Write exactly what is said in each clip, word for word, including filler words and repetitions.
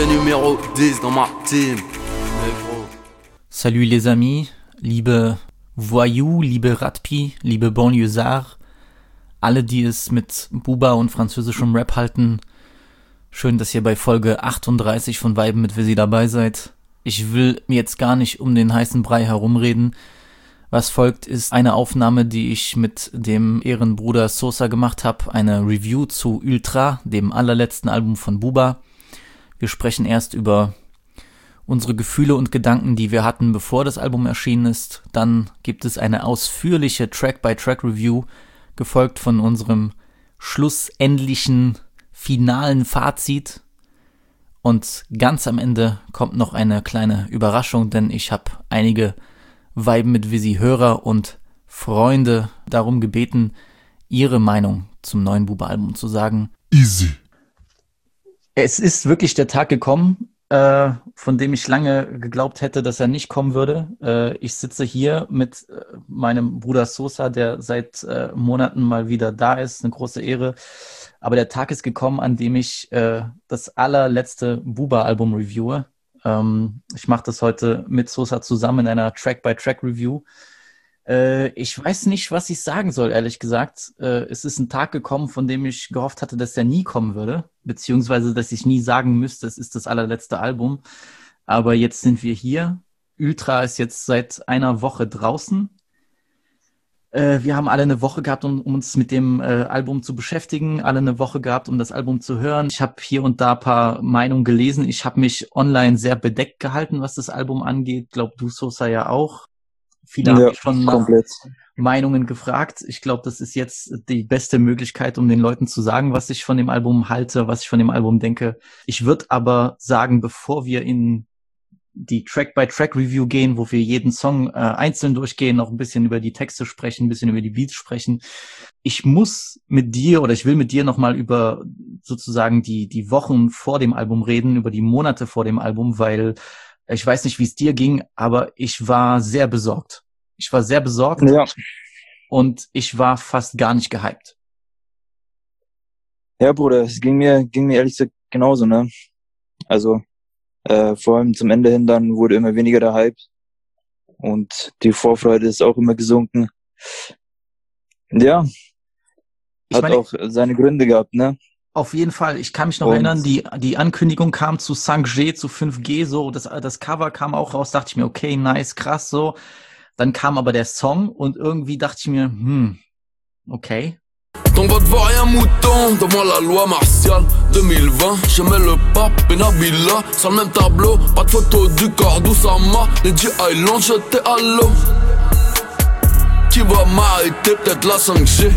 numéro dix dans ma team. Négro. Salut les amis, liebe Voyous, liebe Ratpi, liebe Banlieusards, alle, die es mit Buba und französischem Rap halten. Schön, dass ihr bei Folge achtunddreißig von Weiben mit Visi dabei seid. Ich will jetzt gar nicht um den heißen Brei herumreden. Was folgt, ist eine Aufnahme, die ich mit dem Ehrenbruder Sosa gemacht habe. Eine Review zu Ultra, dem allerletzten Album von Buba. Wir sprechen erst über unsere Gefühle und Gedanken, die wir hatten, bevor das Album erschienen ist. Dann gibt es eine ausführliche Track-by-Track-Review, gefolgt von unserem schlussendlichen, finalen Fazit. Und ganz am Ende kommt noch eine kleine Überraschung, denn ich habe einige Weiben mit Visi-Hörer und Freunde darum gebeten, ihre Meinung zum neuen Buba-Album zu sagen. Easy. Es ist wirklich der Tag gekommen, äh, von dem ich lange geglaubt hätte, dass er nicht kommen würde. Äh, ich sitze hier mit äh, meinem Bruder Sosa, der seit äh, Monaten mal wieder da ist. Eine große Ehre. Aber der Tag ist gekommen, an dem ich äh, das allerletzte Buba-Album reviewe. Ähm, ich mache das heute mit Sosa zusammen in einer Track-by-Track-Review. Äh, ich weiß nicht, was ich sagen soll, ehrlich gesagt. Äh, es ist ein Tag gekommen, von dem ich gehofft hatte, dass er nie kommen würde, beziehungsweise, dass ich nie sagen müsste, es ist das allerletzte Album. Aber jetzt sind wir hier. Ultra ist jetzt seit einer Woche draußen. Äh, wir haben alle eine Woche gehabt, um, um uns mit dem äh, Album zu beschäftigen, alle eine Woche gehabt, um das Album zu hören. Ich habe hier und da ein paar Meinungen gelesen. Ich habe mich online sehr bedeckt gehalten, was das Album angeht. Glaub du, Sosa, ja auch. Viele Ja, haben mich schon nach komplett. Meinungen gefragt. Ich glaube, das ist jetzt die beste Möglichkeit, um den Leuten zu sagen, was ich von dem Album halte, was ich von dem Album denke. Ich würde aber sagen, bevor wir in die Track-by-Track-Review gehen, wo wir jeden Song äh, einzeln durchgehen, noch ein bisschen über die Texte sprechen, ein bisschen über die Beats sprechen. Ich muss mit dir oder ich will mit dir nochmal über sozusagen die die Wochen vor dem Album reden, über die Monate vor dem Album, weil ich weiß nicht, wie es dir ging, aber ich war sehr besorgt. Ich war sehr besorgt Ja, und ich war fast gar nicht gehypt. ja, Bruder, es ging mir, ging mir ehrlich gesagt genauso, ne? Also, äh, vor allem zum Ende hin dann wurde immer weniger der Hype und die Vorfreude ist auch immer gesunken. Ja, Ich hat meine, auch seine Gründe gehabt, ne? auf jeden Fall. Ich kann mich noch Und erinnern, die, die Ankündigung kam zu cinq G, zu fünf G, so, das, das Cover kam auch raus, dachte ich mir, okay, nice, krass, so. Dann kam aber der Song und irgendwie dachte ich mir, hm, okay. Donc va te voir un mouton devant la loi martiale deux mille vingt. Je mets le pape et Nabila sur le même tableau. Pas de photo du corps d'Oussama. Les G Island, j'étais à l'eau. Qui va m'arrêter? Peut-être la cinq G.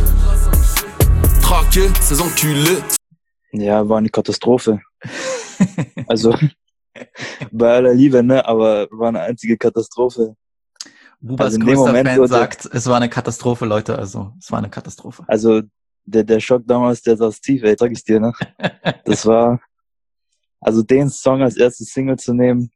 Traquer ces enculés. ja, war eine Katastrophe. Also, bei aller Liebe, ne? Aber war eine einzige Katastrophe. Bubas Also in dem größter Moment Fan wurde, sagt, es war eine Katastrophe, Leute, also es war eine Katastrophe. also der, der Schock damals, der saß tief, ey, sag ich dir, ne? Das war, also den Song als erste Single zu nehmen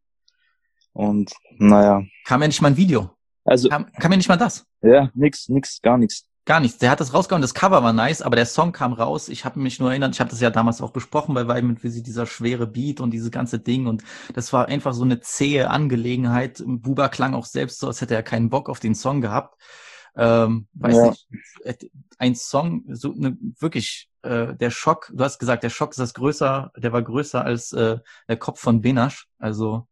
und, naja. Kam ja nicht mal ein Video. Also, Kam, kam ja nicht mal das. ja, nix, nix, gar nichts. Gar nichts. Der hat das rausgehauen, das Cover war nice, aber der Song kam raus. Ich habe mich nur erinnert, ich habe das ja damals auch besprochen bei Weiben mit Visi, dieser schwere Beat und dieses ganze Ding und das war einfach so eine zähe Angelegenheit. Buba klang auch selbst so, als hätte er keinen Bock auf den Song gehabt. Ähm, weiß Ja, nicht, ein Song, so ne, wirklich, äh, der Schock, du hast gesagt, der Schock ist das größer, der war größer als äh, der Kopf von Benasch. Also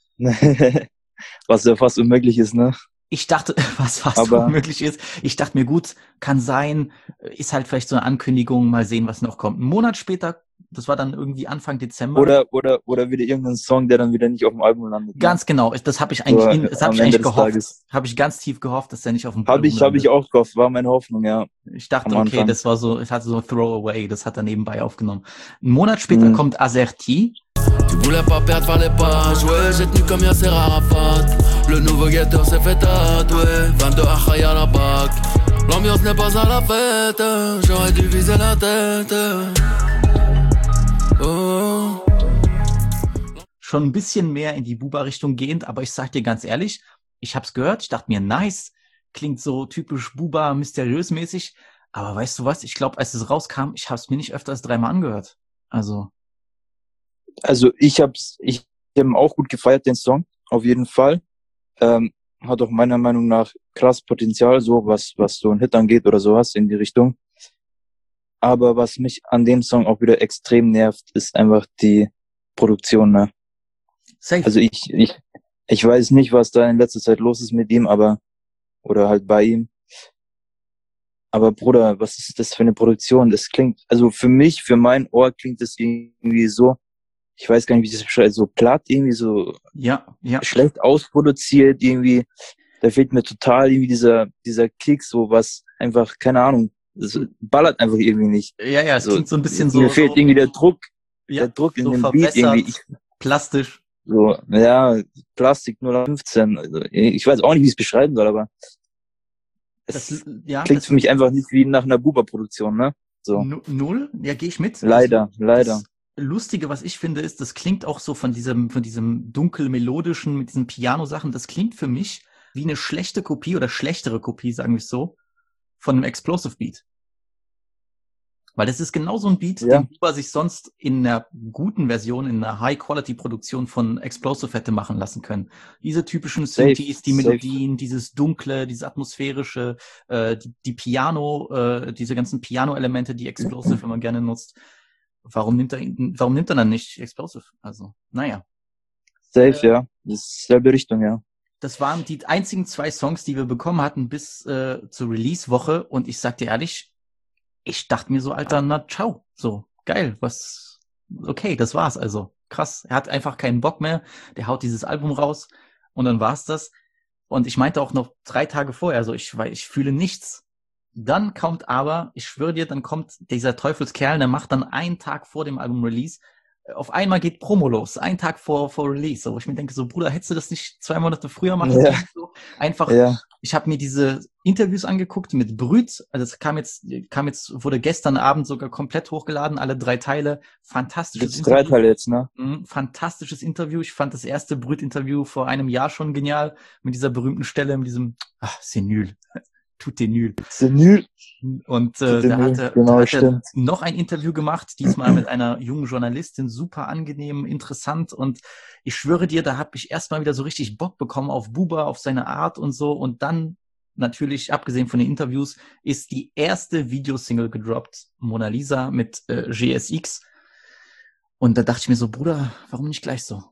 was ja fast unmöglich ist, ne? ich dachte, was fast Aber, unmöglich ist, ich dachte mir, gut, kann sein, ist halt vielleicht so eine Ankündigung, mal sehen, was noch kommt. Einen Monat später, das war dann irgendwie Anfang Dezember. oder, oder, oder wieder irgendein Song, der dann wieder nicht auf dem Album landet, ne? Ganz genau, das habe ich So, eigentlich, in, das habe am ich Ende eigentlich des gehofft, Tages. habe ich ganz tief gehofft, dass der nicht auf dem Hab Album ich, hab ich landet. auch gehofft, war meine Hoffnung, ja, Ich dachte, am okay, Anfang. das war so, es hatte so ein Throwaway, das hat er nebenbei aufgenommen. Einen Monat später Mhm. kommt Azerty. Tu voulais pas perdre, fallait pas jouer. J'ai tenu comme Yasser Arafat. Le nouveau guetteur s'est fait tatouer. vingt-deux Achaï à la bac. L'ambiance n'est pas à la fête. J'aurais dû viser la tête. Oh. Schon ein bisschen mehr in die Buba-Richtung gehend, aber ich sag dir ganz ehrlich, ich hab's gehört, ich dachte mir, nice, klingt so typisch Buba, mysteriös mäßig, aber weißt du was, ich glaube, als es rauskam, ich hab's mir nicht öfter als dreimal angehört. Also. Also ich hab's, ich hab ihn auch gut gefeiert, den Song, auf jeden Fall. Ähm, hat auch meiner Meinung nach krass Potenzial, so was, was so ein Hit angeht oder sowas in die Richtung. Aber was mich an dem Song auch wieder extrem nervt, ist einfach die Produktion, ne? Safe. Also ich, ich, ich weiß nicht, was da in letzter Zeit los ist mit ihm, aber, oder halt bei ihm. Aber Bruder, was ist das für eine Produktion? Das klingt, also für mich, für mein Ohr klingt das irgendwie so, ich weiß gar nicht, wie ich das beschreibe, so platt, irgendwie so Ja, ja. schlecht ausproduziert, irgendwie. Da fehlt mir total irgendwie dieser, dieser Kick, so was einfach, keine Ahnung, das ballert einfach irgendwie nicht. Ja, ja, es So, klingt so ein bisschen so, mir fehlt so, irgendwie der Druck, ja, der Druck in so dem Beat irgendwie. verwässert, Ich, plastisch. so, ja, Plastik null fünfzehn. Also, ich weiß auch nicht, wie ich es beschreiben soll, aber Das, es ja, klingt das für mich einfach nicht wie nach einer Buba-Produktion, ne? So. nu- null, ja, gehe ich mit. Leider, Also, leider. das Lustige, was ich finde, ist, das klingt auch so von diesem, von diesem dunkel-melodischen, mit diesen Piano-Sachen, das klingt für mich wie eine schlechte Kopie oder schlechtere Kopie, sagen wir es so, von einem Explosive Beat. Weil das ist genau so ein Beat, Ja. den Buba sich sonst in einer guten Version, in einer High-Quality-Produktion von Explosive hätte machen lassen können. Diese typischen Safe, Synthes, die safe. Melodien, dieses Dunkle, dieses Atmosphärische, äh, die, die Piano, äh, diese ganzen Piano-Elemente, die Explosive immer gerne nutzt. Warum nimmt er ihn, warum nimmt er dann nicht Explosive? Also, naja. Safe, Äh, ja. Das ist selbe Richtung, ja. Das waren die einzigen zwei Songs, die wir bekommen hatten bis äh, zur Release-Woche. Und ich sag dir ehrlich, ich dachte mir so, Alter, na ciao. So, geil, was, okay, das war's also. Krass, er hat einfach keinen Bock mehr. Der haut dieses Album raus und dann war's das. Und ich meinte auch noch drei Tage vorher, so, ich, weil ich fühle nichts. Dann kommt aber, ich schwöre dir, dann kommt dieser Teufelskerl, der macht dann einen Tag vor dem Album-Release, auf einmal geht Promo los, einen Tag vor, vor Release, so, wo ich mir denke, so, Bruder, hättest du das nicht zwei Monate früher machen Ja. können? So, einfach, Ja. ich habe mir diese Interviews angeguckt mit Brüt, also es kam jetzt, kam jetzt, wurde gestern Abend sogar komplett hochgeladen, alle drei Teile, fantastisches Gibt's drei Interview. Teile jetzt, ne? Mhm, fantastisches Interview. Ich fand das erste Brüt-Interview vor einem Jahr schon genial, mit dieser berühmten Stelle, mit diesem, ach, c'est nul, tout est nul. Senil. Und äh, Tout est da nul, hat er, genau, da hat er stimmt. noch ein Interview gemacht, diesmal mit einer jungen Journalistin, super angenehm, interessant. Und ich schwöre dir, da habe ich erstmal wieder so richtig Bock bekommen auf Buba, auf seine Art und so. Und dann, natürlich, abgesehen von den Interviews, ist die erste Videosingle gedroppt, Mona Lisa mit äh, G S X. Und da dachte ich mir so, Bruder, warum nicht gleich so?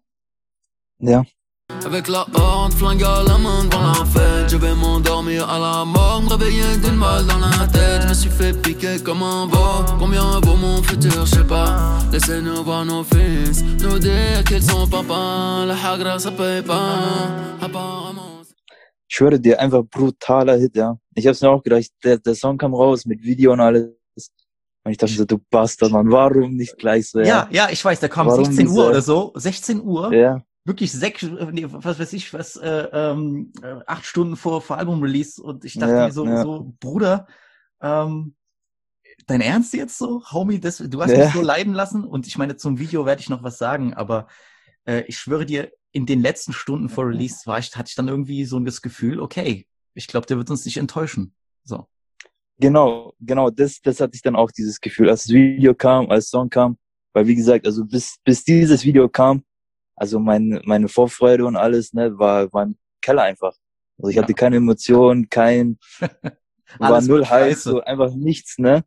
Ja. Avec la honte, flingue à la main devant la fête. Je vais m'endormir à la mort, me réveiller d'une balle dans la tête. Je me suis fait piquer comme un veau. Combien vaut mon futur, je sais pas. Laissez-nous voir nos fils, nous dire qu'ils sont papa. La hagra, ça paye pas. Apparemment. Ich schwöre dir, einfach brutaler Hit, ja. Ich hab's mir auch gedacht, der, der Song kam raus mit Video und alles. Und ich dachte so, du Bastard, Mann, warum nicht gleich so, ja? Ja, ja, ich weiß, da kam Warum sechzehn Uhr diese- oder so, sechzehn Uhr. Ja. Wirklich sechs, nee, was weiß ich, was, äh, ähm, äh, acht Stunden vor, vor Album-Release und ich dachte Ja, mir so, ja. so, Bruder, ähm, dein Ernst jetzt so? Homie, das, du hast Ja. mich so leiden lassen und ich meine, zum Video werde ich noch was sagen, aber äh, ich schwöre dir, in den letzten Stunden vor Release war ich, hatte ich dann irgendwie so das Gefühl, okay, ich glaube, der wird uns nicht enttäuschen. So. Genau, genau, das, das hatte ich dann auch dieses Gefühl, als das Video kam, als Song kam, weil wie gesagt, also bis, bis dieses Video kam, also meine, meine Vorfreude und alles, ne, war, war im Keller einfach. Also ich Ja. hatte keine Emotionen, kein, war Alles null wird Hype, scheiße. so einfach nichts, ne.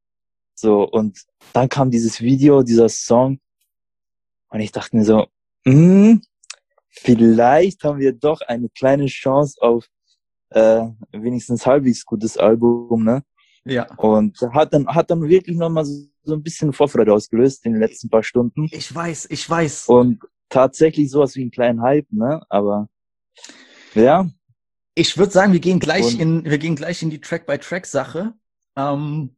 So, und dann kam dieses Video, dieser Song, und ich dachte mir so, hm, vielleicht haben wir doch eine kleine Chance auf äh, wenigstens halbwegs gutes Album, ne? Ja. Und hat dann, hat dann wirklich nochmal so, so ein bisschen Vorfreude ausgelöst in den letzten paar Stunden. Ich weiß, ich weiß. Und tatsächlich sowas wie einen kleinen Hype, ne? Aber ja, Ich würde sagen, wir gehen gleich Und- in, wir gehen gleich in die Track-by-Track-Sache. Ähm,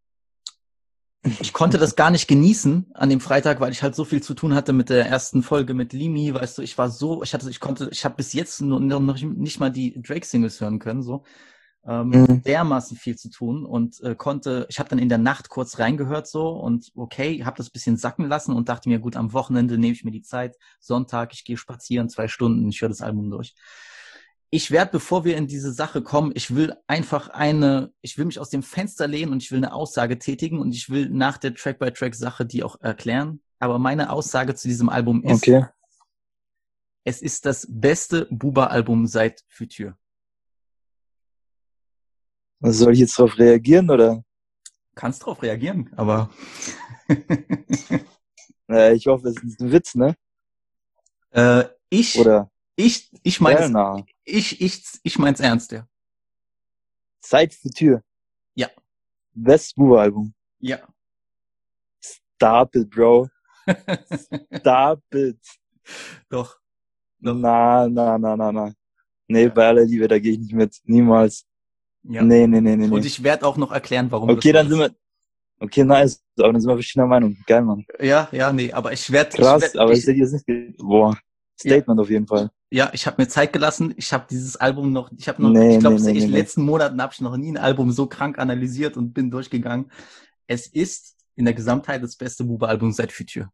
ich konnte das gar nicht genießen an dem Freitag, weil ich halt so viel zu tun hatte mit der ersten Folge mit Limi, weißt du, ich war so, ich hatte, ich konnte, ich habe bis jetzt nur, noch nicht mal die Drake-Singles hören können, so. Ähm, Mhm. dermaßen viel zu tun und äh, konnte, ich habe dann in der Nacht kurz reingehört so und okay, habe das bisschen sacken lassen und dachte mir, gut, am Wochenende nehme ich mir die Zeit, Sonntag, ich gehe spazieren, zwei Stunden, ich höre das Album durch. Ich werde, bevor wir in diese Sache kommen, ich will einfach eine, ich will mich aus dem Fenster lehnen und ich will eine Aussage tätigen und ich will nach der Track-by-Track-Sache die auch erklären. aber meine Aussage zu diesem Album ist, Okay. es ist das beste Buba-Album seit Future. Also soll ich jetzt darauf reagieren oder? Kannst drauf reagieren, aber Äh, ich hoffe, es ist ein Witz, ne? äh, ich, Oder? ich, ich meine, Ja, na. ich, ich, ich mein's ernst, ja. Seit Future. Ja. Best Buba-Album. Ja. Stop it, Bro. Stop it. Doch. Doch. Na, na, na, na, na. Nee, Ja. bei aller Liebe, da gehe ich nicht mit. Niemals. Ja. Nee, nee, nee, nee, Und nee. ich werde auch noch erklären, warum. Okay, das dann so sind ist. wir. Okay, nice. Aber dann sind wir verschiedener Meinung. Geil, Mann. Ja, ja, nee, aber ich werde. Krass, ich werd, aber ich, ich hätte jetzt nicht. ge- Boah. Statement auf jeden Fall. Ja, ich habe mir Zeit gelassen. Ich habe dieses Album noch, ich habe noch, Nee, ich glaube, nee, nee, in den nee, nee. letzten Monaten habe ich noch nie ein Album so krank analysiert und bin durchgegangen. Es ist in der Gesamtheit das beste Buba-Album seit Future.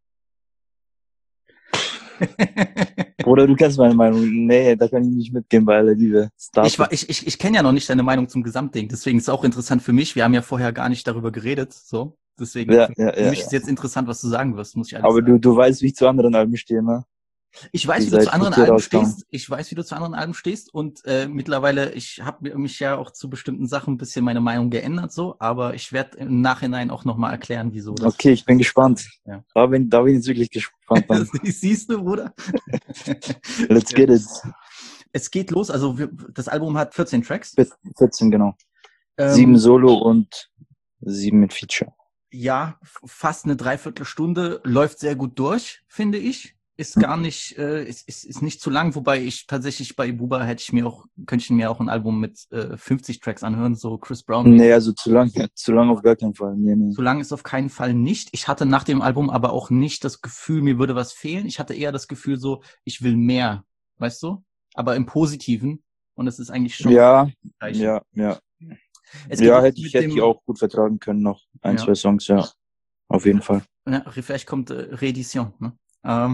Oder du kennst meine Meinung. Nee, da kann ich nicht mitgehen bei aller Liebe. Stop Ich, war, it. ich, ich, ich kenne ja noch nicht deine Meinung zum Gesamtding, deswegen ist es auch interessant für mich. Wir haben ja vorher gar nicht darüber geredet, so. Deswegen, Ja, für, ja, für ja, mich ja. ist jetzt interessant, was du sagen wirst, muss ich ehrlich Aber sagen. du, du weißt, wie ich zu anderen Alben stehe, ne? Ich weiß, die wie du zu seit anderen Future Alben rauskamen. stehst. Ich weiß, wie du zu anderen Alben stehst. Und äh, mittlerweile, ich habe mich ja auch zu bestimmten Sachen ein bisschen meine Meinung geändert, so. Aber ich werde im Nachhinein auch nochmal erklären, wieso das. Okay, ich bin gespannt. Ja. Da bin, da bin ich jetzt wirklich gespannt. Dann. Siehst du, Bruder? Let's get it. Es geht los. Also wir, das Album hat vierzehn Tracks. vierzehn, genau. Ähm, Sieben Solo und sieben mit Feature. Ja, f- fast eine Dreiviertelstunde, läuft sehr gut durch, finde ich. Ist gar nicht, äh, ist, ist, ist nicht zu lang, wobei ich tatsächlich bei Buba hätte ich mir auch, könnte ich mir auch ein Album mit äh, fünfzig Tracks anhören, so Chris Brown. Nee, also zu lang, zu lang auf gar keinen Fall. Nee, nee. So lang ist auf keinen Fall nicht. Ich hatte nach dem Album aber auch nicht das Gefühl, mir würde was fehlen. Ich hatte eher das Gefühl so, ich will mehr, weißt du? Aber im Positiven. Und es ist eigentlich schon Ja, das Gleiche. ja, ja. Es geht Ja, los hätte ich, mit hätte dem- ich auch gut vertragen können noch. Ein, Ja. zwei Songs, ja. Auf jeden Fall. Ja, vielleicht kommt äh, Reedition, ne? Ähm,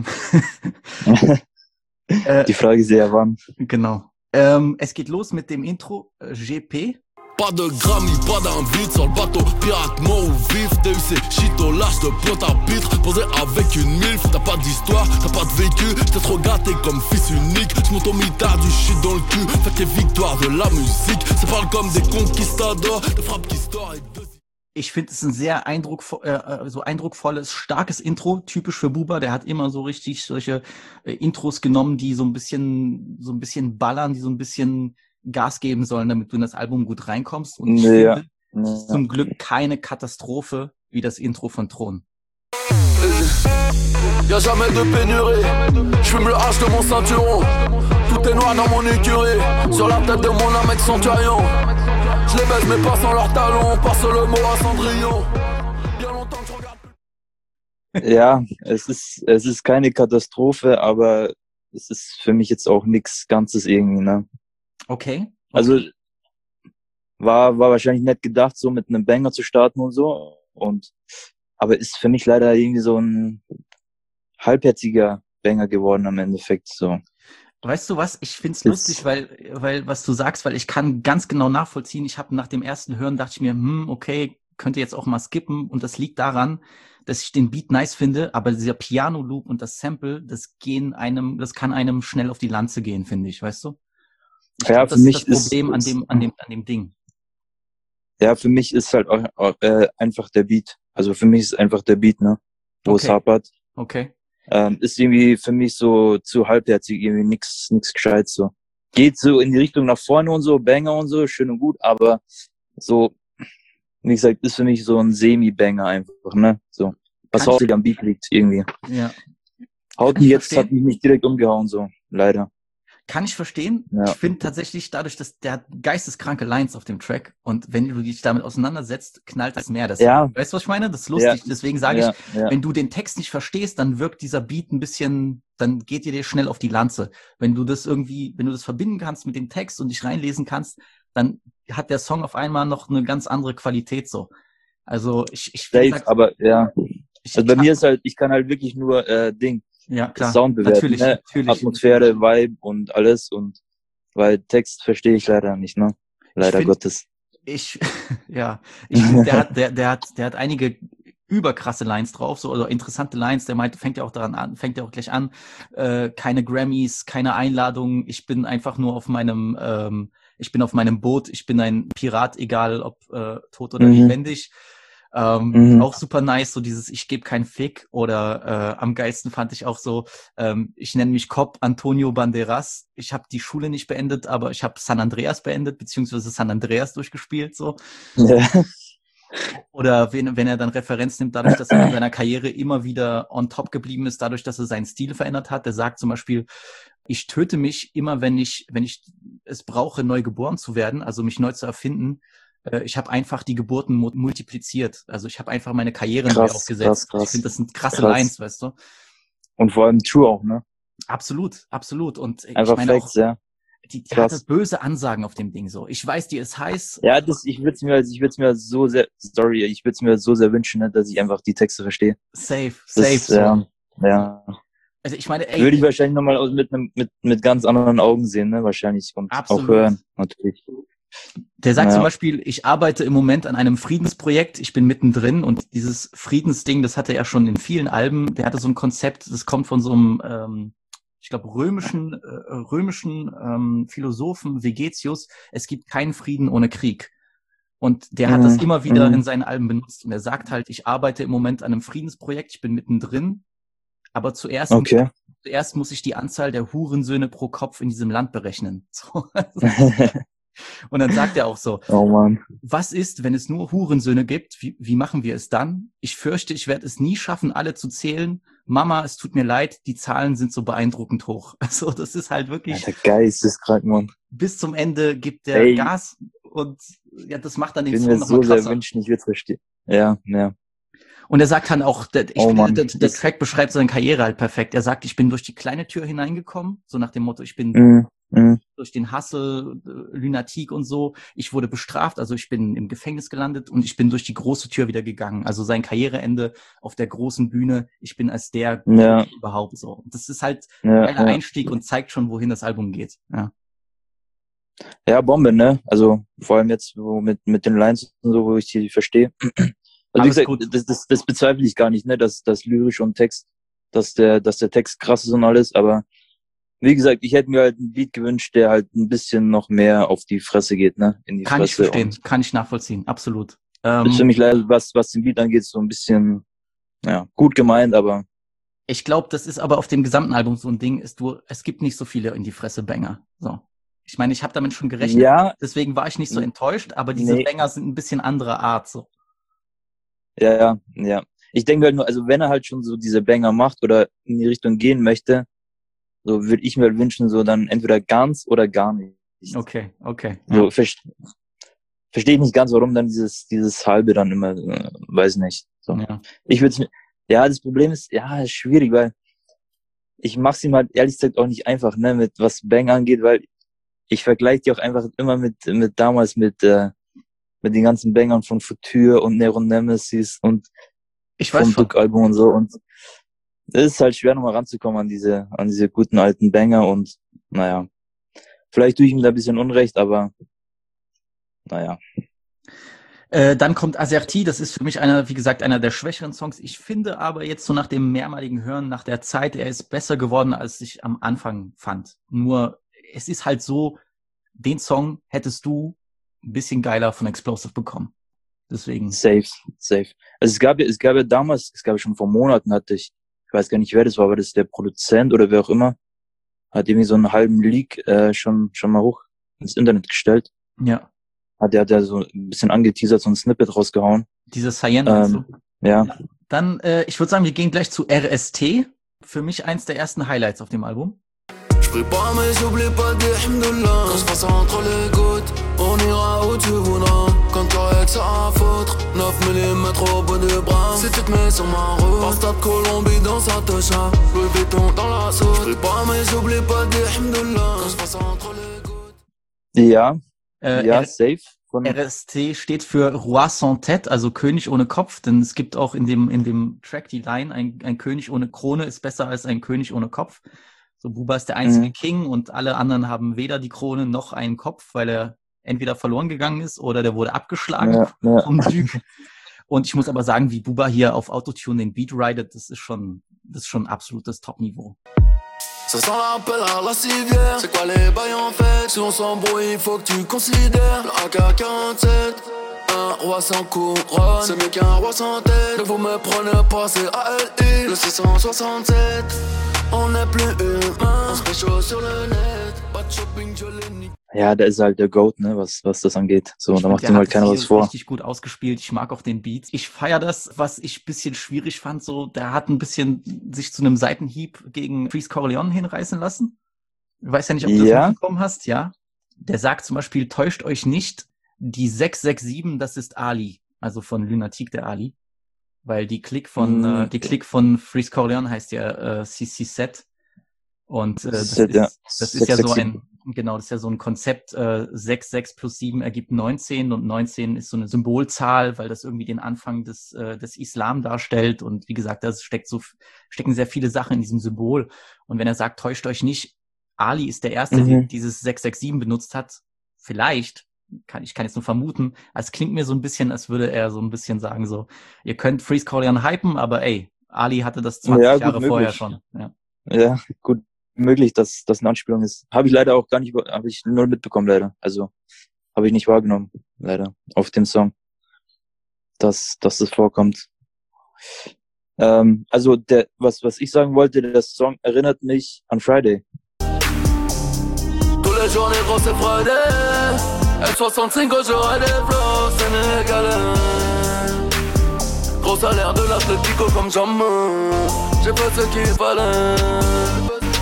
äh, Die Frage ist eher wann. Genau. Ähm, es geht los mit dem Intro äh, G P. Pas de Grammy, pas d'invite sur le bateau. Pirate mort ou vif, T U C, shit au lâche de pointe à pitre. Posé avec une milf, t'as pas d'histoire, t'as pas de vécu. T'es trop gâté comme fils unique. J'monte au mitard du shit dans le cul. Fait que les victoires de la musique, ça parle comme des conquistadors. De frappes qui store et de... Ich finde es ein sehr eindruckvo äh, äh, so eindrucksvolles, starkes Intro, typisch für Buba. Der hat immer so richtig solche äh, Intros genommen, die so ein bisschen, so ein bisschen ballern, die so ein bisschen Gas geben sollen, damit du in das Album gut reinkommst. Und ich Nee, ja. finde, Ja. es ist zum Glück keine Katastrophe wie das Intro von Thron. Y'a jamais de pénurie. J'fume le H de mon ceinturon. Tout est noir dans mon écurie. Sur la tête de mon âme avec centurion. Je les baise mais pas sans leurs talons. Passe le mot à Cendrillon. Bien longtemps que je regarde plus. Ja, es ist, es ist keine Katastrophe, aber es ist für mich jetzt auch nichts Ganzes irgendwie, ne? Okay. Also war, war wahrscheinlich nicht gedacht, so mit einem Banger zu starten und so. Und aber ist für mich leider irgendwie so ein halbherziger Banger geworden am Endeffekt. So. Weißt du was? Ich find's Jetzt- lustig, weil, weil, was du sagst, weil ich kann ganz genau nachvollziehen. Ich habe nach dem ersten Hören dachte ich mir, hm, okay, könnte jetzt auch mal skippen. Und das liegt daran, dass ich den Beat nice finde, aber dieser Piano-Loop und das Sample, das gehen einem, das kann einem schnell auf die Lanze gehen, finde ich, weißt du? Ich Ja, glaub, für das mich ist das ist- Problem an ist- dem, an dem, an dem Ding. Ja, für mich ist halt auch, auch äh, einfach der Beat. Also für mich ist einfach der Beat, ne? Wo es Okay. hapert. Okay. Ähm, ist irgendwie für mich so zu halbherzig, irgendwie nix, nix gescheit so. Geht so in die Richtung nach vorne und so, Banger und so, schön und gut, aber so, wie gesagt, ist für mich so ein Semi-Banger einfach, ne? So. Was Kann ich- hauptsächlich am Beat liegt, irgendwie. Ja. Haut Kann ich mich jetzt, verstehen. hat mich nicht direkt umgehauen, so. Leider. Kann ich verstehen. Ja. Ich finde tatsächlich dadurch, dass der hat geisteskranke Lines auf dem Track und wenn du dich damit auseinandersetzt, knallt das mehr. Das, Ja. Weißt du, was ich meine? Das ist lustig. Deswegen sage ja, ich, ja. wenn du den Text nicht verstehst, dann wirkt dieser Beat ein bisschen, dann geht dir der schnell auf die Lanze. Wenn du das irgendwie, wenn du das verbinden kannst mit dem Text und dich reinlesen kannst, dann hat der Song auf einmal noch eine ganz andere Qualität so. Also ich, ich wie Safe, gesagt, aber ja. ich, Also bei ich mir hab- ist halt, ich kann halt wirklich nur äh, Ding, ja klar, Sound bewerten, natürlich, ne? natürlich. Atmosphäre, Vibe und alles und weil Text verstehe ich leider nicht, ne? Leider find- Gottes. Ich, ja, ich finde, der hat, der, der hat, der hat einige überkrasse Lines drauf, so, oder interessante Lines. Der meint, fängt ja auch daran an, fängt ja auch gleich an, äh, keine Grammys, keine Einladungen, ich bin einfach nur auf meinem, ähm, ich bin auf meinem Boot, ich bin ein Pirat, egal ob äh, tot oder Mhm. lebendig. Ähm, Mhm. Auch super nice, so dieses Ich gebe keinen Fick, oder äh, am geilsten fand ich auch so, ähm, ich nenne mich Cop Antonio Banderas, ich habe die Schule nicht beendet, aber ich habe San Andreas beendet, beziehungsweise San Andreas durchgespielt, so. Ja. Oder wenn, wenn er dann Referenz nimmt, dadurch, dass er in seiner Karriere immer wieder on top geblieben ist, dadurch, dass er seinen Stil verändert hat. Er sagt zum Beispiel, ich töte mich immer, wenn ich, wenn ich es brauche, neu geboren zu werden, also mich neu zu erfinden. Äh, Ich habe einfach die Geburten mu- multipliziert. Also ich habe einfach meine Karriere neu Krass, krass, aufgesetzt. Ich krass. finde, das sind krasse Krass. Lines, weißt du? Und vor allem True auch, ne? Absolut, absolut. Und ich Einfach meine auch, Facts, ja. die, die hatte Krass. böse Ansagen auf dem Ding so. Ich weiß, dir ist heiß. Ja, das, ich würde es mir, ich würde es mir so sehr, sorry, ich würde es mir so sehr wünschen, ne, dass ich einfach die Texte verstehe. Safe, Das, safe. So. ja, ja. Also ich meine, ey, Würde ich wahrscheinlich nochmal mit, einem- mit, mit ganz anderen Augen sehen, ne, wahrscheinlich. Und Absolut. auch hören, natürlich. der sagt Ja. zum Beispiel, ich arbeite im Moment an einem Friedensprojekt, ich bin mittendrin, und dieses Friedensding, das hatte er schon in vielen Alben. Der hatte so ein Konzept, das kommt von so einem, ähm, ich glaube, römischen, äh, römischen ähm, Philosophen Vegetius. Es gibt keinen Frieden ohne Krieg. Und der hat Mhm. das immer wieder Mhm. in seinen Alben benutzt. Und er sagt halt, ich arbeite im Moment an einem Friedensprojekt, ich bin mittendrin, aber zuerst, Okay. zuerst muss ich die Anzahl der Hurensöhne pro Kopf in diesem Land berechnen. So. Und dann sagt er auch so, Oh Mann. was ist, wenn es nur Hurensöhne gibt? Wie, wie machen wir es dann? Ich fürchte, ich werde es nie schaffen, alle zu zählen. Mama, es tut mir leid, die Zahlen sind so beeindruckend hoch. Also das ist halt Ja, wirklich, der Geist ist krank, Mann. bis zum Ende gibt der Ey. Gas, und ja, das macht dann Ich den würde Song mir nochmal so sehr krasser. wünschen, ich würde es verstehen. Ja, ja. Und er sagt dann auch, der, ich Oh finde, Mann. der, der Track beschreibt seine Karriere halt perfekt. Er sagt, ich bin durch die kleine Tür hineingekommen, so nach dem Motto, ich bin Mhm. Mhm. durch den Hassel, äh, Lunatik und so. Ich wurde bestraft, also ich bin im Gefängnis gelandet, und ich bin durch die große Tür wieder gegangen. Also sein Karriereende auf der großen Bühne. Ich bin als der Ja. überhaupt so. Und das ist halt Ja, ein geiler ja. Einstieg und zeigt schon, wohin das Album geht. Ja. Ja, Bombe, ne? Also vor allem jetzt wo mit mit den Lines und so, wo ich die verstehe. Also wie Alles gesagt, gut. das, das, das bezweifle ich gar nicht, ne? Dass das lyrisch und Text, dass der, dass der Text krass ist und alles, aber wie gesagt, ich hätte mir halt einen Beat gewünscht, der halt ein bisschen noch mehr auf die Fresse geht, ne? In die Kann ich Fresse. verstehen, Und kann ich nachvollziehen, absolut. das ist für Ähm, mich leider, was, was den Beat angeht, so ein bisschen, ja, gut gemeint, aber ich glaube, das ist aber auf dem gesamten Album so ein Ding, ist du, es gibt nicht so viele in die Fresse Banger. So. Ich meine, ich habe damit schon gerechnet, ja, deswegen war ich nicht so N- enttäuscht, aber diese nee. Banger sind ein bisschen anderer Art. So. ja, ja, ja. Ich denke halt nur, also wenn er halt schon so diese Banger macht oder in die Richtung gehen möchte, so würde ich mir halt wünschen, so dann entweder ganz oder gar nicht. Okay, okay. So, Ja. verstehe versteh ich nicht ganz, warum dann dieses, dieses halbe dann immer, äh, weiß nicht. So. Ja. Ich würde mir, ja, das Problem ist, ja, ist schwierig, weil ich mach's ihm halt ehrlich gesagt auch nicht einfach, ne, mit was Bang angeht, weil ich vergleiche die auch einfach immer mit, mit damals mit, äh, mit den ganzen Bangern von Future und Neron Nemesis und Ich weiß vom schon. Duck-Album und so, und es ist halt schwer, nochmal ranzukommen an diese, an diese guten alten Banger, und naja, vielleicht tue ich ihm da ein bisschen Unrecht, aber naja. Äh, dann kommt Azerty, das ist für mich einer, wie gesagt, einer der schwächeren Songs. Ich finde aber jetzt so nach dem mehrmaligen Hören, nach der Zeit, er ist besser geworden, als ich am Anfang fand. Nur, es ist halt so, den Song hättest du ein bisschen geiler von Explosive bekommen. Deswegen. Safe, safe. Also es gab ja, es gab ja damals, es gab ja schon vor Monaten, hatte ich, ich weiß gar nicht, wer das war, aber das ist der Produzent oder wer auch immer, hat irgendwie so einen halben Leak äh, schon schon mal hoch ins Internet gestellt. Ja. Hat der hat ja so ein bisschen angeteasert, so ein Snippet rausgehauen. Diese Cyan, meinst Ähm, du? ja. Dann, äh, ich würde sagen, wir gehen gleich zu R S T. Für mich eins der ersten Highlights auf dem Album. Je prie pas mais j'oublie pas de dire Alhamdoulilah. Quand je passe entre les gouttes, on ira où tu voudras. Quand t'aurais que ça à foutre, neuf millimètres au bout du bras. Si tu te mets sur ma route, passe de Colombie dans sa tocha. Louis Vuitton dans la sauce. Je prie pas mais j'oublie pas de dire Alhamdoulilah. Quand je passe entre les gouttes. Ja, Äh, ja, R- safe. Von, R S T steht für Roi sans tête, also König ohne Kopf, denn es gibt auch in dem, in dem Track die Line, ein, ein König ohne Krone ist besser als ein König ohne Kopf. So, Buba ist der einzige Mhm. King und alle anderen haben weder die Krone noch einen Kopf, weil er entweder verloren gegangen ist oder der wurde abgeschlagen ja, ja. vom Duke. Und ich muss aber sagen, wie Booba hier auf Autotune den Beat ridet, das ist schon, das ist schon absolutes Top-Niveau. Ça sent l'appel à la civière. C'est quoi les bails en fait? Si on s'embrouille, il faut que tu considères le A K quarante-sept. Un roi sans couronne, c'est mieux qu'un roi sans tête. Ne vous me prenez pas, c'est A L I, le six cent soixante-sept. On est plus humain, on se fait chaud sur le net. Pas de shopping, je l'ai niqué. Ja, der ist halt der GOAT, ne, was, was das angeht. So, Ich da find, macht der ihm hat halt keiner das was vor. richtig gut ausgespielt. Ich mag auch den Beat. Ich feier das, was ich ein bisschen schwierig fand. So, der hat ein bisschen sich zu einem Seitenhieb gegen Freeze Corleone hinreißen lassen. Ich weiß ja nicht, ob du Ja. das mitbekommen hast, ja. Der sagt zum Beispiel, täuscht euch nicht, die sechs sechs sieben, das ist Ali. Also von Lunatic, der Ali. Weil die Klick von, Mhm. äh, die Klick von Freeze Corleone heißt ja äh, C C Set. Und äh, das, Set, ist, ja. das ist ja sechs so sechs ein, genau, das ist ja so ein Konzept, äh, sechs, sechs plus sieben ergibt neunzehn und neunzehn ist so eine Symbolzahl, weil das irgendwie den Anfang des, äh, des Islam darstellt und wie gesagt, da steckt so, stecken sehr viele Sachen in diesem Symbol und wenn er sagt, täuscht euch nicht, Ali ist der Erste, Mhm. der dieses sechs sechs sieben benutzt hat, vielleicht, kann, ich kann jetzt nur vermuten, es klingt mir so ein bisschen, als würde er so ein bisschen sagen so, ihr könnt Freeze Corleone hypen, aber ey, Ali hatte das zwanzig Ja, gut Jahre vorher möglich. schon, ja. Ja, gut möglich, dass das eine Anspielung ist. Habe ich leider auch gar nicht, habe ich null mitbekommen, leider. Also, habe ich nicht wahrgenommen, leider, auf dem Song, dass, dass das vorkommt. Ähm, also, der, was, was ich sagen wollte, der Song erinnert mich an Friday. Tous les jours, négro, c'est Friday. L soixante-cinq, j'aurai des flots sénégalais. Gros salaire de l'Atlético comme jamais. J'ai fait ce qu'il fallait.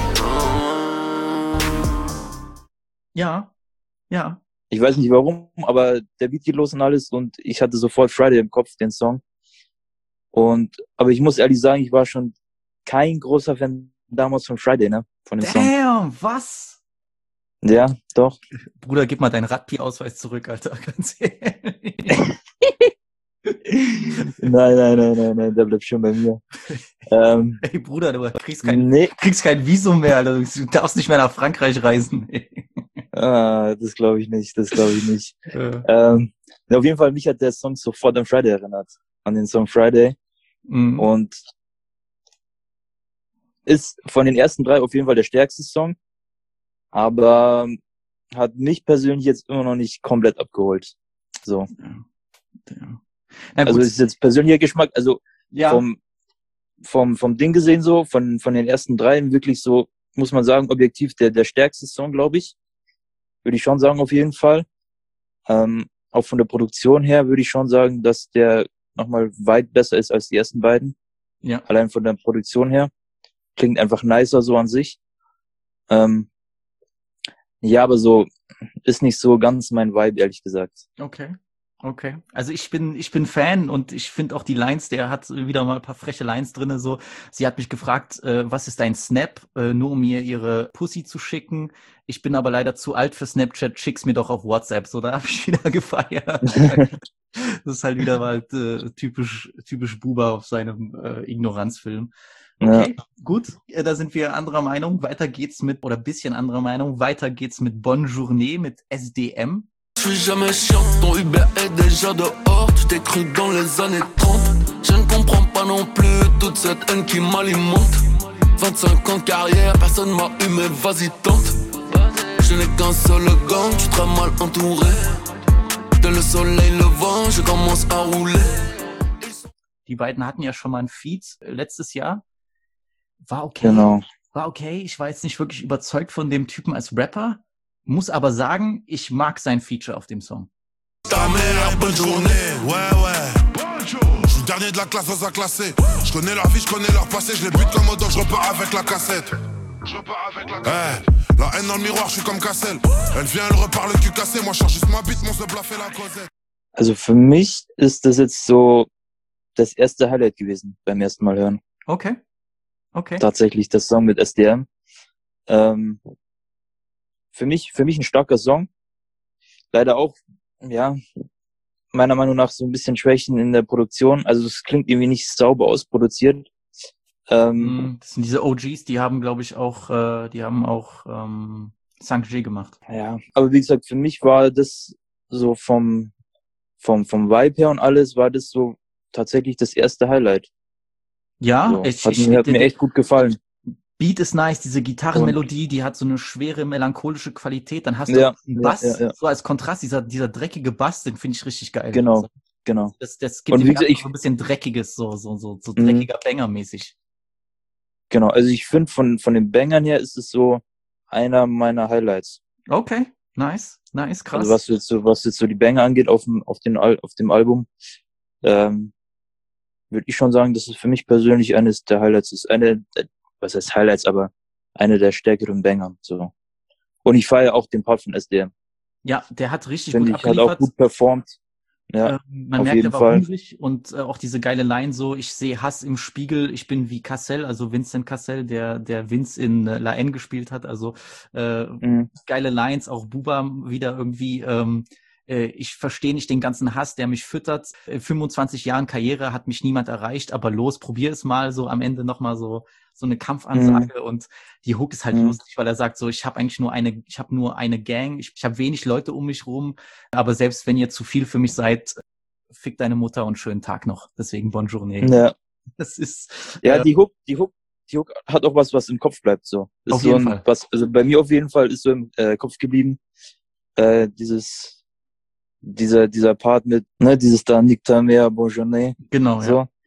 Ja, ja. Ich weiß nicht warum, aber der Beat geht los und alles und ich hatte sofort Friday im Kopf, den Song. Und, aber ich muss ehrlich sagen, ich war schon kein großer Fan damals von Friday, ne, von dem Song. Damn, was? Ja, doch. Bruder, gib mal deinen Radpi-Ausweis zurück, Alter, ganz ehrlich. Nein, nein, nein, nein, nein, der bleibt schon bei mir. Ähm, Ey, Bruder, du kriegst kein, nee, kriegst kein Visum mehr, Alter. Du darfst nicht mehr nach Frankreich reisen. ah, das glaube ich nicht, das glaube ich nicht. Äh, Ähm, auf jeden Fall, mich hat der Song sofort an Friday erinnert, an den Song Friday. mm, Und ist von den ersten drei auf jeden Fall der stärkste Song, aber hat mich persönlich jetzt immer noch nicht komplett abgeholt. So, ja. Na gut, also ist jetzt persönlicher Geschmack, also ja, vom vom vom Ding gesehen so, von von den ersten dreien wirklich so, muss man sagen, objektiv der der stärkste Song, glaube ich, würde ich schon sagen auf jeden Fall. Ähm, auch von der Produktion her würde ich schon sagen, dass der nochmal weit besser ist als die ersten beiden. ja, Allein von der Produktion her. Klingt einfach nicer so an sich. Ähm, ja, aber so ist nicht so ganz mein Vibe, ehrlich gesagt. okay. Okay. Also ich bin, ich bin Fan und ich finde auch die Lines, der hat wieder mal ein paar freche Lines drinne, so. Sie hat mich gefragt, äh, was ist dein Snap, äh, nur um mir ihre Pussy zu schicken. Ich bin aber leider zu alt für Snapchat, schick's mir doch auf WhatsApp. So, da habe ich wieder gefeiert. Das ist halt wieder mal äh, typisch, typisch Booba auf seinem äh, Ignoranzfilm. Okay, gut. Äh, da sind wir anderer Meinung. Weiter geht's mit, oder bisschen anderer Meinung, weiter geht's mit Bonne Journée, mit S D M. Je suis jamais chiant, ton Uber est déjà dehors. Tu t'es cru dans les années trente. Je ne comprends pas non plus toute cette haine qui m'alimente. vingt-cinq ans de carrière, personne m'a eu, mais vas-y tente. Je n'ai qu'un seul gang, tu seras mal entouré. Dès le soleil levant, je commence à rouler. Die beiden hatten ja schon mal ein Feat äh, letztes Jahr. War okay. Genau. War okay. Ich war jetzt nicht wirklich überzeugt von dem Typen als Rapper. Muss aber sagen, ich mag sein Feature auf dem Song. Ta mère, bonne journée. Ouais, ouais. Je suis le dernier de la classe dans un classé. Je connais leur vie, je connais leur passé. Je les bute comme autant, je repars avec la cassette. Je repars avec la cassette. Hey, la haine dans le miroir, je suis comme Cassel. Elle vient, elle repart le cul cassé. Moi, je cherche juste ma bite, mon se blaffer la causette. Also für mich ist das jetzt so das erste Highlight gewesen beim ersten Mal hören. Okay. Okay. Tatsächlich das Song mit S D M. Ähm, für mich, für mich ein starker Song. Leider auch, ja, meiner Meinung nach so ein bisschen Schwächen in der Produktion. Also es klingt irgendwie nicht sauber ausproduziert. Ähm, Mm, Das sind diese O Gs, die haben, glaube ich, auch, äh, die haben auch ähm, Sanjay gemacht. Ja, aber wie gesagt, für mich war das so vom, vom, vom Vibe her und alles, war das so tatsächlich das erste Highlight. Ja, So. ich, Hat, ich, mir, hat mir echt gut gefallen. Beat ist nice, diese Gitarrenmelodie, die hat so eine schwere, melancholische Qualität. Dann hast du Ja, auch einen ja, Bass, ja, ja. so als Kontrast, dieser, dieser dreckige Bass, den finde ich richtig geil. Genau, Also, genau. das, das gibt Und dem wie gesagt, Ganzen ich, so ein bisschen dreckiges, so, so, so, so Mhm. dreckiger Banger-mäßig. genau, also ich finde von, von den Bangern her ist es so einer meiner Highlights. Okay, nice, nice, krass. Also was jetzt so, was jetzt so die Banger angeht auf dem, auf den, Al- auf dem Album, ähm, würde ich schon sagen, dass es für mich persönlich eines der Highlights ist. Eine, der- was heißt Highlights, aber eine der stärkeren Banger, so. Und ich feiere auch den Part von S D M. Ja, der hat richtig Finde gut ich, hat auch abgeliefert. gut performt. Ja, Ähm, man auf merkt, jeden er war Fall. hungrig und äh, auch diese geile Line so, ich sehe Hass im Spiegel, ich bin wie Cassell, also Vincent Cassell, der der Vince in äh, La N gespielt hat, also äh, Mhm. geile Lines, auch Buba wieder irgendwie, ähm, äh, ich verstehe nicht den ganzen Hass, der mich füttert. In fünfundzwanzig Jahren Karriere hat mich niemand erreicht, aber los, probier es mal, so am Ende nochmal so so eine Kampfansage Mhm. und die Hook ist halt Mhm. lustig, weil er sagt so, ich habe eigentlich nur eine, ich habe nur eine Gang, ich, ich habe wenig Leute um mich rum, aber selbst wenn ihr zu viel für mich seid, fick deine Mutter und schönen Tag noch. Deswegen Bonjourné. Ja, Das ist ja, äh, die Hook, die Hook, die Hook hat auch was, was im Kopf bleibt, so. Ist auf so jeden ein, Fall. was, also bei mir auf jeden Fall ist so im äh, Kopf geblieben, äh, dieses, dieser, dieser Part mit, ne, dieses da, Nicta mehr, Bonjourné, Genau, ja. so.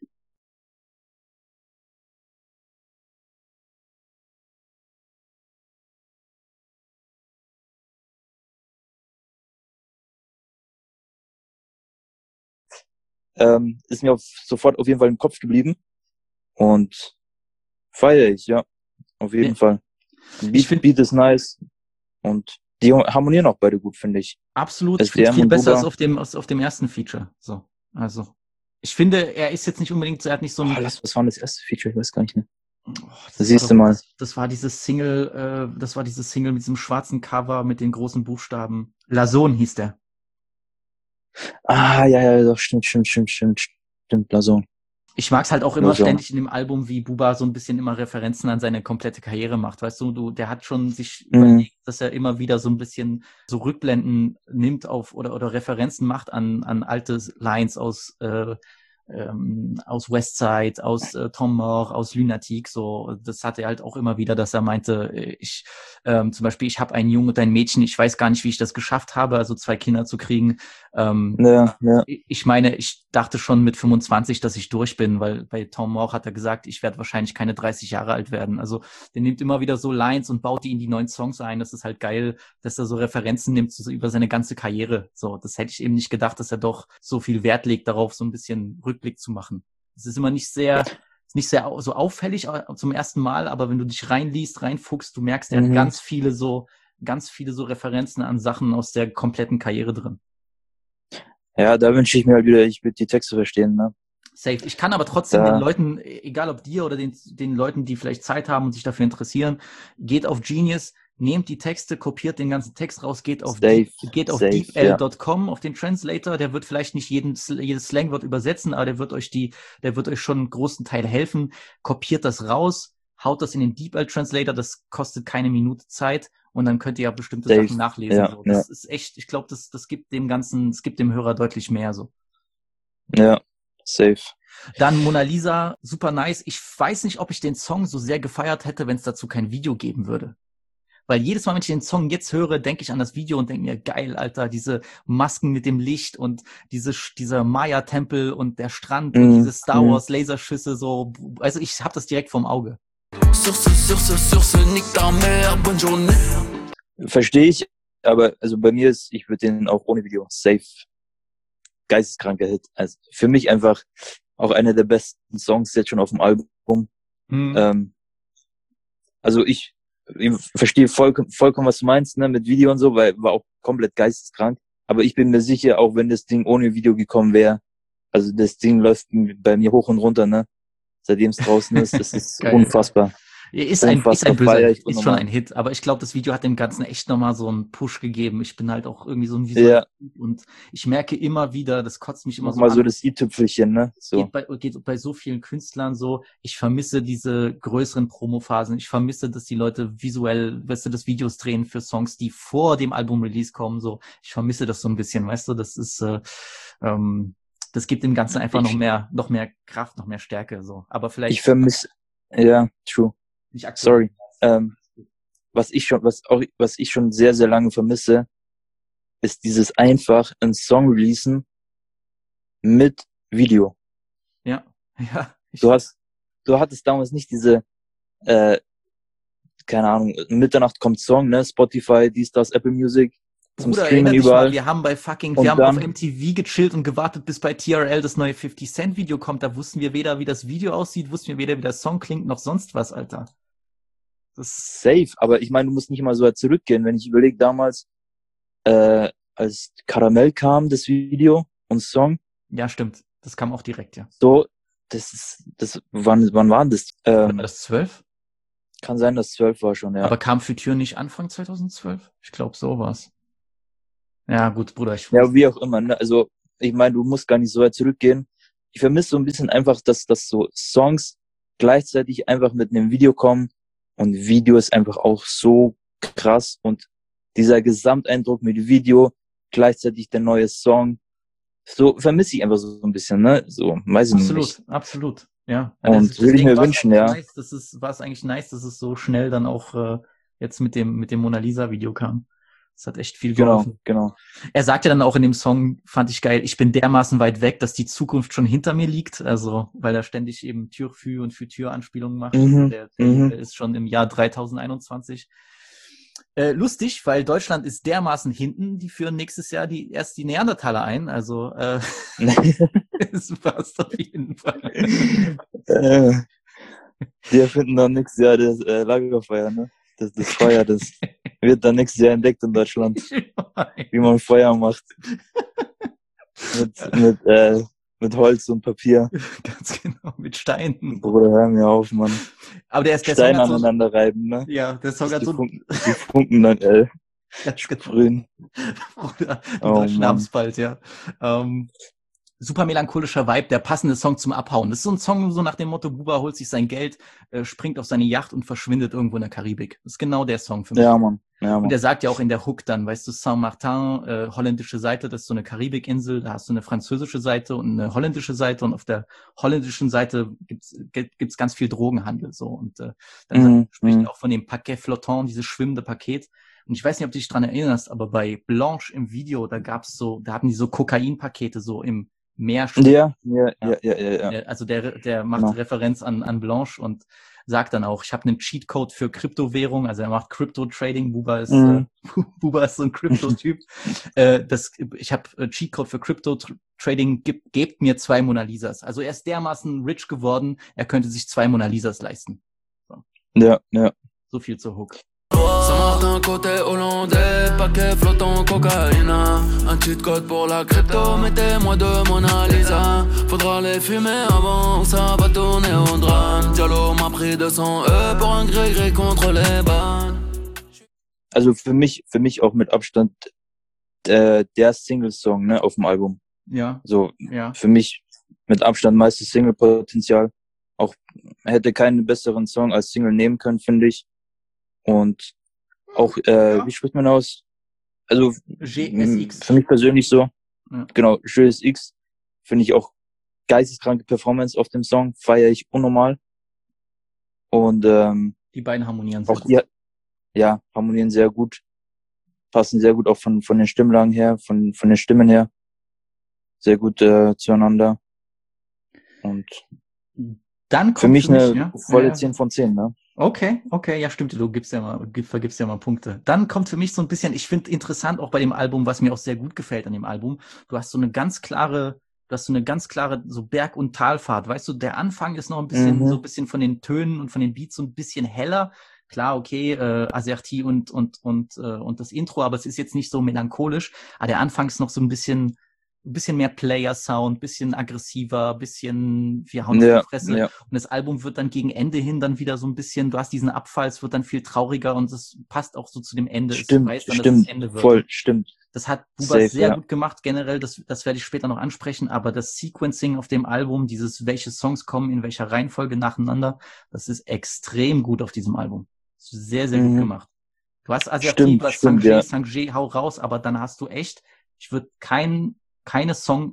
Ähm, ist mir auf, sofort auf jeden Fall im Kopf geblieben und feiere ich, ja, auf jeden Nee, Fall. ich Beat, finde Beat ist nice und die harmonieren auch beide gut, finde ich. absolut, ich finde es S D M viel und besser als Buba. auf dem, als auf dem ersten Feature. So, also ich finde, er ist jetzt nicht unbedingt, er hat nicht so Oh, ein, lass, was war denn das erste Feature? Ich weiß gar nicht mehr. oh, Das das war siehst doch, du mal. das, das war dieses Single, äh, das war dieses Single mit diesem schwarzen Cover mit den großen Buchstaben. Lazon hieß der. Ah, ja, ja, doch, stimmt, stimmt, stimmt, stimmt, stimmt, Blason. Ich mag's halt auch immer Blason. ständig in dem Album, wie Buba so ein bisschen immer Referenzen an seine komplette Karriere macht. Weißt du, du, der hat schon sich Mhm. überlegt, dass er immer wieder so ein bisschen so Rückblenden nimmt auf oder oder Referenzen macht an an alte Lines aus äh, ähm, aus Westside, aus äh, Tom Moore, aus Lunatic. So, das hat er halt auch immer wieder, dass er meinte, äh, ich ähm, zum Beispiel, ich habe einen Jungen und ein Mädchen, ich weiß gar nicht, wie ich das geschafft habe, also zwei Kinder zu kriegen. Ähm, Ja, ja, ich meine, ich dachte schon mit fünfundzwanzig, dass ich durch bin, weil bei Tom Moore hat er gesagt, ich werde wahrscheinlich keine dreißig Jahre alt werden. Also der nimmt immer wieder so Lines und baut die in die neuen Songs ein. Das ist halt geil, dass er so Referenzen nimmt so über seine ganze Karriere. So, das hätte ich eben nicht gedacht, dass er doch so viel Wert legt darauf, so ein bisschen Rückblick zu machen. Es ist immer nicht sehr, ist nicht sehr au- so auffällig äh, zum ersten Mal, aber wenn du dich reinliest, reinfuchst, du merkst, er hat Mhm. ganz viele so, ganz viele so Referenzen an Sachen aus der kompletten Karriere drin. ja, da wünsche ich mir halt wieder, ich würde die Texte verstehen, ne? Safe. Ich kann aber trotzdem Da, den Leuten, egal ob dir oder den, den Leuten, die vielleicht Zeit haben und sich dafür interessieren, geht auf Genius, nehmt die Texte, kopiert den ganzen Text raus, geht auf, safe, Deep, geht auf safe, deepl ja, Punkt com, auf den Translator, der wird vielleicht nicht jeden, jedes Slangwort übersetzen, aber der wird euch die, der wird euch schon einen großen Teil helfen. Kopiert das raus, haut das in den DeepL Translator, das kostet keine Minute Zeit und dann könnt ihr ja bestimmte safe, Sachen nachlesen. ja, So. ja, Das ist echt, ich glaube, das, das gibt dem Ganzen, es gibt dem Hörer deutlich mehr so. ja, safe. Dann Mona Lisa, super nice. Ich weiß nicht, ob ich den Song so sehr gefeiert hätte, wenn es dazu kein Video geben würde. Weil jedes Mal, wenn ich den Song jetzt höre, denke ich an das Video und denke mir, geil, Alter, diese Masken mit dem Licht und diese, dieser Maya-Tempel und der Strand und Mhm. diese Star Mhm. Wars Laserschüsse so. Also ich habe das direkt vorm Auge. Sur ce, sur ce, sur ce, nique ta mère, bonne journée. Verstehe ich, aber also bei mir ist, ich würde den auch ohne Video safe geisteskranker Hit. Also für mich einfach auch einer der besten Songs jetzt schon auf dem Album. Hm. Ähm, also ich, ich verstehe vollkommen, vollkommen, was du meinst, ne, mit Video und so, weil war auch komplett geisteskrank. Aber ich bin mir sicher, auch wenn das Ding ohne Video gekommen wäre, also das Ding läuft bei mir hoch und runter, ne, seitdem es draußen ist, das ist Geil. unfassbar. Ist ein, ist Unfassbar ein böser feier Hit, ich ist schon unnormal. ein Hit, aber ich glaube, das Video hat dem Ganzen echt nochmal so einen Push gegeben. Ich bin halt auch irgendwie so ein visueller Ja, Typ und ich merke immer wieder, das kotzt mich immer so nochmal an. so das i-Tüpfelchen, ne, so. Geht bei, geht bei so vielen Künstlern so. Ich vermisse diese größeren Promophasen. Ich vermisse, dass die Leute visuell, weißt du, das Videos drehen für Songs, die vor dem Album-Release kommen. So, ich vermisse das so ein bisschen, weißt du. Das ist, äh, ähm, das, das gibt dem Ganzen einfach noch mehr, noch mehr Kraft, noch mehr Stärke, so. Aber vielleicht. Ich vermisse, ja, true. Nicht aktuell. Sorry. Ähm, was ich schon, was auch, was ich schon sehr, sehr lange vermisse, ist dieses einfach einen Song releasen mit Video. Ja, ja. Du hast, du hattest damals nicht diese, äh, keine Ahnung, Mitternacht kommt Song, ne, Spotify, dies, das, Apple Music, zum Bruder, Streamen erinnere dich überall. mal, wir haben bei fucking, Und wir haben dann- auf M T V gechillt und gewartet, bis bei T R L das neue fifty Cent Video kommt. Da wussten wir weder, wie das Video aussieht, wussten wir weder, wie der Song klingt, noch sonst was, Alter. Das, Safe, aber ich meine, du musst nicht mal so weit zurückgehen. Wenn ich überlege, damals, äh, als Karamell kam, das Video und Song, ja, stimmt. Das kam auch direkt, ja. so, das ist, das, wann, wann war das? War Ähm, das zwölf? kann sein, dass zwölf war schon, ja. Aber kam Future nicht Anfang zweitausendzwölf? Ich glaube, so war's. Ja, gut, Bruder, ich Ja, wie auch immer, ne? Also, ich meine, du musst gar nicht so weit zurückgehen. Ich vermisse so ein bisschen einfach, dass, dass so Songs gleichzeitig einfach mit einem Video kommen und Video ist einfach auch so krass und dieser Gesamteindruck mit Video, gleichzeitig der neue Song, so vermisse ich einfach so ein bisschen, ne? So, weiß ich absolut, nicht. absolut, ja. Und Also würde ich mir deswegen war's wünschen, eigentlich ja. Nice, das ist, war es eigentlich nice, dass es so schnell dann auch äh, jetzt mit dem mit dem Mona Lisa Video kam. Das hat echt viel Genau, geholfen. genau. Er sagt ja dann auch in dem Song, fand ich geil, ich bin dermaßen weit weg, dass die Zukunft schon hinter mir liegt. Also, weil er ständig eben Tür für und für Tür Anspielungen macht. Mhm, Der, der mhm. ist schon im Jahr dreitausendeinundzwanzig. Äh, lustig, weil Deutschland ist dermaßen hinten, die führen nächstes Jahr die erst die Neandertaler ein. Also, äh, es passt auf jeden Fall. äh, die erfinden dann nächstes Jahr das äh, Lagerfeuer, ne? Das, das Feuer, das wird dann nächstes Jahr entdeckt in Deutschland, wie man Feuer macht. Mit, mit, äh, mit Holz und Papier. Ganz genau, mit Steinen. Bruder, hör mir auf, Mann. Aber der ist der Song Steine hat so, aneinander reiben, ne? ja, der Song hat Die so Funken, die Funken dann, äh, ganz genau. sprühen. Bruder, die Oh, Deutschen Mann. haben's bald, ja. Ähm, super melancholischer Vibe, der passende Song zum Abhauen. Das ist so ein Song so nach dem Motto, Buba holt sich sein Geld, äh, springt auf seine Yacht und verschwindet irgendwo in der Karibik. Das ist genau der Song für mich. Ja, Mann. Ja, Und Mann. er sagt ja auch in der Hook dann, weißt du, Saint-Martin, äh, holländische Seite, das ist so eine Karibikinsel, da hast du eine französische Seite und eine holländische Seite und auf der holländischen Seite gibt's gibt's ganz viel Drogenhandel, so. Und äh, dann Mhm, spricht mhm. er auch von dem Paquet Flottant, dieses schwimmende Paket. Und ich weiß nicht, ob du dich dran erinnerst, aber bei Blanche im Video, da gab's so, da hatten die so Kokainpakete so im Meer schwimmen. Ja, ja, ja, ja, ja, ja. Der- Also der, der macht Genau. Referenz an, an Blanche und sagt dann auch, ich habe einen Cheatcode für Kryptowährung, also er macht Crypto-Trading, Buba ist, Mhm. äh, Buba ist so ein Krypto-Typ. äh, das, ich habe äh, Cheatcode für Crypto-Trading, gebt, gebt mir zwei Mona Lisas. Also er ist dermaßen rich geworden, er könnte sich zwei Mona Lisas leisten. Ja, ja. So viel zur Hook. Saint-Martin côté hollandais, paquet flottant cocaïna. Un cheat code pour la crypto, mettez-moi de Mona Lisa. Faudra les fumer avant, ça va tourner au drame. Diallo m'a pris deux cents E pour un gré-gré contre les bannes. Also für mich, für mich auch mit Abstand äh, der Single-Song, ne, auf dem Album. Ja, So, ja. für mich mit Abstand meistes Single-Potenzial. Auch hätte keinen besseren Song als Single nehmen können, finde ich. Und auch, äh, Ja. wie spricht man aus? Also G S X. m, für mich persönlich so, Ja. genau, G S X finde ich auch geisteskranke Performance auf dem Song, feiere ich unnormal. Und ähm, Die beiden harmonieren sehr auch gut. die, ja, harmonieren sehr gut, passen sehr gut auch von von den Stimmlagen her, von von den Stimmen her, sehr gut äh, zueinander. Und Dann kommt für mich eine ja, volle ja, zehn von zehn, ne? Okay, okay, ja stimmt, du gibst ja mal, gib- vergibst ja mal Punkte. Dann kommt für mich so ein bisschen, ich finde interessant auch bei dem Album, was mir auch sehr gut gefällt an dem Album, du hast so eine ganz klare, du hast so eine ganz klare so Berg- und Talfahrt, weißt du, der Anfang ist noch ein bisschen, Mhm. so ein bisschen von den Tönen und von den Beats so ein bisschen heller. Klar, okay, äh, Aserti und, und, und, äh, und das Intro, aber es ist jetzt nicht so melancholisch, aber der Anfang ist noch so ein bisschen, ein bisschen mehr Player-Sound, bisschen aggressiver, bisschen, wir hauen auf Ja, die Fresse. ja, Und das Album wird dann gegen Ende hin dann wieder so ein bisschen, du hast diesen Abfall, es wird dann viel trauriger und es passt auch so zu dem Ende. stimmt, es weiß dann, dass stimmt, es Ende wird. voll, stimmt. Das hat Buba Safe, sehr ja. gut gemacht, generell, das, das werde ich später noch ansprechen, aber das Sequencing auf dem Album, dieses, welche Songs kommen in welcher Reihenfolge nacheinander, das ist extrem gut auf diesem Album. Das ist sehr, sehr Mhm. gut gemacht. Du hast Aserti, Stimmt, du hast stimmt, Sanjay, ja. Sanjay, hau raus, aber dann hast du echt, ich würde kein, keine Song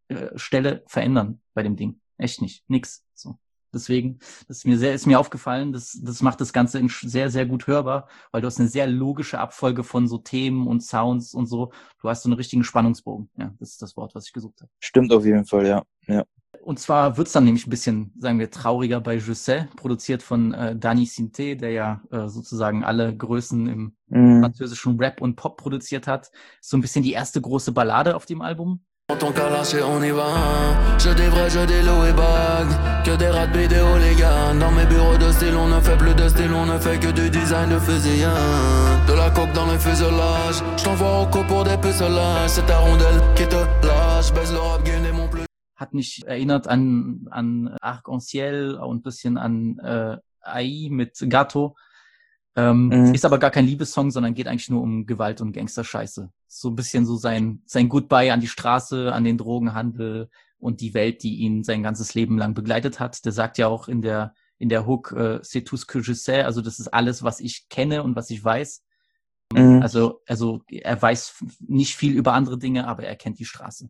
äh, Stelle verändern bei dem Ding. Echt nicht. Nix. So. Deswegen, das ist mir sehr, ist mir aufgefallen, das, das macht das Ganze sehr, sehr gut hörbar, weil du hast eine sehr logische Abfolge von so Themen und Sounds und so. Du hast so einen richtigen Spannungsbogen. Ja, das ist das Wort, was ich gesucht habe. Stimmt auf jeden Fall, ja. ja. Und zwar wird's dann nämlich ein bisschen, sagen wir, trauriger bei Je sais, produziert von äh, Dany Sinté, der ja äh, sozusagen alle Größen im Mhm. französischen Rap und Pop produziert hat. So ein bisschen die erste große Ballade auf dem Album. Ton kalash et on y va, hein. Je des vrais, je des Louis Bag. Que des rats de vidéo les gars. Dans mes bureaux de style on ne fait plus de style, on ne fait que du design de fusil, hein. De la coke dans le fuselage. Je t'envoie au co pour des pucelages. C'est ta rondelle qui te lâche. Baisse le rap game et mon plus. Hat mich erinnert an an Arc-en-Ciel und ein bisschen an äh, A I mit Gato. Ähm, Mhm. Ist aber gar kein Liebessong, sondern geht eigentlich nur um Gewalt und Gangsterscheiße. So ein bisschen so sein sein Goodbye an die Straße, an den Drogenhandel und die Welt, die ihn sein ganzes Leben lang begleitet hat. Der sagt ja auch in der in der Hook, äh, c'est tout ce que je sais, also das ist alles, was ich kenne und was ich weiß. Mhm. Also also er weiß f- nicht viel über andere Dinge, aber er kennt die Straße.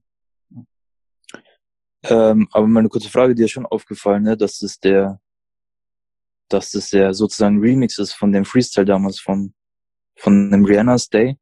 Ähm, aber meine kurze Frage, dir ist schon aufgefallen, ne, dass das der, dass das der sozusagen Remix ist von dem Freestyle damals von, von dem Rihanna's Day,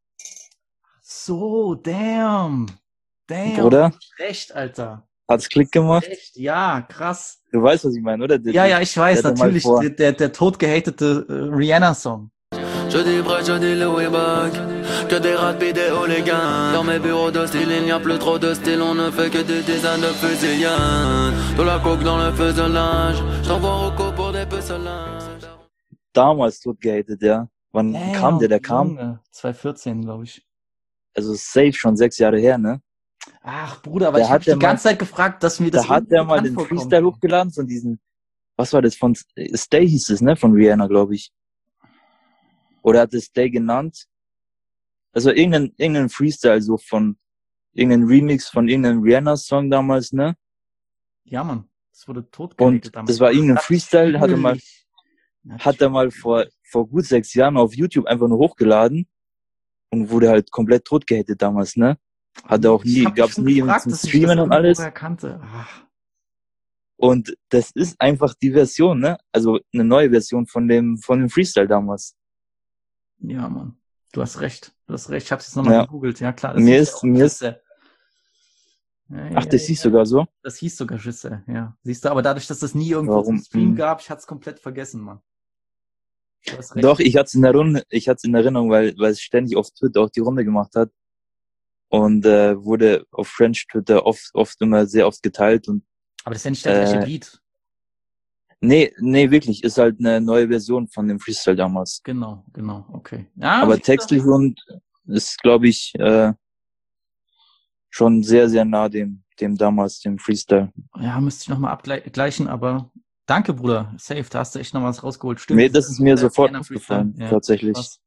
So, damn. Damn. Bruder? Recht, Alter. Hat's Klick gemacht? Echt, ja, krass. Du weißt, was ich meine, oder? Der- Ja, ja, ich weiß, der hat ja mal natürlich, vor- der, der, der totgehatete äh, Rihanna-Song. Je dis vrai, je dis Louis Bag. Que des rats de vidéo les gars. Dans mes bureaux de style il n'y a plus trop de style, on ne fait que des designs de fusil, hein. De la coke dans le fuselage. Je t'envoie au co pour des pucelages. Damals tot gehatet, ja. Wann Damn, kam der? Der kam, Junge, zwanzig vierzehn, glaube ich. also safe schon sechs Jahre her, ne? Ach, Bruder, aber Da ich habe hat die der mal- ganze Zeit gefragt, dass mir das Da hat irgendwie der mal bekannt den vorkommt. Freestyle hochgeladen von diesen, was war das, von Stay hieß es, ne? Von Rihanna, glaube ich. Oder hat es Stay genannt? Also irgendein, irgendein Freestyle so von, irgendein Remix von irgendeinem Rihanna-Song damals, ne? Ja, Mann, das wurde totgehatet Und damals. das war irgendein Freestyle, hat er mal, Natürlich. hat er mal vor, vor gut sechs Jahren auf YouTube einfach nur hochgeladen und wurde halt komplett tot gehatet damals, ne? Hat er auch Ich nie, hab mich gab's schon nie gefragt, zum dass ich Streamen das und alles. irgendwoher kannte. Ach, Und das ist einfach die Version, ne? Also eine neue Version von dem, von dem Freestyle damals. ja, Mann. Du hast recht. Du hast recht. Ich hab's jetzt nochmal Ja. gegoogelt. Ja, klar. Mir hieß ist- ja auch mir ist- Gisse. Ja, Ach, ja, das ja, hieß ja. sogar so? Das hieß sogar Gisse, ja. Siehst du, aber dadurch, dass das nie irgendwo Warum? zum Stream Hm. gab, ich hat's komplett vergessen, Mann. Du hast recht. Doch, ich hatte es in der Runde, ich hatte es in Erinnerung, weil, weil es ständig auf Twitter auch die Runde gemacht hat. Und äh, wurde auf French Twitter oft, oft immer sehr oft geteilt. Und Aber das ist ja nicht der gleiche Äh, Beat. nee, nee, wirklich, ist halt eine neue Version von dem Freestyle damals. Genau, genau, okay. Ja, Aber siehst du? textlich und ist, glaube ich, äh, schon sehr, sehr nah dem, dem damals, dem Freestyle. Ja, müsste ich nochmal abgleichen, aber danke, Bruder. Safe, da hast du echt noch was rausgeholt. Stimmt. Nee, das ist mir der sofort Rihanna aufgefallen, Freestyle. Ja, tatsächlich. krass.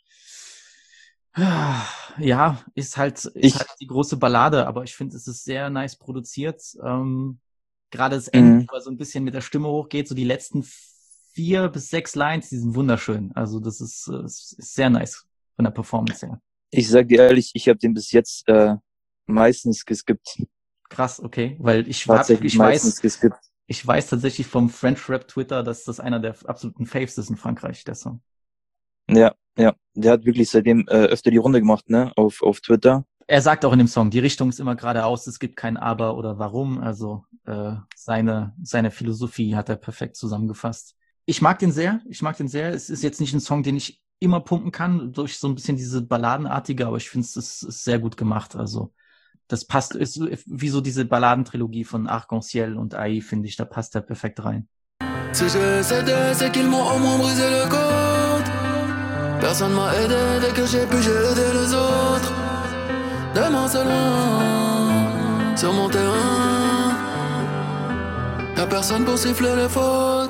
Ja, ist halt, ist Ich- halt die große Ballade, aber ich finde, es ist sehr nice produziert. Ähm, gerade das Ende, Mhm. wo er so ein bisschen mit der Stimme hochgeht, so die letzten vier bis sechs Lines, die sind wunderschön. Also das ist, äh, ist ist sehr nice von der Performance her. Ich sag dir ehrlich, ich habe den bis jetzt äh, meistens geskippt. Krass, okay, weil ich, hab, Tatsächlich ich meistens weiß, geskippt. ich weiß tatsächlich vom French Rap Twitter, dass das einer der absoluten Faves ist in Frankreich, der Song. Ja, ja. Der hat wirklich seitdem äh, öfter die Runde gemacht, ne, auf, auf Twitter. Er sagt auch in dem Song, die Richtung ist immer geradeaus, es gibt kein Aber oder Warum. Also äh, seine seine Philosophie hat er perfekt zusammengefasst. Ich mag den sehr, ich mag den sehr. Es ist jetzt nicht ein Song, den ich immer pumpen kann, durch so ein bisschen diese Balladenartige, aber ich finde es ist, ist sehr gut gemacht. Also das passt, ist wie so diese Balladentrilogie von Arc-en-Ciel und A I, finde ich, da passt er perfekt rein. Si je cédais, c'est qu'ils m'ont au moins brisé le code. Personne m'a aidé dès que j'ai pu, j'ai aidé les autres. Demain c'est loin, sur mon terrain. Y'a personne pour siffler les fautes.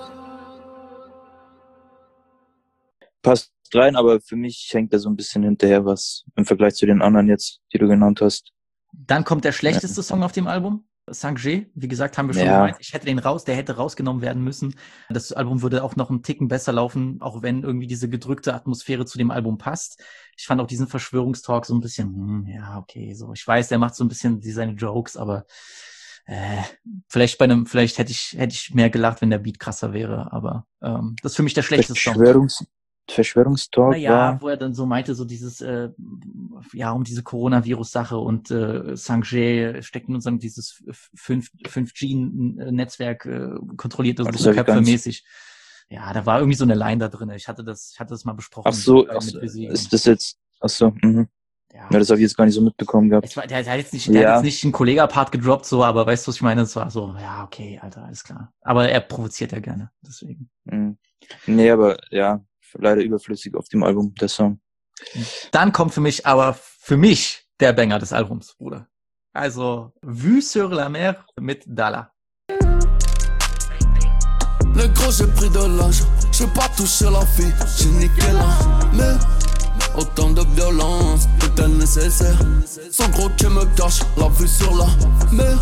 Passt rein, aber für mich hängt er so ein bisschen hinterher, was im Vergleich zu den anderen jetzt, die du genannt hast. Dann kommt der schlechteste Song auf dem Album. Sanjay, wie gesagt, haben wir schon Ja. gemeint, ich hätte den raus, der hätte rausgenommen werden müssen. Das Album würde auch noch einen Ticken besser laufen, auch wenn irgendwie diese gedrückte Atmosphäre zu dem Album passt. Ich fand auch diesen Verschwörungstalk so ein bisschen, hm, ja, okay, so. Ich weiß, der macht so ein bisschen die seine Jokes, aber äh, vielleicht bei einem, vielleicht hätte ich, hätte ich mehr gelacht, wenn der Beat krasser wäre, aber ähm, das ist für mich der schlechteste Song. Verschwörungs Verschwörungstalk Naja, war. wo er dann so meinte, so dieses, äh, ja, um diese Coronavirus-Sache und äh, Sanjay steckt in unserem dieses fünf G-Netzwerk äh, kontrolliert Oh, das das so hab ich gar nicht. köpfermäßig. Ja, da war irgendwie so eine Line da drin. Ich hatte das, ich hatte das mal besprochen. Ach so, äh, ach mit so, Busy ist und, das jetzt, ach so, mhm. ja. Ja, das habe ich jetzt gar nicht so mitbekommen gehabt. Es war, der, der hat jetzt nicht, der Ja. hat jetzt nicht einen Kollega-Part gedroppt, so, aber weißt du, was ich meine? Es war so, ja, okay, Alter, alles klar. Aber er provoziert ja gerne, deswegen. Mhm. Nee, aber ja, leider überflüssig auf dem Album, der Song. Dann kommt für mich aber, für mich, der Banger des Albums, Bruder. Also, Vue sur la mer mit Dalla. Le gros j'ai pris de l'âge, j'ai pas touché la fille, j'ai niqué la mais autant de violence, était nécessaire. Son gros qui me cache, la vue sur la mer.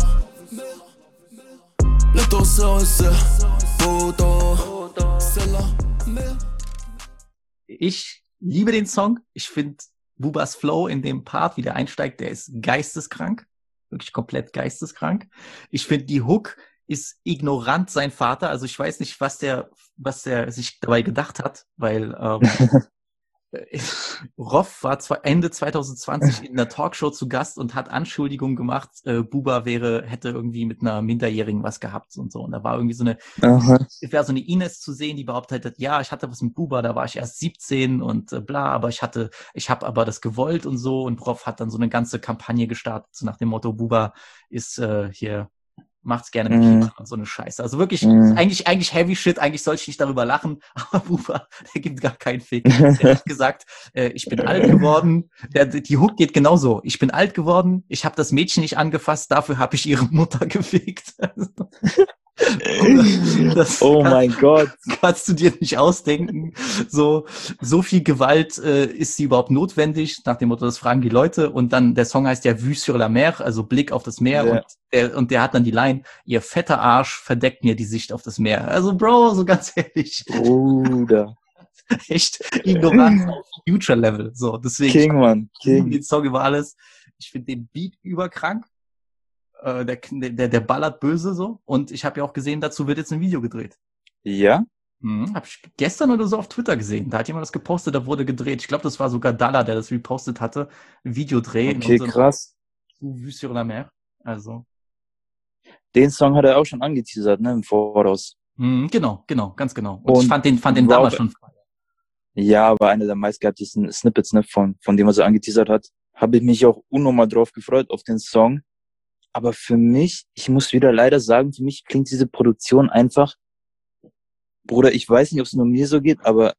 Le dos se resserre, photo, c'est la mer. Ich liebe den Song. Ich finde Bubas Flow in dem Part, wie der einsteigt, der ist geisteskrank. Wirklich komplett geisteskrank. Ich finde, die Hook ist ignorant sein Vater. Also ich weiß nicht, was der, was der sich dabei gedacht hat, weil ähm, Roff war zwar Ende zwanzig zwanzig in einer Talkshow zu Gast und hat Anschuldigungen gemacht, äh, Buba wäre, hätte irgendwie mit einer Minderjährigen was gehabt und so. Und da war irgendwie so eine, Aha. es wäre so eine Ines zu sehen, die behauptet hat, ja, ich hatte was mit Buba, da war ich erst siebzehn und äh, bla, aber ich hatte, ich habe aber das gewollt und so. Und Roff hat dann so eine ganze Kampagne gestartet, so nach dem Motto, Buba ist äh, hier, macht's gerne mit Mhm. Kindern und so eine Scheiße. Also wirklich, Mhm. eigentlich, eigentlich heavy shit, eigentlich sollte ich nicht darüber lachen, aber Buba, der gibt gar keinen Fick. Der hat gesagt, äh, ich bin alt geworden, der, die Hook geht genauso. Ich bin alt geworden, ich habe das Mädchen nicht angefasst, dafür habe ich ihre Mutter gefickt. Das Oh kann- mein Gott. kannst du dir nicht ausdenken. So, so viel Gewalt äh, ist sie überhaupt notwendig? Nach dem Motto, das fragen die Leute. Und dann, der Song heißt ja Vue sur la mer, also Blick auf das Meer. Ja. Und, der, und der hat dann die Line, ihr fetter Arsch verdeckt mir die Sicht auf das Meer. Also Bro, so ganz ehrlich, Bruder. echt ignorant auf Future-Level. So, deswegen, King, Mann. ich liebe King. den Song über alles. Ich finde den Beat überkrank. Äh, der, der, der ballert böse so. Und ich habe ja auch gesehen, dazu wird jetzt ein Video gedreht. Ja? Mhm, hab ich gestern oder so auf Twitter gesehen. Da hat jemand das gepostet, da wurde gedreht. Ich glaube, das war sogar Dalla, der das repostet hatte. Ein Videodreh in Okay, unserem krass. Vue sur la mer. Also, Den Song hat er auch schon angeteasert, ne, im Voraus. mhm, genau, genau, ganz genau. Und, ich Und fand den, fand den war damals auch- schon frei. Ja, war einer der meistgehabtesten Snippets, ne, von, von dem er so angeteasert hat. Habe ich mich auch unnormal drauf gefreut, auf den Song. Aber für mich, ich muss wieder leider sagen, für mich klingt diese Produktion einfach, Bruder, ich weiß nicht, ob es nur mir so geht, aber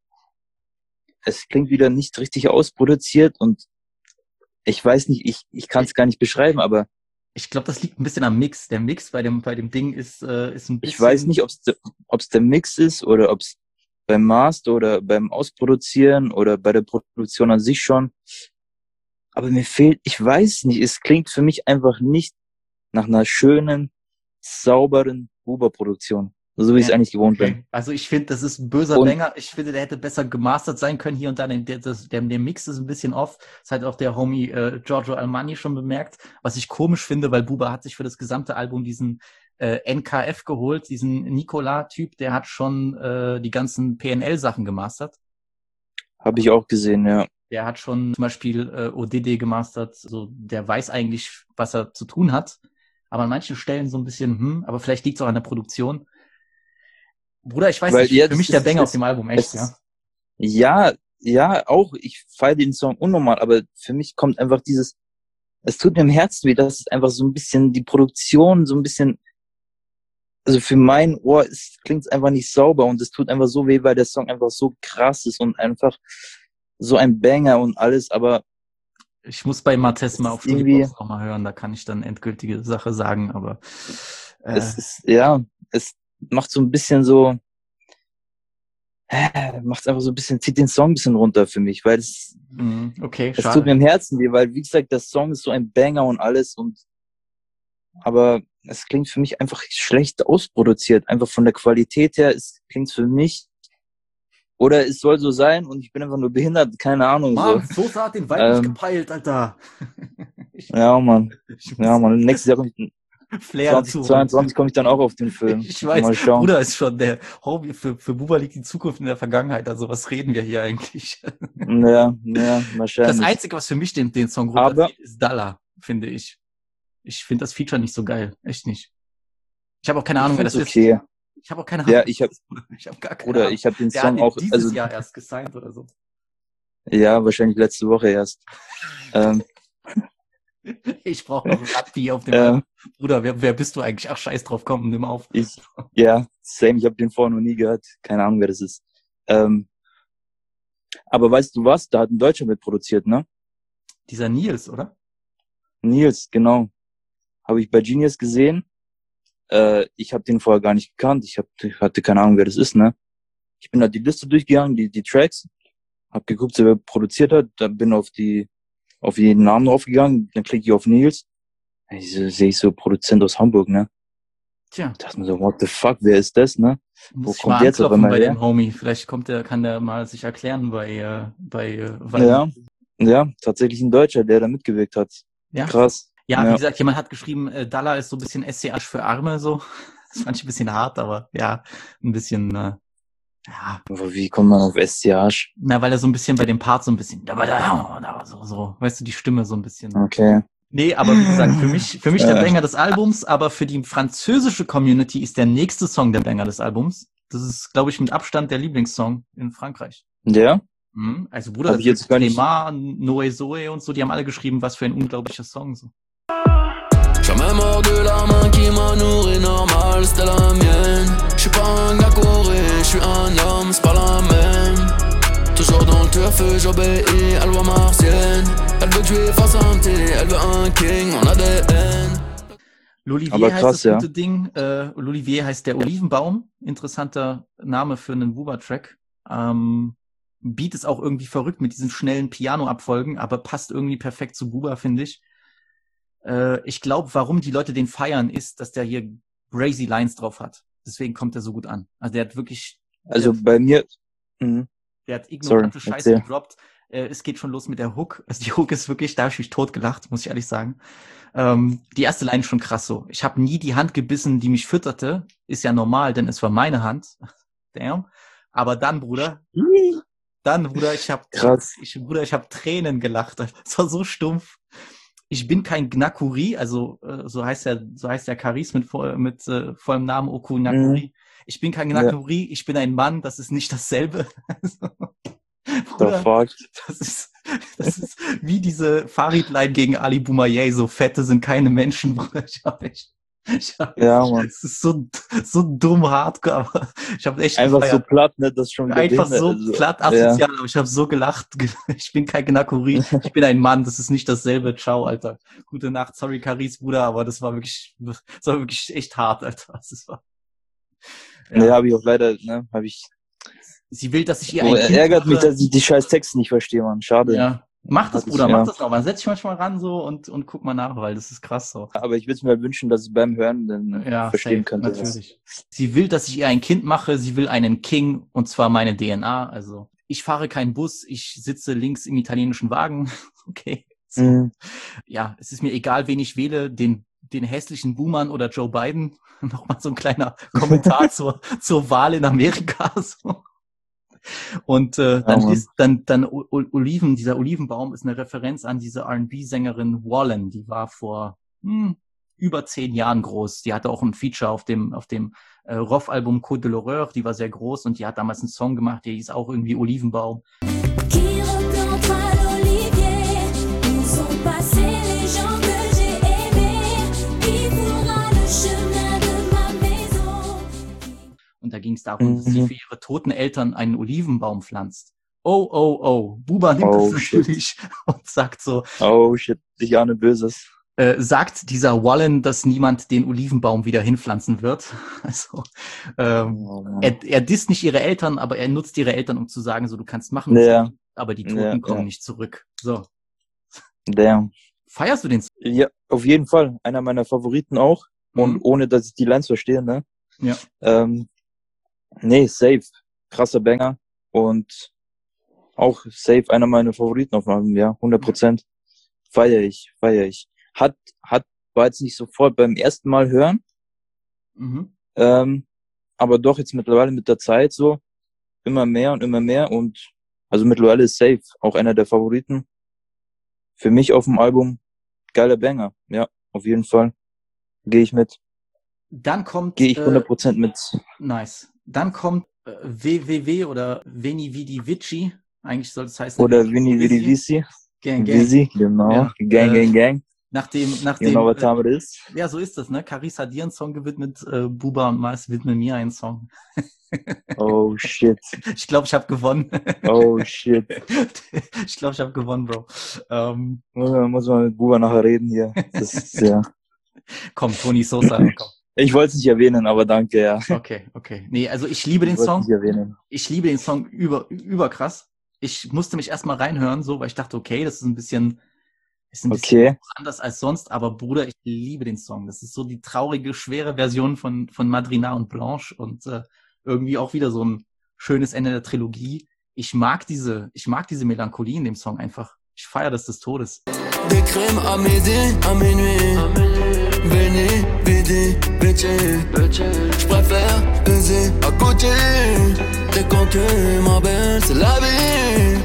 es klingt wieder nicht richtig ausproduziert und ich weiß nicht, ich, ich kann es gar nicht beschreiben, aber Ich glaube, das liegt ein bisschen am Mix. Der Mix bei dem, bei dem Ding ist, äh, ist ein bisschen. ich weiß nicht, ob es der Mix ist oder ob es beim Master oder beim Ausproduzieren oder bei der Produktion an sich schon. Aber mir fehlt, ich weiß nicht, es klingt für mich einfach nicht nach einer schönen, sauberen Huber-Produktion. So wie ich es Ja, eigentlich gewohnt bin. Okay. Also ich finde, das ist ein böser Und- Banger. Ich finde, der hätte besser gemastert sein können hier und da. Der, das, der, der Mix ist ein bisschen off. Das hat auch der Homie äh, Giorgio Armani schon bemerkt. Was ich komisch finde, weil Buba hat sich für das gesamte Album diesen äh, N K F geholt, diesen Nicola-Typ, der hat schon äh, die ganzen P N L-Sachen gemastert. Habe ich auch gesehen, ja. Der hat schon zum Beispiel äh, O D D gemastert. Also der weiß eigentlich, was er zu tun hat. Aber an manchen Stellen so ein bisschen, hm, aber vielleicht liegt es auch an der Produktion. Bruder, ich weiß Weil nicht, jetzt für mich ist der es- Banger es- auf dem Album, echt, es ja. ist- Ja, ja, auch. Ich feiere den Song unnormal, aber für mich kommt einfach dieses, es tut mir im Herzen weh, dass es einfach so ein bisschen die Produktion so ein bisschen, also für mein Ohr ist, klingt es einfach nicht sauber und es tut einfach so weh, weil der Song einfach so krass ist und einfach so ein Banger und alles, aber Ich muss bei Martes mal auf irgendwie- Studios noch mal hören, da kann ich dann endgültige Sache sagen, aber äh, es ist, ja, es macht so ein bisschen so, äh, macht einfach so ein bisschen, zieht den Song ein bisschen runter für mich, weil es, mh, okay, es tut schade. mir im Herzen weh, weil wie gesagt, der Song ist so ein Banger und alles und, aber es klingt für mich einfach schlecht ausproduziert. Einfach von der Qualität her klingt es für mich. Oder es soll so sein und ich bin einfach nur behindert, keine Ahnung. Mann, so. Sosa hat den Vibe Ähm, nicht gepeilt, Alter. Ich, Ja, Mann. ich Ja, muss Mann. Nächstes Jahr, komm ich- Flair dazu holen. zwanzig zweiundzwanzig komme ich dann auch auf den Film. Ich weiß, Mal schauen. Bruder ist schon der Hobby, für, für Buba liegt die Zukunft in der Vergangenheit, also was reden wir hier eigentlich? Ja, ja, wahrscheinlich. Das Einzige, was für mich den, den Song Aber- runterzieht, ist Dalla, finde ich. Ich finde das Feature nicht so geil, echt nicht. Ich habe auch keine Ahnung, ich wer das find's ist. okay. Ich habe auch keine Ahnung. Ja, wer ich das hab- ist, Bruder. Ich habe gar keine Oder Ahnung. ich habe den Der Song hat auch, dieses also Jahr erst gesigned oder so. ja, wahrscheinlich letzte Woche erst. ähm, Ich brauche noch ein Rugby auf dem äh, Album. Bruder, wer, wer bist du eigentlich? Ach, scheiß drauf, komm, nimm auf. ich, ja, same, ich habe den vorher noch nie gehört. Keine Ahnung, wer das ist. Ähm, aber weißt du was? Da hat ein Deutscher mitproduziert, ne? Dieser Nils, oder? Nils, genau. Habe ich bei Genius gesehen. Äh, ich habe den vorher gar nicht gekannt. Ich hab, ich hatte keine Ahnung, wer das ist, ne? Ich bin da die Liste durchgegangen, die, die Tracks. Hab geguckt, wer produziert hat. Dann bin auf die, auf jeden Namen draufgegangen. Dann klicke ich auf Nils. Ich so, sehe ich so Produzent aus Hamburg, ne? Tja, Ich dachte mir so, what the fuck, wer ist das, ne? Wo muss ich kommt mal der jetzt auf anklopfen einmal bei her? dem Homie. Vielleicht kommt der, kann der mal sich erklären bei, äh, bei, äh, weil, Ja, ja, tatsächlich ein Deutscher, der da mitgewirkt hat. ja. Krass. Ja, wie Ja. gesagt, jemand hat geschrieben, äh, Dalla ist so ein bisschen S C H für Arme, so. Das fand ich ein bisschen hart, aber ja, ein bisschen, äh, ja, Aber wie kommt man auf S C H? na, weil er so ein bisschen bei dem Part so ein bisschen, da war da, da, so, so, weißt du, die Stimme so ein bisschen. Okay. Nee, aber wie gesagt, für mich, für mich der Äh. Banger des Albums, aber für die französische Community ist der nächste Song der Banger des Albums. Das ist, glaube ich, mit Abstand der Lieblingssong in Frankreich. Ja? Mhm. Also Bruder, Hab ich jetzt gar nicht- Clément, Noé Zoé und so, die haben alle geschrieben, was für ein unglaublicher Song. So. Jamais mort de la main qui m'a nourri normal, c'était la mienne. J'suis pas un gars couré, j'suis un homme, c'est pas la même. Toujours dans le turf, j'obéis à loi martienne. Elle veut que je lui fasse un thé, elle veut un king, mon A D N. L'Olivier Aber heißt krass, das ja. gute Ding. Äh, L'Olivier heißt der Olivenbaum. Interessanter Name für einen Buba-Track. Ähm, Beat ist auch irgendwie verrückt mit diesen schnellen Piano-Abfolgen, aber passt irgendwie perfekt zu Buba, finde ich. Äh, ich glaube, warum die Leute den feiern, ist, dass der hier crazy Lines drauf hat. Deswegen kommt er so gut an. Also der hat wirklich, Also der, bei mir, mhm. der hat ignorante Sorry, Scheiße erzähl. gedroppt. Äh, es geht schon los mit der Hook. Also die Hook ist wirklich, da habe ich mich totgelacht, muss ich ehrlich sagen. Ähm, die erste Line ist schon krass so. Ich habe nie die Hand gebissen, die mich fütterte. Ist ja normal, denn es war meine Hand. Damn. Aber dann, Bruder, dann, Bruder, ich habe Krass. ich, Bruder, ich habe Tränen gelacht. Das war so stumpf. Ich bin kein Gnakuri, also äh, so heißt der, so heißt der Karis mit voll- mit äh, vollem Namen Oku Gnakuri. Ich bin kein Gnakuri, ich bin ein Mann. Das ist nicht dasselbe. Also, The Bruder, fuck. das ist, das ist wie diese Farid-Line gegen Ali Boumaier, so Fette sind keine Menschen, Bruder. Ich hab echt, ich hab, Ja, Mann. es ist so, so dumm hardcore, aber ich hab echt Einfach so gefeiert. platt, ne? Das ist schon wieder Einfach behindert, so also, platt Ja. asozial, aber ich habe so gelacht. Ich bin kein Gnakuri, ich bin ein Mann, das ist nicht dasselbe. Ciao, Alter. Gute Nacht, sorry, Caris, Bruder, aber das war wirklich, das war wirklich echt hart, Alter. Das war, Nee, habe ich auch leider, ne? Habe ich. Sie will, dass ich ihr Oh, ein Kind ärgert mich, mache. dass ich die scheiß Texte nicht verstehe, Mann. Schade. Ja. Mach das, Hat ich- Bruder, ja. mach das noch mal. Setz dich manchmal ran so und, und guck mal nach, weil das ist krass so. Aber ich würde mir wünschen, dass ich beim Hören dann Ja, verstehen safe, könnte. was- natürlich. Sie will, dass ich ihr ein Kind mache. Sie will einen King und zwar meine D N A. Also ich fahre keinen Bus. Ich sitze links im italienischen Wagen. Okay. So. Mhm. Ja, es ist mir egal, wen ich wähle. Den, den hässlichen Buhmann oder Joe Biden. Nochmal so ein kleiner Kommentar zur, zur Wahl in Amerika. So. Und äh, dann, Mann. ist, dann, dann O- O- Oliven, dieser Olivenbaum ist eine Referenz an diese R and B-Sängerin Wallen. Die war vor hm, über zehn Jahren groß. Die hatte auch ein Feature auf dem auf dem äh, Roff-Album Côte de l'Horreur. Die war sehr groß und die hat damals einen Song gemacht, der hieß auch irgendwie Olivenbaum. Qui replantera l'olivier? Où sont passés les gens que j'ai aimés? Qui fera le chemin de ma maison? Und da ging es darum, dass sie Mhm. für ihre toten Eltern einen Olivenbaum pflanzt. Oh, oh, oh. Buba nimmt Oh, das shit. natürlich und sagt so, Oh shit, ich ahne Böses. äh, sagt dieser Wallen, dass niemand den Olivenbaum wieder hinpflanzen wird. Also, ähm, Oh, Mann. er, er disst nicht ihre Eltern, aber er nutzt ihre Eltern, um zu sagen, so, du kannst machen, was Ja. du willst, aber die Toten Ja, kommen ja. nicht zurück. So. Damn. Feierst du den? Ja, auf jeden Fall. Einer meiner Favoriten auch. und Mhm. ohne, dass ich die Lines verstehe, ne? Ja. Ähm, nee, safe. Krasser Banger und auch safe einer meiner Favoriten auf dem Album, ja, hundert Prozent. Feier ich, feier ich. Hat, hat, war jetzt nicht sofort beim ersten Mal hören, Mhm. ähm, aber doch jetzt mittlerweile mit der Zeit so immer mehr und immer mehr und also mittlerweile ist safe auch einer der Favoriten für mich auf dem Album. Geiler Banger, ja, auf jeden Fall. Gehe ich mit. Dann kommt, Gehe ich äh, hundert Prozent mit. nice. Dann kommt äh, W W W oder Veni Vidi Vici. Eigentlich soll es heißen Oder Veni Vini Vidi Vici. Vici. Gang, gang. Visi, genau. Ja, Gang, äh, gang, gang. Nachdem, You nachdem, know what äh, time it is? ja, so ist das, ne? Caris hat dir einen Song gewidmet, äh, Buba und Mars widmen mir einen Song. Oh shit. Ich glaube, ich habe gewonnen. Oh shit. Ich glaube, ich habe gewonnen, Bro. Ähm, Muss man, muss man mit Buba nachher reden hier. Das ist ja. komm, Toni Sosa, komm. Ich wollte es nicht erwähnen, aber danke, ja. Okay, okay. Nee, also ich liebe den Ich wollte es Song. nicht erwähnen. Ich liebe den Song über, überkrass. Ich musste mich erstmal reinhören, so, weil ich dachte, okay, das ist ein bisschen, ist ein bisschen Okay. anders als sonst, aber Bruder, ich liebe den Song. Das ist so die traurige, schwere Version von, von Madrina und Blanche und äh, irgendwie auch wieder so ein schönes Ende der Trilogie. Ich mag diese, ich mag diese Melancholie in dem Song einfach. Ich feiere das des Todes. Des crèmes à midi, à minuit. Veni, vidi, vici. Je préfère baiser à côté. T'es con que ma belle, c'est la vie.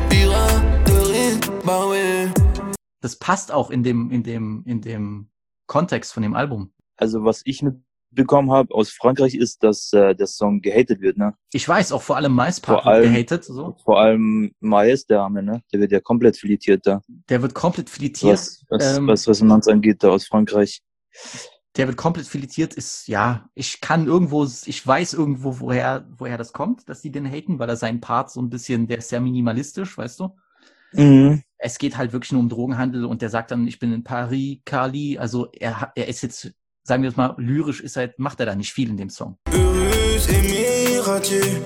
Piraterie, bah oui. Das passt auch in dem, in dem, in dem Kontext von dem Album. Also was ich mitbekommen habe aus Frankreich ist, dass äh, der Song gehatet wird, ne? Ich weiß, auch vor allem Mais Part Vor wird allem- gehatet, so. Vor allem Maes, der Arme, ne? Der wird ja komplett filetiert da. Der wird komplett filetiert. Was, was, ähm, was Resonanz angeht, da aus Frankreich. Der wird komplett filetiert, ist, ja, ich kann irgendwo, ich weiß irgendwo, woher, woher das kommt, dass die den haten, weil er seinen Part so ein bisschen, der ist sehr minimalistisch, weißt du? Mhm. Es geht halt wirklich nur um Drogenhandel und der sagt dann, ich bin in Paris, Cali, also er hat, er ist jetzt, sagen wir es mal, lyrisch ist er, macht er da nicht viel in dem Song. Heureux émiratier,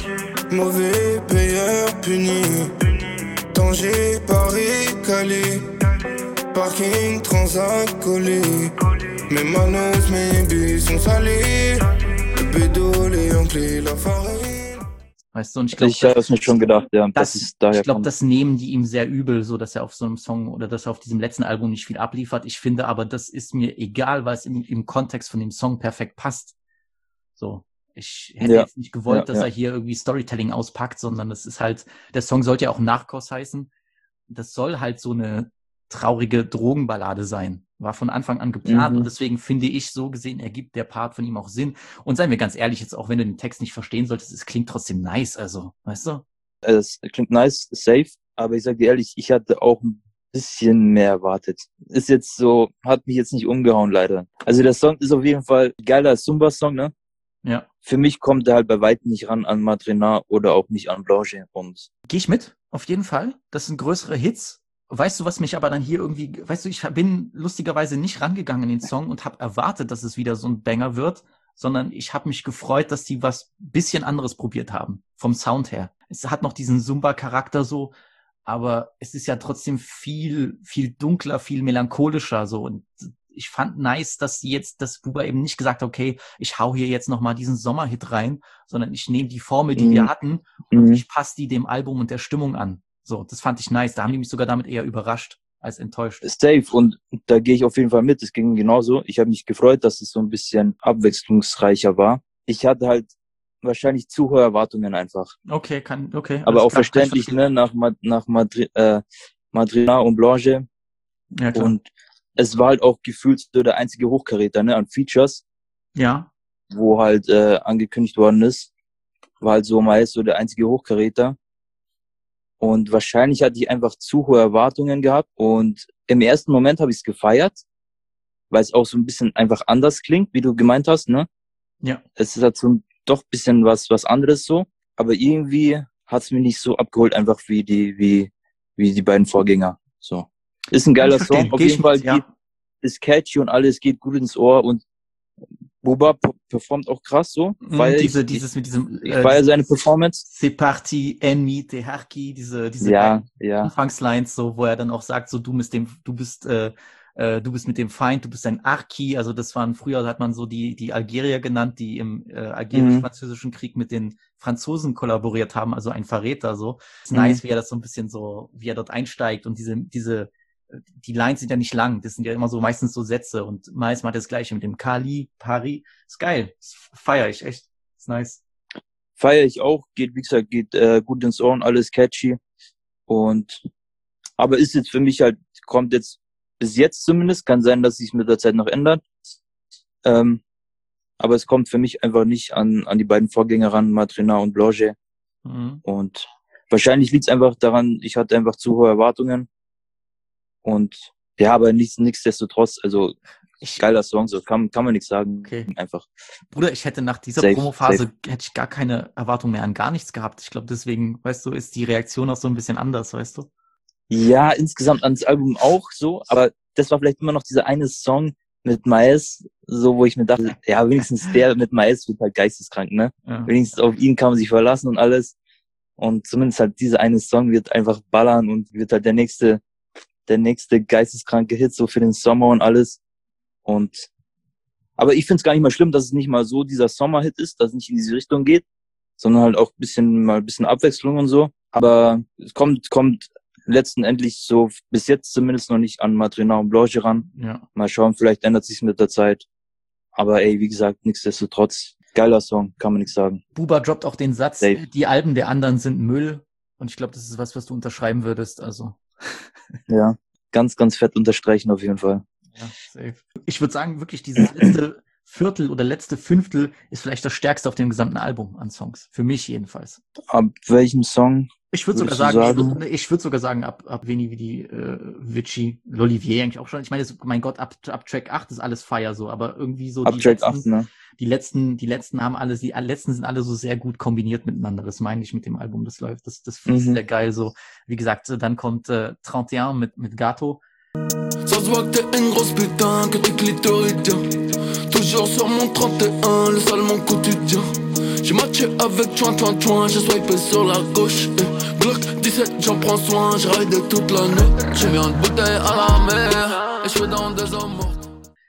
mauvais payeur puni. Tanger, Paris, Calais, parking Transat collé. Mes manos, mes billes sont salés. Le bédo, les Yankees, la farine. Weißt du, und ich glaube, Ich habe es mir schon gedacht, ja, dass das, es daher ich glaube, kommt. das nehmen die ihm sehr übel, so dass er auf so einem Song oder dass er auf diesem letzten Album nicht viel abliefert. Ich finde aber, das ist mir egal, weil es im, im Kontext von dem Song perfekt passt. So. Ich hätte Ja. jetzt nicht gewollt, Ja, dass ja. er hier irgendwie Storytelling auspackt, sondern das ist halt, der Song sollte ja auch Narcos heißen. Das soll halt so eine traurige Drogenballade sein. War von Anfang an geplant Mhm. und deswegen finde ich, so gesehen ergibt der Part von ihm auch Sinn. Und seien wir ganz ehrlich, jetzt auch wenn du den Text nicht verstehen solltest, es klingt trotzdem nice, also, weißt du? Es klingt nice, safe, aber ich sag dir ehrlich, ich hatte auch ein bisschen mehr erwartet. Ist jetzt so, hat mich jetzt nicht umgehauen, leider. Also der Song ist auf jeden Fall geiler als Zumba-Song, ne? Ja. Für mich kommt er halt bei weitem nicht ran an Madrina oder auch nicht an Blanche und Gehe ich mit, auf jeden Fall. Das sind größere Hits. Weißt du, was mich aber dann hier irgendwie, weißt du, ich bin lustigerweise nicht rangegangen in den Song und habe erwartet, dass es wieder so ein Banger wird, sondern ich habe mich gefreut, dass die was bisschen anderes probiert haben, vom Sound her. Es hat noch diesen Zumba-Charakter so, aber es ist ja trotzdem viel, viel dunkler, viel melancholischer so und ich fand nice, dass die jetzt, dass Buba eben nicht gesagt hat, okay, ich hau hier jetzt nochmal diesen Sommerhit rein, sondern ich nehme die Formel, die Mhm. wir hatten und Mhm. ich passe die dem Album und der Stimmung an. So, das fand ich nice. Da haben die mich sogar damit eher überrascht als enttäuscht. safe und da gehe ich auf jeden Fall mit. Es ging genauso. Ich habe mich gefreut, dass es so ein bisschen abwechslungsreicher war. Ich hatte halt wahrscheinlich zu hohe Erwartungen einfach. Okay, kann, okay. Aber alles auch klar, verständlich, kann ich ne, nach, Ma- nach Madri äh, Madrina und Blanche. verstehen. Ja, klar. Und es war halt auch gefühlt so der einzige Hochkaräter, ne, an Features, Ja, wo halt äh, angekündigt worden ist. War halt so meist so der einzige Hochkaräter. Und wahrscheinlich hatte ich einfach zu hohe Erwartungen gehabt. Und im ersten Moment habe ich es gefeiert, weil es auch so ein bisschen einfach anders klingt, wie du gemeint hast, ne? ja. Es ist halt so ein, doch ein bisschen was, was anderes so. Aber irgendwie hat es mich nicht so abgeholt, einfach wie die, wie, wie die beiden Vorgänger. So. Ist ein geiler Kann ich verstehen. Song. Auf Geh ich jeden Fall mit, ja. geht, ist catchy und alles geht gut ins Ohr und Buba p- performt auch krass so. Mhm, Feier diese, ich, dieses mit diesem, ich feiere seine Performance. C'est parti, ennemi, te harki, diese, diese Ja, beiden ja. Anfangslines, so, wo er dann auch sagt, so, du bist dem, du bist, äh, äh, du bist mit dem Feind, du bist ein Arki, also das waren, früher hat man so die die Algerier genannt, die im äh, algerisch-französischen Krieg mit den Franzosen kollaboriert haben, also ein Verräter so. Ist Mhm. nice, wie er das so ein bisschen so, wie er dort einsteigt und diese, diese, die Lines sind ja nicht lang, das sind ja immer so meistens so Sätze und Miles macht das Gleiche mit dem Kali, Pari, ist geil, das feier ich echt, ist nice. Feiere ich auch, geht, wie gesagt, geht äh, gut ins Ohr und alles catchy. Und aber ist jetzt für mich halt, kommt jetzt bis jetzt zumindest, kann sein, dass sich mit der Zeit noch ändert. Ähm, aber es kommt für mich einfach nicht an an die beiden Vorgänger ran, Matrina und Blanche. Mhm. Und wahrscheinlich liegt es einfach daran, ich hatte einfach zu hohe Erwartungen. Und ja, aber nichts, nichtsdestotrotz, also Ich, geiler Song, so kann, kann man nichts sagen. Okay. Einfach. Bruder, ich hätte nach dieser Safe, Promophase safe. hätte ich gar keine Erwartung mehr an gar nichts gehabt. Ich glaube, deswegen, weißt du, ist die Reaktion auch so ein bisschen anders, weißt du? Ja, insgesamt ans Album auch so, aber das war vielleicht immer noch dieser eine Song mit Miles, so wo ich mir dachte, ja, wenigstens der mit Miles wird halt geisteskrank, ne? Ja. Wenigstens auf ihn kann man sich verlassen und alles. Und zumindest halt dieser eine Song wird einfach ballern und wird halt der nächste, der nächste geisteskranke Hit so für den Sommer und alles. Und aber ich find's gar nicht mal schlimm, dass es nicht mal so dieser Sommerhit ist, dass es nicht in diese Richtung geht, sondern halt auch ein bisschen mal ein bisschen Abwechslung und so. Aber es kommt kommt letztendlich so bis jetzt zumindest noch nicht an Matrina und Blanche ran. Ja. Mal schauen, vielleicht ändert sich's mit der Zeit. Aber ey, wie gesagt, nichtsdestotrotz, geiler Song, kann man nichts sagen. Buba droppt auch den Satz, Safe. die Alben der anderen sind Müll. Und ich glaube, das ist was, was du unterschreiben würdest. Also, Ja, ganz, ganz fett unterstreichen auf jeden Fall. ja, safe. Ich würde sagen, wirklich dieses letzte Viertel oder letzte Fünftel ist vielleicht das stärkste auf dem gesamten Album an Songs. Für mich jedenfalls. Ab welchem Song? Ich würde sogar Würdest du sagen, sagen? ich, ich würde sogar sagen, ab, ab Veni Vidi, äh, Vici, L'Olivier eigentlich auch schon. Ich meine, das- mein Gott, ab, ab Track acht ist alles Fire so, aber irgendwie so Ab die Track letzten, acht, ne? die letzten, die letzten haben alle, die letzten sind alle so sehr gut kombiniert miteinander. Das meine ich mit dem Album, das läuft, das, das fließt Mhm. sehr geil so. Wie gesagt, dann kommt äh, trente et un mit, mit Gato. Ça se voit que t'es une grosse putain, que t'es clitoridien. Toujours sur mon trente et un, le sale mon quotidien. J'ai matché avec Chouin Chouin Chouin, j'ai swipé sur la gauche. Et Glock dix-sept, j'en prends soin, j'ai raidé toute la nuit. J'ai mis une bouteille à la mer, et je suis dans des eaux mortes.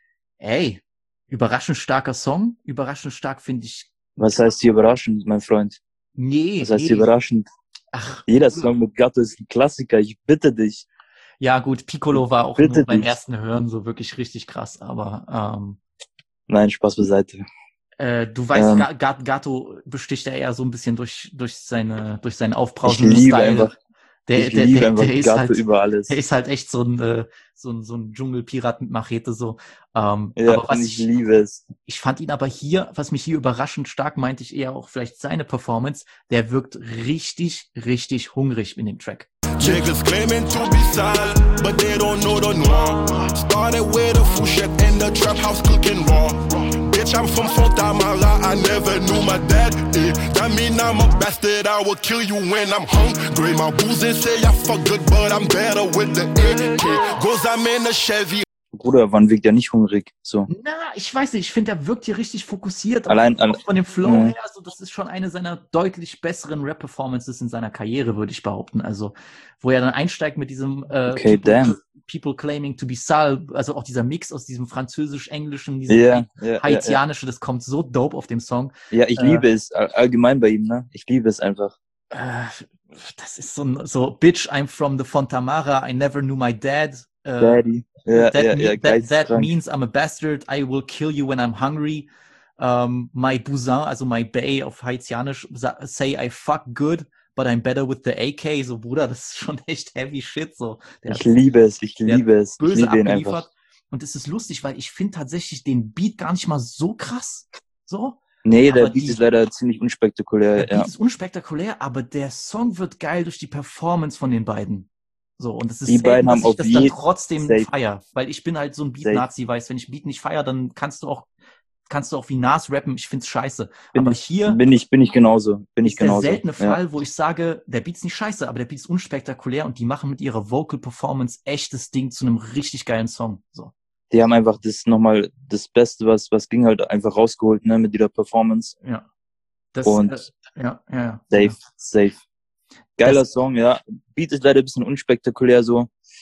Ey, überraschend starker Song. Überraschend stark finde ich. Was heißt hier überraschend, mein Freund? Nee, Was heißt nee. hier überraschend? Ach, Jeder Song mit Gatto ist ein Klassiker, ich bitte dich. ja gut, Piccolo war auch Bitte nur beim dich. ersten Hören so wirklich richtig krass, aber ähm, Nein, Spaß beiseite. Äh, du weißt, Ähm. Ga- Ga- Gato besticht ja eher so ein bisschen durch durch seine durch seinen Ich aufbrausenden liebe Style. einfach, Der, ich der, liebe der, einfach der ist Gatto halt, über alles. der ist halt echt so ein äh, so ein so ein Dschungelpirat mit Machete so. Ähm, Ja, aber was und ich ich liebe es. ich fand ihn aber hier, was mich hier überraschend stark meinte ich eher auch vielleicht seine Performance. Der wirkt richtig richtig hungrig in dem Track. Niggas claiming to be sale, but they don't know the noir. Started with a fouchette in the trap house cooking raw. Bitch, I'm from Fontamara, I never knew my dad. Eh. That mean I'm a bastard, I will kill you when I'm hungry. My booze say I fuck good, but I'm better with the A K. Goes I'm in a Chevy. Bruder, wann wirkt er nicht hungrig? So. Na, ich weiß nicht, ich finde, er wirkt hier richtig fokussiert. Allein- auch, auch von dem Flow Mhm. her, also das ist schon eine seiner deutlich besseren Rap-Performances in seiner Karriere, würde ich behaupten. Also, wo er dann einsteigt mit diesem äh, Okay, people, damn. people claiming to be Sal, also auch dieser Mix aus diesem französisch-englischen, diesem Ja, ja, ja, haitianische, das kommt so dope auf dem Song. ja, ich Äh. liebe es all- allgemein bei ihm, ne? Ich liebe es einfach. Äh, das ist so ein, so, Bitch, I'm from the Fontamara, I never knew my dad. Äh, Daddy. Ja, that, ja, me- ja, that, that geisteskrank. means I'm a bastard. I will kill you when I'm hungry. Um, my Bousin, also my Bay auf Haitianisch, sa- say I fuck good, but I'm better with the A K. So, Bruder, das ist schon echt heavy shit. So, der Ich hat liebe es, ich der hat liebe es. Ich böse liebe ihn abgeliefert. einfach. Und es ist lustig, weil ich finde tatsächlich den Beat gar nicht mal so krass. So. Nee, der Aber Beat die- ist leider ziemlich Der unspektakulär, Beat ja. ist unspektakulär, aber der Song wird geil durch die Performance von den beiden. So, und es ist Die beiden selten, haben dass ich auf das dann jeden- trotzdem safe. feier, weil ich bin halt so ein Beat-Nazi, weißt, wenn ich Beat nicht feier, dann kannst du auch, kannst du auch wie Nas rappen, ich find's scheiße. Bin aber ich, hier bin ich, bin ich genauso. Bin ich ist der genauso. seltene Ja. Fall, wo ich sage, der Beat ist nicht scheiße, aber der Beat ist unspektakulär und die machen mit ihrer Vocal Performance echtes Ding zu einem richtig geilen Song. So. Die haben einfach das nochmal das Beste, was, was ging halt einfach rausgeholt, ne, mit ihrer Performance. Ja. Das, Und äh, ja, ja, ja. safe, safe. Geiler Das- Song, ja. Beat ist leider ein bisschen unspektakulär so.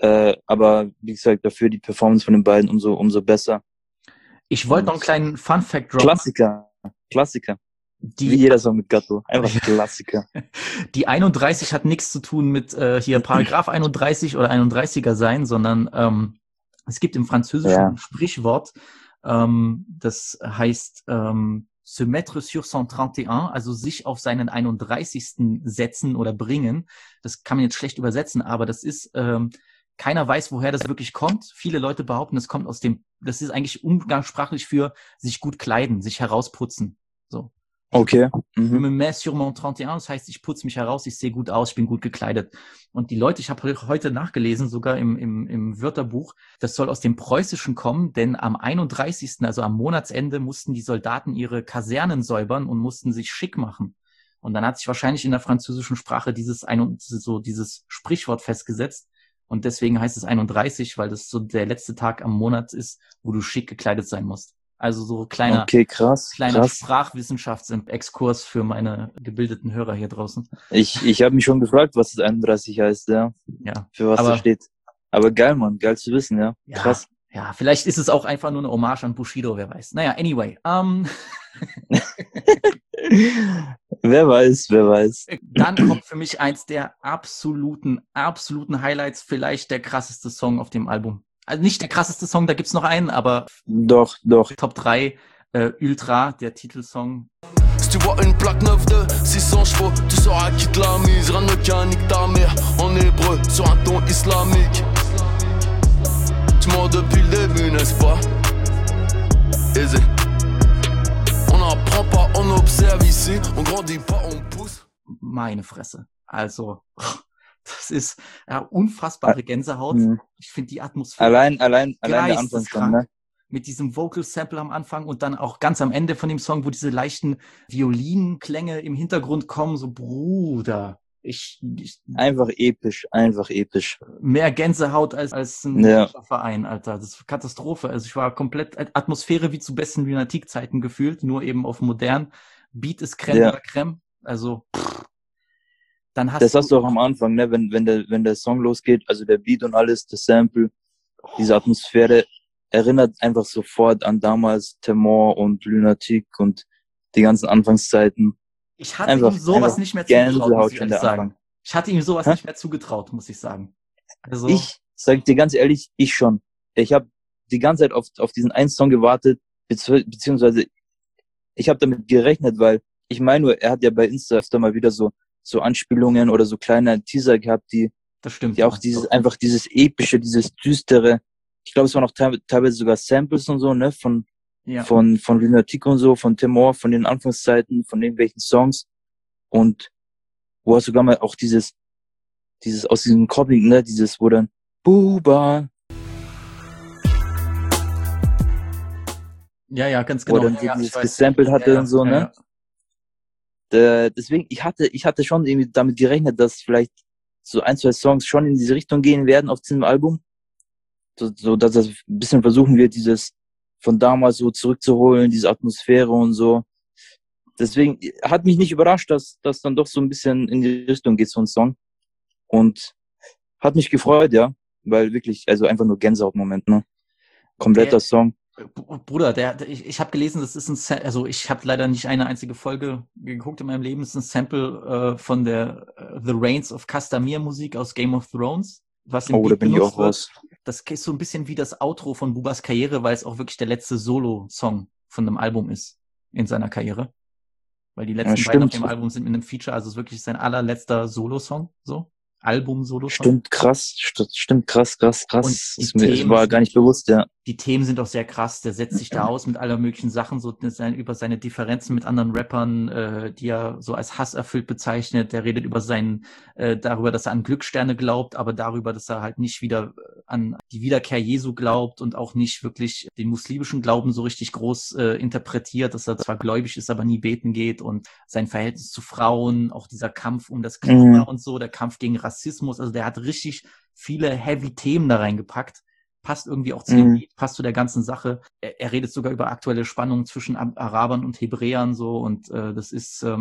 Äh, aber wie gesagt, dafür die Performance von den beiden umso, umso besser. Ich wollte noch einen kleinen Fun-Fact droppen. Klassiker. Klassiker. Wie Die, jeder Song mit Gatto. Einfach Klassiker. die einunddreißig hat nichts zu tun mit äh, hier Paragraph einunddreißig oder einunddreißiger sein, sondern ähm, es gibt im Französischen Ja. ein Sprichwort, ähm, das heißt ähm, se mettre sur son trente et un, also sich auf seinen einunddreißigsten setzen oder bringen. Das kann man jetzt schlecht übersetzen, aber das ist, ähm, keiner weiß, woher das wirklich kommt. Viele Leute behaupten, es kommt aus dem, das ist eigentlich umgangssprachlich für sich gut kleiden, sich herausputzen. So. Okay. Je Mhm. me mets sur mon trente et un, das heißt, ich putze mich heraus, ich sehe gut aus, ich bin gut gekleidet. Und die Leute, ich habe heute nachgelesen, sogar im, im, im Wörterbuch, das soll aus dem Preußischen kommen, denn am einunddreißigsten, also am Monatsende, mussten die Soldaten ihre Kasernen säubern und mussten sich schick machen. Und dann hat sich wahrscheinlich in der französischen Sprache dieses, ein, so dieses Sprichwort festgesetzt. Und deswegen heißt es einunddreißig, weil das so der letzte Tag am Monat ist, wo du schick gekleidet sein musst. Also so kleiner, Okay, krass. kleiner krass. Sprachwissenschaftsexkurs für meine gebildeten Hörer hier draußen. Ich, ich habe mich schon gefragt, was das einunddreißig heißt, ja. Ja, Für was Aber- das steht. Aber geil, Mann. Geil zu wissen, ja. ja, Krass. ja, vielleicht ist es auch einfach nur eine Hommage an Bushido, wer weiß. Naja, anyway. Ähm, Wer weiß, wer weiß. dann kommt für mich eins der absoluten, absoluten Highlights, vielleicht der krasseste Song auf dem Album. Also nicht der krasseste Song, da gibt's noch einen, aber Doch, doch. Top drei, äh, Ultra, der Titelsong. Si tu vois une plaque neuve de six cents chevaux, tu sauras qui te l'a mise. Rien ne qu'un nique ta mère en hébreu sur un ton islamique. Tu mens depuis le début, n'est-ce pas? Aisé. On n'apprend pas, on observe ici. On grandit pas, on pousse. Meine Fresse. Also, das ist ja, unfassbare Gänsehaut. Mhm. Ich finde die Atmosphäre Allein, allein, allein der Anfang schon, geisteskrank. ne? Mit diesem Vocal Sample am Anfang und dann auch ganz am Ende von dem Song, wo diese leichten Violinklänge im Hintergrund kommen, so Bruder. Ich, ich Einfach episch, einfach episch. mehr Gänsehaut als als ein Ja. Verein, Alter. Das ist Katastrophe. Also ich war komplett Atmosphäre wie zu besten Lunatic-Zeiten gefühlt, nur eben auf modern. Beat ist Creme Ja. oder Creme. Also pff. Dann hast Das du hast du auch am Anfang, ne? Wenn, wenn der, wenn der Song losgeht, also der Beat und alles, das Sample, diese Atmosphäre erinnert einfach sofort an damals Temor und Lunatic und die ganzen Anfangszeiten. Ich hatte Einfach- ihm sowas einfach nicht mehr zugetraut, muss Gänsehaut ich schon ehrlich der sagen. Anfang. Ich hatte ihm sowas Hä? nicht mehr zugetraut, muss ich sagen. Also, Ich sag dir ganz ehrlich, ich schon. Ich habe die ganze Zeit auf, auf diesen einen Song gewartet, bezieh- beziehungsweise ich habe damit gerechnet, weil ich meine nur, er hat ja bei Insta öfter mal wieder so so Anspielungen oder so kleine Teaser gehabt, die das stimmt. die auch dieses einfach dieses epische, dieses düstere. Ich glaube, es waren auch te teilweise sogar Samples und so, ne, von ja. von von Lunatic und so, von Temor, von den Anfangszeiten, von irgendwelchen Songs und wo er sogar mal auch dieses dieses aus diesem Comic, ne, dieses wo dann Buba, ja, ja, ganz wo genau. dann ja, ja, dieses ich weiß. gesampelt hatte Ja, ja, und so, ja, ne. ja. Äh, deswegen, ich hatte, ich hatte schon irgendwie damit gerechnet, dass vielleicht so ein, zwei Songs schon in diese Richtung gehen werden auf diesem Album. So, so dass das ein bisschen versuchen wird, dieses von damals so zurückzuholen, diese Atmosphäre und so. Deswegen hat mich nicht überrascht, dass das dann doch so ein bisschen in die Richtung geht, so ein Song. Und hat mich gefreut, ja. Weil wirklich, also einfach nur Gänsehautmoment, ne? Kompletter Der- Song. Br- Bruder, der, der ich, ich habe gelesen, das ist ein, Sa also ich habe leider nicht eine einzige Folge geguckt in meinem Leben. Es ist ein Sample äh, von der äh, The Reigns of Castamere Musik aus Game of Thrones, was im Oh, da Beat bin ich benutzt auch wird. raus. Das ist so ein bisschen wie das Outro von Bubas Karriere, weil es auch wirklich der letzte Solo-Song von einem Album ist in seiner Karriere. Weil die letzten Ja, beiden auf stimmt. dem Album sind mit einem Feature, also es ist wirklich sein allerletzter Solo-Song, so. Album-Solo-Song. Stimmt, krass, st stimmt, krass, krass, krass. Und die Ist mir, Themen war sind- gar nicht bewusst, ja. Die Themen sind auch sehr krass. Der setzt sich da aus mit aller möglichen Sachen, so sein, über seine Differenzen mit anderen Rappern, äh, die er so als hasserfüllt bezeichnet. Der redet über seinen, äh, darüber, dass er an Glückssterne glaubt, aber darüber, dass er halt nicht wieder an die Wiederkehr Jesu glaubt und auch nicht wirklich den muslimischen Glauben so richtig groß äh, interpretiert, dass er zwar gläubig ist, aber nie beten geht und sein Verhältnis zu Frauen, auch dieser Kampf um das Klima Mhm. und so, der Kampf gegen Rassismus. Also der hat richtig viele heavy Themen da reingepackt. Passt irgendwie auch zu dem Mhm. Lied, passt zu der ganzen Sache. Er, er redet sogar über aktuelle Spannungen zwischen Ab- Arabern und Hebräern so und äh, das ist ähm,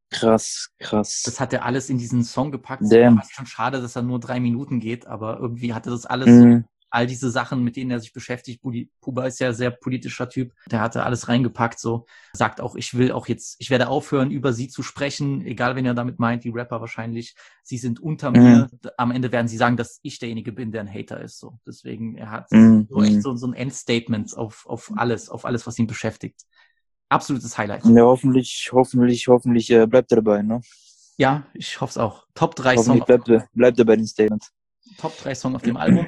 Krass, krass. Das hat er alles in diesen Song gepackt. Es Damn. war fast schon schade, dass er nur drei Minuten geht, aber irgendwie hatte das alles, Mhm. all diese Sachen, mit denen er sich beschäftigt. Budi- Puba ist ja ein sehr politischer Typ. Der hatte alles reingepackt, so. Sagt auch, ich will auch jetzt, ich werde aufhören, über sie zu sprechen, egal wen er damit meint, die Rapper wahrscheinlich. Sie sind unter Mhm. mir. Am Ende werden sie sagen, dass ich derjenige bin, der ein Hater ist, so. Deswegen, er hat Mhm. so echt so, so ein Endstatement auf, auf alles, auf alles, was ihn beschäftigt. Absolutes Highlight. Ja, hoffentlich, hoffentlich, hoffentlich äh, bleibt er dabei, ne? Ja, ich hoffe es auch. Top drei Song Hoffentlich auf bleibt er, bleibt er bei den Statements. Top drei Song auf dem Album.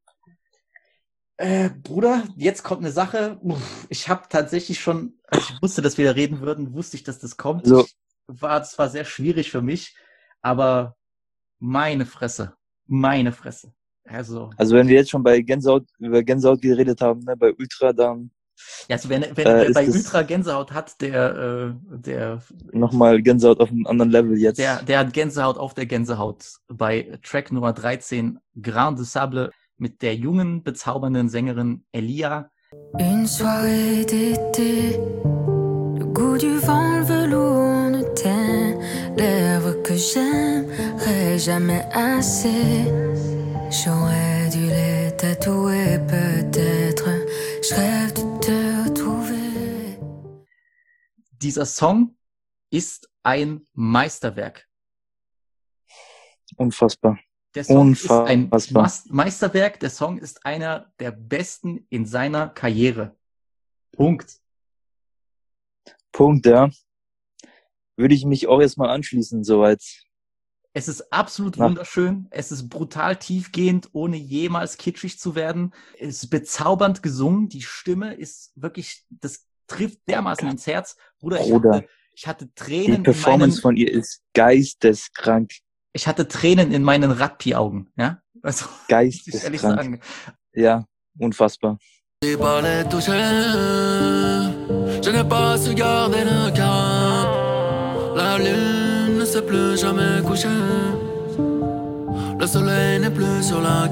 Äh, Bruder, jetzt kommt eine Sache. Uff, ich habe tatsächlich schon, als ich wusste, dass wir da reden würden, wusste ich, dass das kommt. Also, War, das war sehr schwierig für mich, aber meine Fresse, meine Fresse. Also, also wenn wir jetzt schon bei Gänsehaut, über Gänsehaut geredet haben, ne, bei Ultra, dann ja, also wenn, wenn Äh, wer ist bei das- Ultra Gänsehaut hat, der, äh, der, nochmal Gänsehaut auf einem anderen Level jetzt. der, der hat Gänsehaut auf der Gänsehaut. Bei Track Nummer dreizehn, Grain de Sable, mit der jungen, bezaubernden Sängerin Elia. Une soirée d'été, le goût du vent, le velours, le teint, lèvres que j'aimerais jamais assez. J'aurais dû les tatouer, peut-être. Je rêve de te retrouver. Dieser Song ist ein Meisterwerk. Unfassbar. Der Song ist ein Unfassbar. Mas- Meisterwerk. Der Song ist einer der besten in seiner Karriere. Punkt. Punkt, ja. Würde ich mich auch erstmal anschließen, soweit. Es ist absolut Na. wunderschön. Es ist brutal tiefgehend, ohne jemals kitschig zu werden. Es ist bezaubernd gesungen. Die Stimme ist wirklich, das trifft dermaßen ins Herz. Bruder, ich Bruder. hatte, ich hatte Die Tränen in Performance meinen, von ihr ist geisteskrank. ich hatte Tränen in meinen Ratpi-Augen, ja? Also, muss ich ehrlich Geisteskrank. sagen. Ja, unfassbar. J'ai pas les toucher, je n'ai pas su garder le cap. La lune ne s'est plus jamais couchée, le soleil n'est plus sur la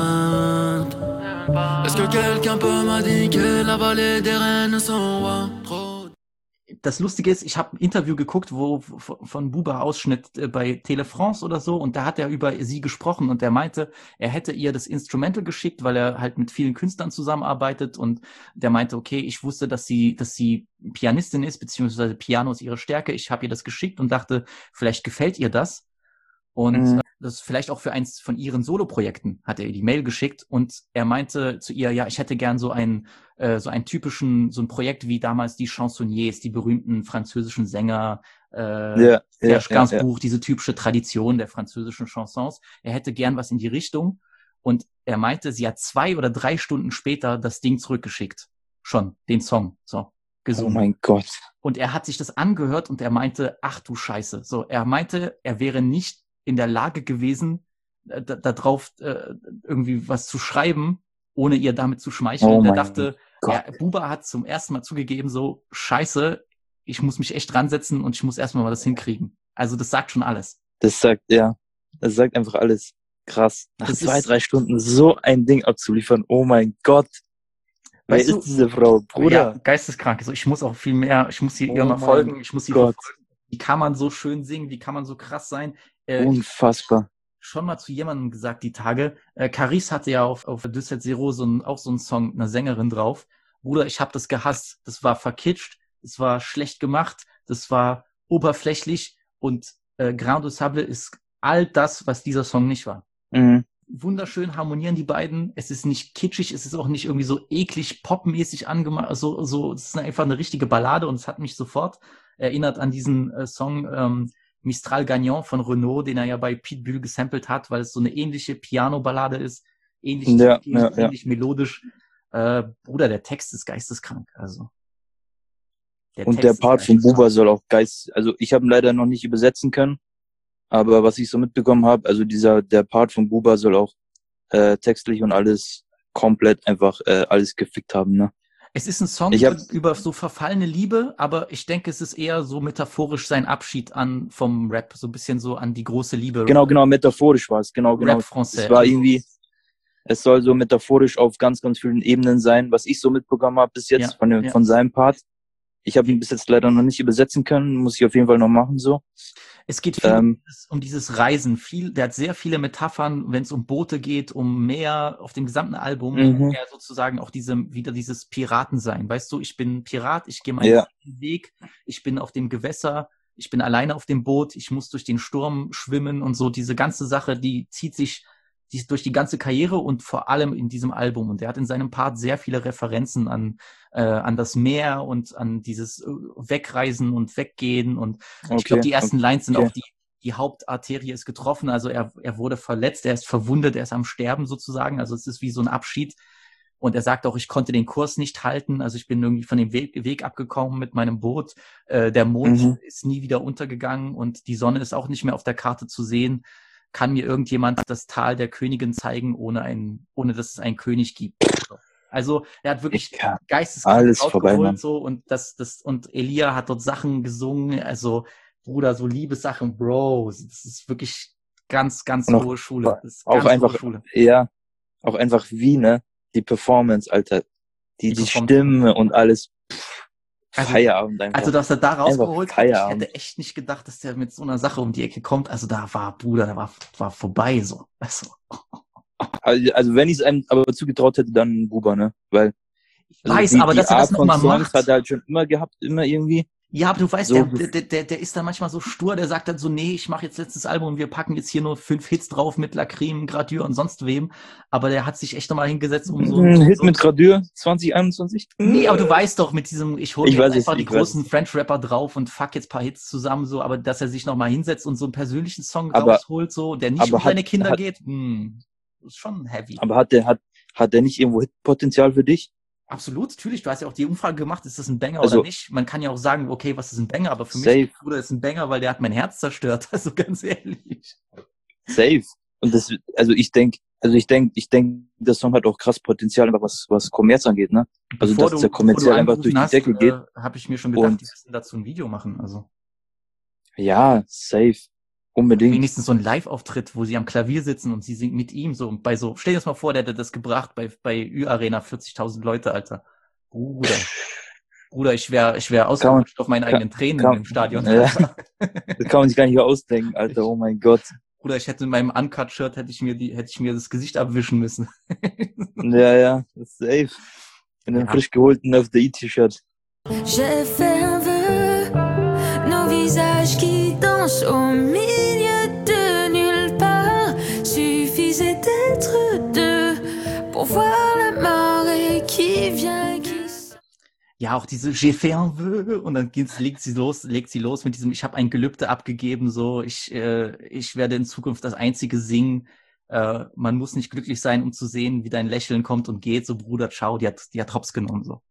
carte. Est-ce que quelqu'un peut m'indiquer la vallée des reines sont rois? Trop. Das Lustige ist, ich habe ein Interview geguckt, wo v- von Buba Ausschnitt äh, bei Tele France oder so, und da hat er über sie gesprochen und er meinte, er hätte ihr das Instrumental geschickt, weil er halt mit vielen Künstlern zusammenarbeitet, und der meinte, okay, ich wusste, dass sie, dass sie Pianistin ist, beziehungsweise Piano ist ihre Stärke. Ich habe ihr das geschickt und dachte, vielleicht gefällt ihr das. Und Mhm. äh, das vielleicht auch für eins von ihren Soloprojekten hat er ihr die Mail geschickt, und er meinte zu ihr, ja, ich hätte gern so einen, äh, so einen typischen, so ein Projekt wie damals die Chansonniers, die berühmten französischen Sänger, äh, Ja, Serge ja, Gainsbourg, diese typische Tradition der französischen Chansons. Er hätte gern was in die Richtung, und er meinte, sie hat zwei oder drei Stunden später das Ding zurückgeschickt. Schon, den Song, so, Oh gesungen. mein Gott. Und er hat sich das angehört und er meinte, ach du Scheiße. So, er meinte, er wäre nicht in der Lage gewesen, äh, da, da drauf äh, irgendwie was zu schreiben, ohne ihr damit zu schmeicheln. Oh er mein dachte, Gott. er, Buba hat zum ersten Mal zugegeben, so, Scheiße, ich muss mich echt dran setzen und ich muss erstmal mal das hinkriegen. Also das sagt schon alles. Das sagt, ja, das sagt einfach alles. Krass. Nach Das zwei, ist- drei Stunden so ein Ding abzuliefern. Oh mein Gott. Wer Weißt ist du- diese Frau? Bruder. Ja, geisteskrank. Also ich muss auch viel mehr, ich muss sie Oh ihr mal mein folgen, ich muss sie Gott. verfolgen. Wie kann man so schön singen? Wie kann man so krass sein? Äh, ich Unfassbar. schon mal zu jemandem gesagt die Tage. Äh, Caris hatte ja auf, auf Düsseldorf Zero so ein, auch so einen Song, einer Sängerin drauf. Bruder, ich habe das gehasst. Das war verkitscht, das war schlecht gemacht, das war oberflächlich, und äh, Grain de Sable ist all das, was dieser Song nicht war. Mhm. Wunderschön harmonieren die beiden. Es ist nicht kitschig, es ist auch nicht irgendwie so eklig popmäßig angemacht. So, so, es ist einfach eine richtige Ballade, und es hat mich sofort erinnert an diesen äh, Song ähm, Mistral Gagnant von Renaud, den er ja bei Pitbull gesampelt hat, weil es so eine ähnliche Piano-Ballade ist, ähnlich, Ja, ähnlich, ja, ja. ähnlich melodisch. Äh, Bruder, der Text ist geisteskrank. Also der Und Text der ist Part von geisteskrank. Buba soll auch geist, also ich habe ihn leider noch nicht übersetzen können, aber was ich so mitbekommen habe, also dieser, der Part von Buba soll auch äh, textlich und alles komplett einfach äh, alles gefickt haben, ne? Es ist ein Song Ich hab- über, über so verfallene Liebe, aber ich denke, es ist eher so metaphorisch sein Abschied an vom Rap, so ein bisschen so an die große Liebe. Genau, genau, metaphorisch war es, genau, genau. Rap Français. Es war Also, irgendwie, es soll so metaphorisch auf ganz, ganz vielen Ebenen sein, was ich so mitbekommen habe bis jetzt Ja, von, dem, ja. von seinem Part. ich habe ihn bis jetzt leider noch nicht übersetzen können, muss ich auf jeden Fall noch machen, so. Es geht viel um, Ähm, dieses, um dieses Reisen. Viel, der hat sehr viele Metaphern, wenn es um Boote geht, um Meer, auf dem gesamten Album, mhm, ja sozusagen auch diese, wieder dieses Piratensein. Weißt du, ich bin Pirat, ich gehe meinen ja, eigenen Weg, ich bin auf dem Gewässer, ich bin alleine auf dem Boot, ich muss durch den Sturm schwimmen und so. Diese ganze Sache, die zieht sich die ist durch die ganze Karriere und vor allem in diesem Album. Und er hat in seinem Part sehr viele Referenzen an, äh, an das Meer und an dieses äh, Wegreisen und Weggehen. Und ich glaube, okay, die ersten Lines sind okay. auch die, die Hauptarterie ist getroffen. Also er, er wurde verletzt, er ist verwundet, er ist am Sterben sozusagen. Also es ist wie so ein Abschied. Und er sagt auch, ich konnte den Kurs nicht halten. Also ich bin irgendwie von dem Weg, Weg abgekommen mit meinem Boot. Äh, der Mond Mhm. ist nie wieder untergegangen und die Sonne ist auch nicht mehr auf der Karte zu sehen. Kann mir irgendjemand das Tal der Königin zeigen, ohne ein, ohne dass es einen König gibt? Also er hat wirklich Ich kann geisteskrank alles vorbei, Mann. rausgeholt so und das, das und Elia hat dort Sachen gesungen. Also Bruder, so Liebessachen, Bro, das ist wirklich ganz, ganz Und auch- hohe Schule. Das ist auch ganz einfach- hohe Schule. Ja, auch einfach wie, ne? Die Performance, Alter. Die, Die die Performance. Stimme und alles. Pff, Also- Feierabend einfach. Also, dass er da rausgeholt hat, ich Feierabend. hätte echt nicht gedacht, dass der mit so einer Sache um die Ecke kommt. Also da war, Bruder, da war, war vorbei so. Also, Also, also wenn ich es einem aber zugetraut hätte, dann Buba, ne? Weil ich also weiß, die, aber die dass er das Art von nochmal Songs macht. hat er halt schon immer gehabt, immer irgendwie. Ja, aber du weißt, So der, gef- der, der, der ist dann manchmal so stur, der sagt dann so, nee, ich mache jetzt letztes Album und wir packen jetzt hier nur fünf Hits drauf mit Lacrim, Gradure und sonst wem. Aber der hat sich echt nochmal hingesetzt, um so Ein Hit so, mit Gradure zwanzig einundzwanzig. Nee, aber du weißt doch, mit diesem, ich hole Ich mir weiß jetzt es, einfach die ich weiß großen French-Rapper drauf und fuck jetzt ein paar Hits zusammen, so, aber dass er sich nochmal hinsetzt und so einen persönlichen Song Aber- rausholt, so, der nicht aber um hat- seine Kinder hat- geht, hm, ist schon heavy. Aber hat der, hat, hat der nicht irgendwo Hitpotenzial für dich? Absolut, natürlich, du hast ja auch die Umfrage gemacht, ist das ein Banger Also- oder nicht? Man kann ja auch sagen, okay, was ist ein Banger, aber für Safe. mich, Bruder, ist ein Banger, weil der hat mein Herz zerstört, also ganz ehrlich. Safe. Und das, also ich denk, also ich denk, ich denk, der Song hat auch krass Potenzial, einfach was, was Kommerz angeht, ne? Also, Bevor dass du- der kommerziell bevor du einfach durch die angerufen Decke hast, geht. Äh, habe ich mir schon gedacht, Und- die müssen dazu ein Video machen, also. Ja, safe. Unbedingt. Wenigstens so ein Live-Auftritt, wo sie am Klavier sitzen und sie singt mit ihm so bei so, stell dir das mal vor, der hätte das gebracht bei, bei Ü-Arena, vierzigtausend Leute, Alter. Bruder. Bruder, ich wäre ich wär ausgerutscht auf meine kann- eigenen Tränen kann- im Stadion. Ja. Alter. Das kann man sich gar nicht ausdenken, Alter. Oh mein Gott. Bruder, ich hätte in meinem Uncut-Shirt hätte ich mir die, hätte ich mir das Gesicht abwischen müssen. Ja, ja, das ist safe. In einem Ja. frisch geholten F D I-T-Shirt. J'ai fait un vœu, nos visages qui dansent au milieu de nulle part. Suffisait d'être deux pour voir la marée qui vient, qui s- Ja, auch diese J'ai fait un vœu und dann geht's, legt sie los, legt sie los mit diesem Ich habe ein Gelübde abgegeben, so ich äh, ich werde in Zukunft das einzige singen. Äh, man muss nicht glücklich sein, um zu sehen, wie dein Lächeln kommt und geht. So Bruder, ciao, die hat die hat Hops genommen so.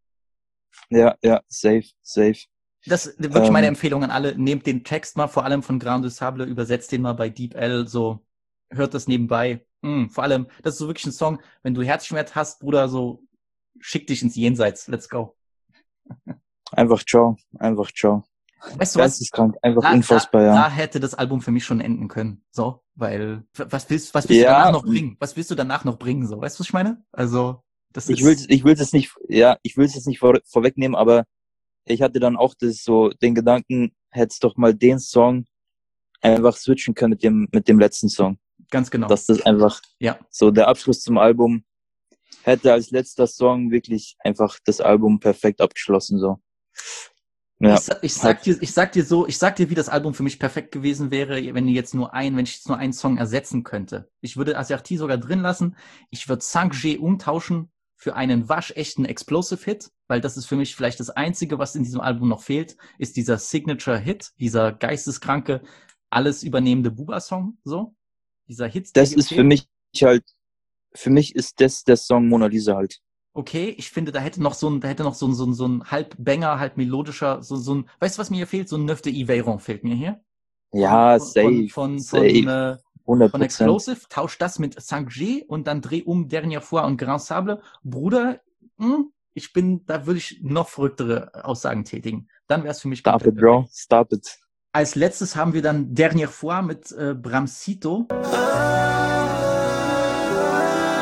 Ja, ja, safe, safe. Das ist wirklich meine Ähm. Empfehlung an alle. Nehmt den Text mal, vor allem von Grand du Sable, übersetzt den mal bei Deep L, so hört das nebenbei. Mm, vor allem, das ist so wirklich ein Song, wenn du Herzschmerz hast, Bruder, so schick dich ins Jenseits. Let's go. Einfach ciao, einfach ciao. Weißt du was? Geisteskrank, einfach Da, unfassbar, da, ja. da hätte das Album für mich schon enden können. So, weil w- was willst, was willst Ja. du danach noch bringen? Was willst du danach noch bringen? So, weißt du, was ich meine? Also, das Ich ist. will, ich will es nicht, ja, ich will es jetzt nicht vor, vorwegnehmen, aber ich hatte dann auch das so, den Gedanken, hättest doch mal den Song einfach switchen können mit dem, mit dem letzten Song. Ganz genau. Dass das einfach Ja. so der Abschluss zum Album hätte als letzter Song wirklich einfach das Album perfekt abgeschlossen, so. Ja, Ich, sa- ich sag dir, ich sag dir so, ich sag dir, wie das Album für mich perfekt gewesen wäre, wenn ihr jetzt nur ein, wenn ich jetzt nur einen Song ersetzen könnte. Ich würde Asiarti sogar drin lassen. Ich würde cinq G umtauschen für einen waschechten Explosive Hit, weil das ist für mich vielleicht das einzige, was in diesem Album noch fehlt, ist dieser Signature Hit, dieser geisteskranke, alles übernehmende Buba-Song, so. Dieser Hit. der das hier ist für fehlt. mich halt, für mich ist das der Song Mona Lisa halt. Okay, ich finde, da hätte noch so ein, da hätte noch so ein, so ein, so ein halb Banger, halb melodischer, so, so ein, weißt du, was mir hier fehlt? So ein Neuf de Yveron fehlt mir hier. Ja, von, safe, Von, von, safe, von, äh, hundert von Prozent. Explosive, tausch das mit cinq G und dann dreh um Dernière fois und Grand Sable. Bruder, mh, ich bin, da würde ich noch verrücktere Aussagen tätigen. Dann wäre es für mich Stop komplett it, bro, perfekt. stop it. Als letztes haben wir dann Dernière fois mit äh, Bramsito.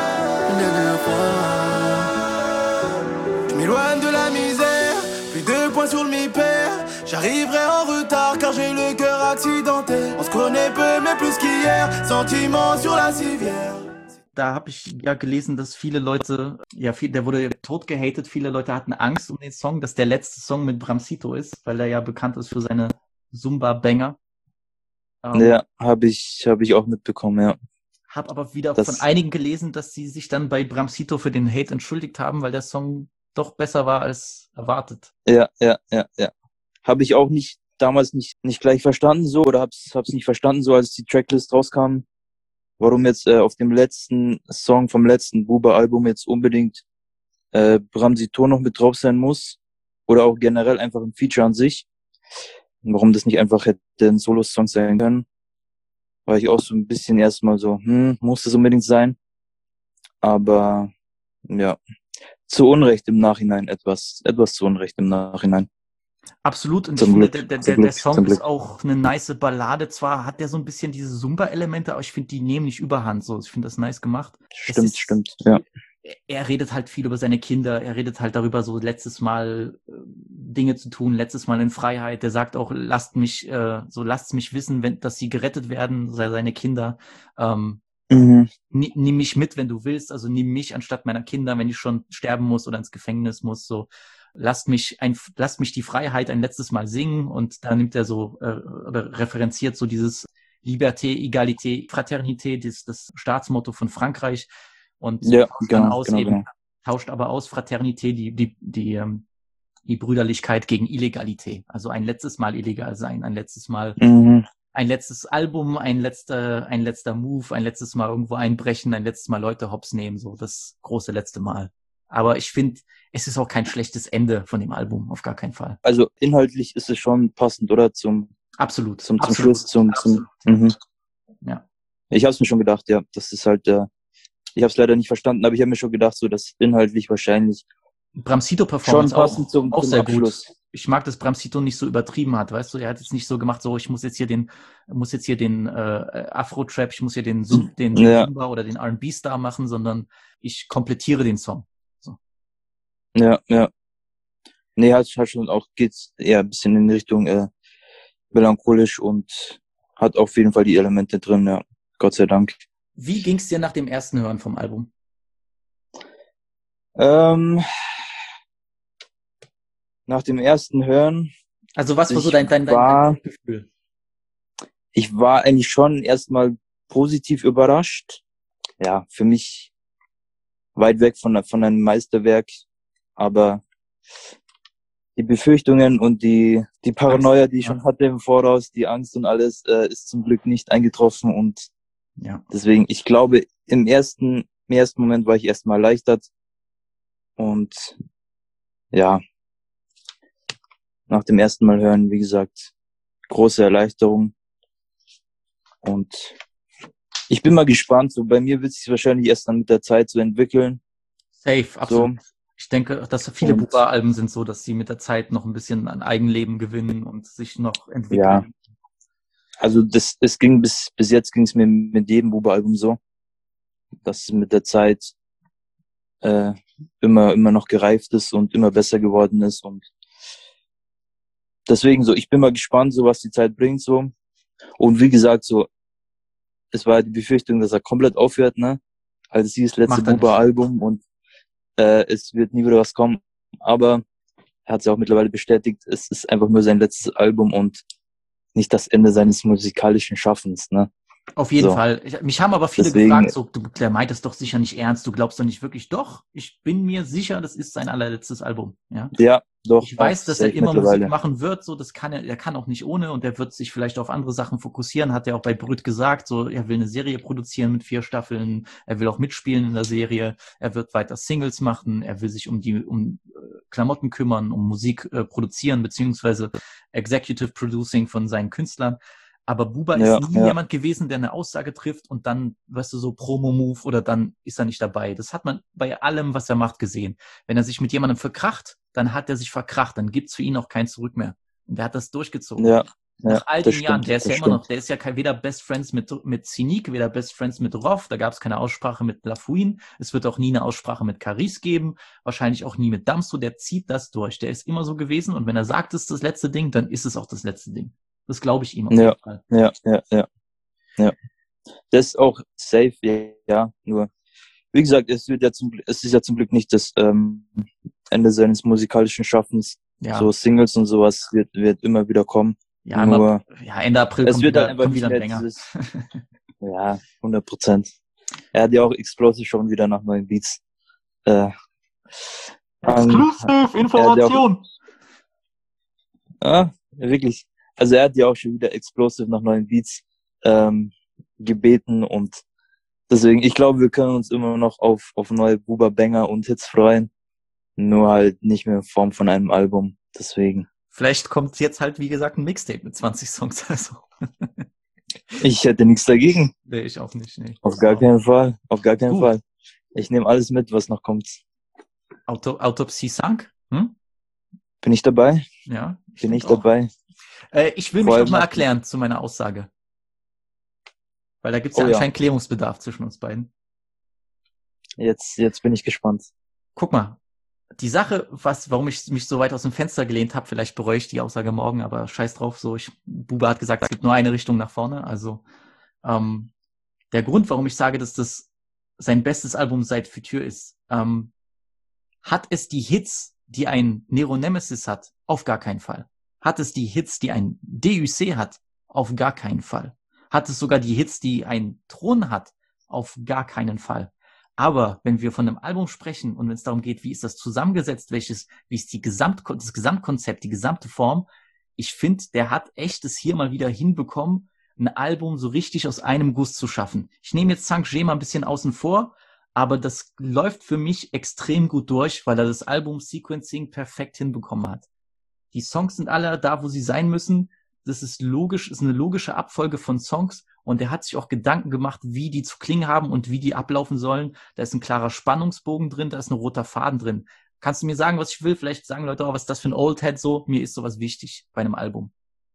Une dernière fois. Je m'éloigne de la misère, plus de point sur le mi-père. J'arriverai en retard car j'ai le cœur accidenté. On se connaît peu mais plus qu'hier. Sentiments sur la civière. Da habe ich ja gelesen, dass viele Leute, ja, viel, der wurde tot gehatet, viele Leute hatten Angst um den Song, dass der letzte Song mit Bramsito ist, weil er ja bekannt ist für seine Zumba-Banger. Ähm, Ja, habe ich, habe ich auch mitbekommen, ja. Hab aber wieder Das- von einigen gelesen, dass sie sich dann bei Bramsito für den Hate entschuldigt haben, weil der Song doch besser war als erwartet. Ja, ja, ja, ja. Habe ich auch nicht, damals nicht, nicht gleich verstanden so, oder hab's, hab's nicht verstanden so, als die Tracklist rauskam, warum jetzt äh, auf dem letzten Song vom letzten Buba-Album jetzt unbedingt äh, Bramsito noch mit drauf sein muss. Oder auch generell einfach ein Feature an sich. Und warum das nicht einfach hätte ein Solo-Song sein können. War ich auch so ein bisschen erstmal so, hm, muss das unbedingt sein? Aber ja, zu Unrecht im Nachhinein etwas, etwas zu Unrecht im Nachhinein. Absolut, und Zum ich finde, Glück, der, der, zum der, Glück, der Song zum ist Glück. auch eine nice Ballade. Zwar hat der so ein bisschen diese Zumba-Elemente, aber ich finde, die nehmen nicht überhand. So, ich finde das nice gemacht. Es Stimmt, ist- stimmt, ja. Er redet halt viel über seine Kinder. Er redet halt darüber, so letztes Mal äh, Dinge zu tun, letztes Mal in Freiheit. Der sagt auch, lasst mich, äh, so lasst mich wissen, wenn, dass sie gerettet werden, sei seine Kinder. Ähm, Mhm. ni- nimm mich mit, wenn du willst. Also nimm mich anstatt meiner Kinder, wenn ich schon sterben muss oder ins Gefängnis muss. So, lasst mich ein, lasst mich die Freiheit ein letztes Mal singen. Und da nimmt er so äh, oder referenziert so dieses Liberté, Egalité, Fraternité, das, das Staatsmotto von Frankreich. Und Ja, tauscht dann genau, aus genau, eben, genau. tauscht aber aus Fraternité die die die ähm, die Brüderlichkeit gegen Illegalität. Also ein letztes Mal illegal sein, ein letztes Mal Mhm. ein letztes Album, ein letzter, ein letzter Move, ein letztes Mal irgendwo einbrechen, ein letztes Mal Leute hops nehmen, so das große letzte Mal. Aber ich finde, es ist auch kein schlechtes Ende von dem Album, auf gar keinen Fall. Also inhaltlich ist es schon passend, oder? Zum, Absolut. zum, zum absolut, Schluss, zum, zum, absolut. mhm. Ja. Ich habe es mir schon gedacht, ja. Das ist halt, äh, ich habe es leider nicht verstanden, aber ich habe mir schon gedacht, so dass inhaltlich wahrscheinlich Bramsito schon Performance passend auch, zum, auch zum sehr Abschluss. gut. Ich mag, dass Bramsito nicht so übertrieben hat, weißt du, er hat jetzt nicht so gemacht, so ich muss jetzt hier den, muss jetzt hier den äh, Afro-Trap, ich muss hier den, Zum- den, den Ja. Zumba oder den R and B-Star machen, sondern ich komplettiere den Song. Ja, ja. Nee, halt, halt schon auch geht's eher ein bisschen in Richtung äh, melancholisch und hat auf jeden Fall die Elemente drin, ja. Gott sei Dank. Wie ging's dir nach dem ersten Hören vom Album? Ähm, nach dem ersten Hören, Also was war so Ich dein, dein, dein, war- dein Gefühl? ich war eigentlich schon erstmal positiv überrascht. Ja, für mich weit weg von, von einem Meisterwerk, aber die Befürchtungen und die, die Paranoia, die ich ja. schon hatte im Voraus, die Angst und alles, äh, ist zum Glück nicht eingetroffen und Ja. deswegen, ich glaube, im ersten, im ersten Moment war ich erstmal erleichtert und ja, nach dem ersten Mal hören, wie gesagt, große Erleichterung und ich bin mal gespannt, so bei mir wird es sich wahrscheinlich erst dann mit der Zeit so entwickeln. Safe, So, absolut. Ich denke, dass viele Und- Buba-Alben sind so, dass sie mit der Zeit noch ein bisschen an Eigenleben gewinnen und sich noch entwickeln. Ja. also das, es ging bis, bis jetzt ging es mir mit jedem Buba-Album so, dass es mit der Zeit äh, immer, immer noch gereift ist und immer besser geworden ist und deswegen so, ich bin mal gespannt, so was die Zeit bringt, so. Und wie gesagt, so, es war die Befürchtung, dass er komplett aufhört, ne? Also sie ist das letzte Macht er nicht. Buba-Album und äh, es wird nie wieder was kommen. Aber er hat es ja auch mittlerweile bestätigt, es ist einfach nur sein letztes Album und nicht das Ende seines musikalischen Schaffens, ne? Auf jeden So. Fall. Ich, mich haben aber viele Deswegen- gefragt, so, du, der meint es doch sicher nicht ernst, du glaubst doch nicht wirklich. Doch, ich bin mir sicher, das ist sein allerletztes Album. Ja. Ja, doch. Ich weiß, auch dass er safe immer Musik mittlerweile. machen wird, so, das kann er, er kann auch nicht ohne und er wird sich vielleicht auf andere Sachen fokussieren, hat er auch bei Brüt gesagt, so, er will eine Serie produzieren mit vier Staffeln, er will auch mitspielen in der Serie, er wird weiter Singles machen, er will sich um die, um äh, Klamotten kümmern, um Musik äh, produzieren, beziehungsweise Executive Producing von seinen Künstlern. Aber Buba Ja, ist nie ja. jemand gewesen, der eine Aussage trifft und dann, weißt du, so Promo-Move oder dann ist er nicht dabei. Das hat man bei allem, was er macht, gesehen. Wenn er sich mit jemandem verkracht, dann hat er sich verkracht, dann gibt's für ihn auch kein Zurück mehr. Und er hat das durchgezogen. Ja, Nach all das den Jahren, stimmt, der ist das ja immer noch, stimmt. der ist ja kein, weder Best Friends mit, mit Cynique, weder Best Friends mit Roth, da gab es keine Aussprache mit Lafouine, es wird auch nie eine Aussprache mit Caris geben, wahrscheinlich auch nie mit Damso, der zieht das durch, der ist immer so gewesen und wenn er sagt, es ist das letzte Ding, dann ist es auch das letzte Ding. Das glaube ich ihm auf Ja, jeden Fall. ja, ja, ja, ja. Das ist auch safe, ja, nur, wie gesagt, es wird ja zum, es ist ja zum Glück nicht das ähm, Ende seines musikalischen Schaffens. Ja, So Singles und sowas wird, wird immer wieder kommen. ja, Nur, immer, ja, Ende April es kommt wird wieder, halt einfach kommt nicht wieder ein mehr Banger. dieses, ja, hundert Prozent. Er hat ja auch Explosive schon wieder nach neuen Beats. Äh, Exclusive Information! Ja, wirklich. Also er hat ja auch schon wieder Explosive nach neuen Beats ähm, gebeten und deswegen, ich glaube, wir können uns immer noch auf, auf neue Buba-Banger und Hits freuen. Nur halt nicht mehr in Form von einem Album. Deswegen. Vielleicht kommt jetzt halt, wie gesagt, ein Mixtape mit zwanzig Songs. Also. Ich hätte nichts dagegen. Nee, ich auch nicht, nee. Auf gar keinen Fall. Auf gar keinen Gut. Fall. Ich nehme alles mit, was noch kommt. Auto, Autopsie Sank? Hm? Bin ich dabei? Ja. Bin denk ich auch. dabei? Äh, ich will Vor mich allem noch mal nach- erklären zu meiner Aussage. Weil da gibt es Oh ja ja. anscheinend Klärungsbedarf zwischen uns beiden. Jetzt, jetzt bin ich gespannt. Guck mal, die Sache, was, warum ich mich so weit aus dem Fenster gelehnt habe, vielleicht bereue ich die Aussage morgen, aber scheiß drauf, so ich, Buba hat gesagt, es gibt nur eine Richtung nach vorne, also ähm, der Grund, warum ich sage, dass das sein bestes Album seit Future ist, ähm, hat es die Hits, die ein Nero Nemesis hat? Auf gar keinen Fall. Hat es die Hits, die ein D U C hat? Auf gar keinen Fall. Hat es sogar die Hits, die ein Thron hat? Auf gar keinen Fall. Aber wenn wir von einem Album sprechen und wenn es darum geht, wie ist das zusammengesetzt, welches, wie ist die Gesamt, das Gesamtkonzept, die gesamte Form, ich finde, der hat echt es hier mal wieder hinbekommen, ein Album so richtig aus einem Guss zu schaffen. Ich nehme jetzt Sank-J mal ein bisschen außen vor, aber das läuft für mich extrem gut durch, weil er das Album-Sequencing perfekt hinbekommen hat. Die Songs sind alle da, wo sie sein müssen. Das ist logisch, ist eine logische Abfolge von Songs und er hat sich auch Gedanken gemacht, wie die zu klingen haben und wie die ablaufen sollen. Da ist ein klarer Spannungsbogen drin, da ist ein roter Faden drin. Kannst du mir sagen, was ich will? Vielleicht sagen Leute auch, was ist das für ein Oldhead so? Mir ist sowas wichtig bei einem Album.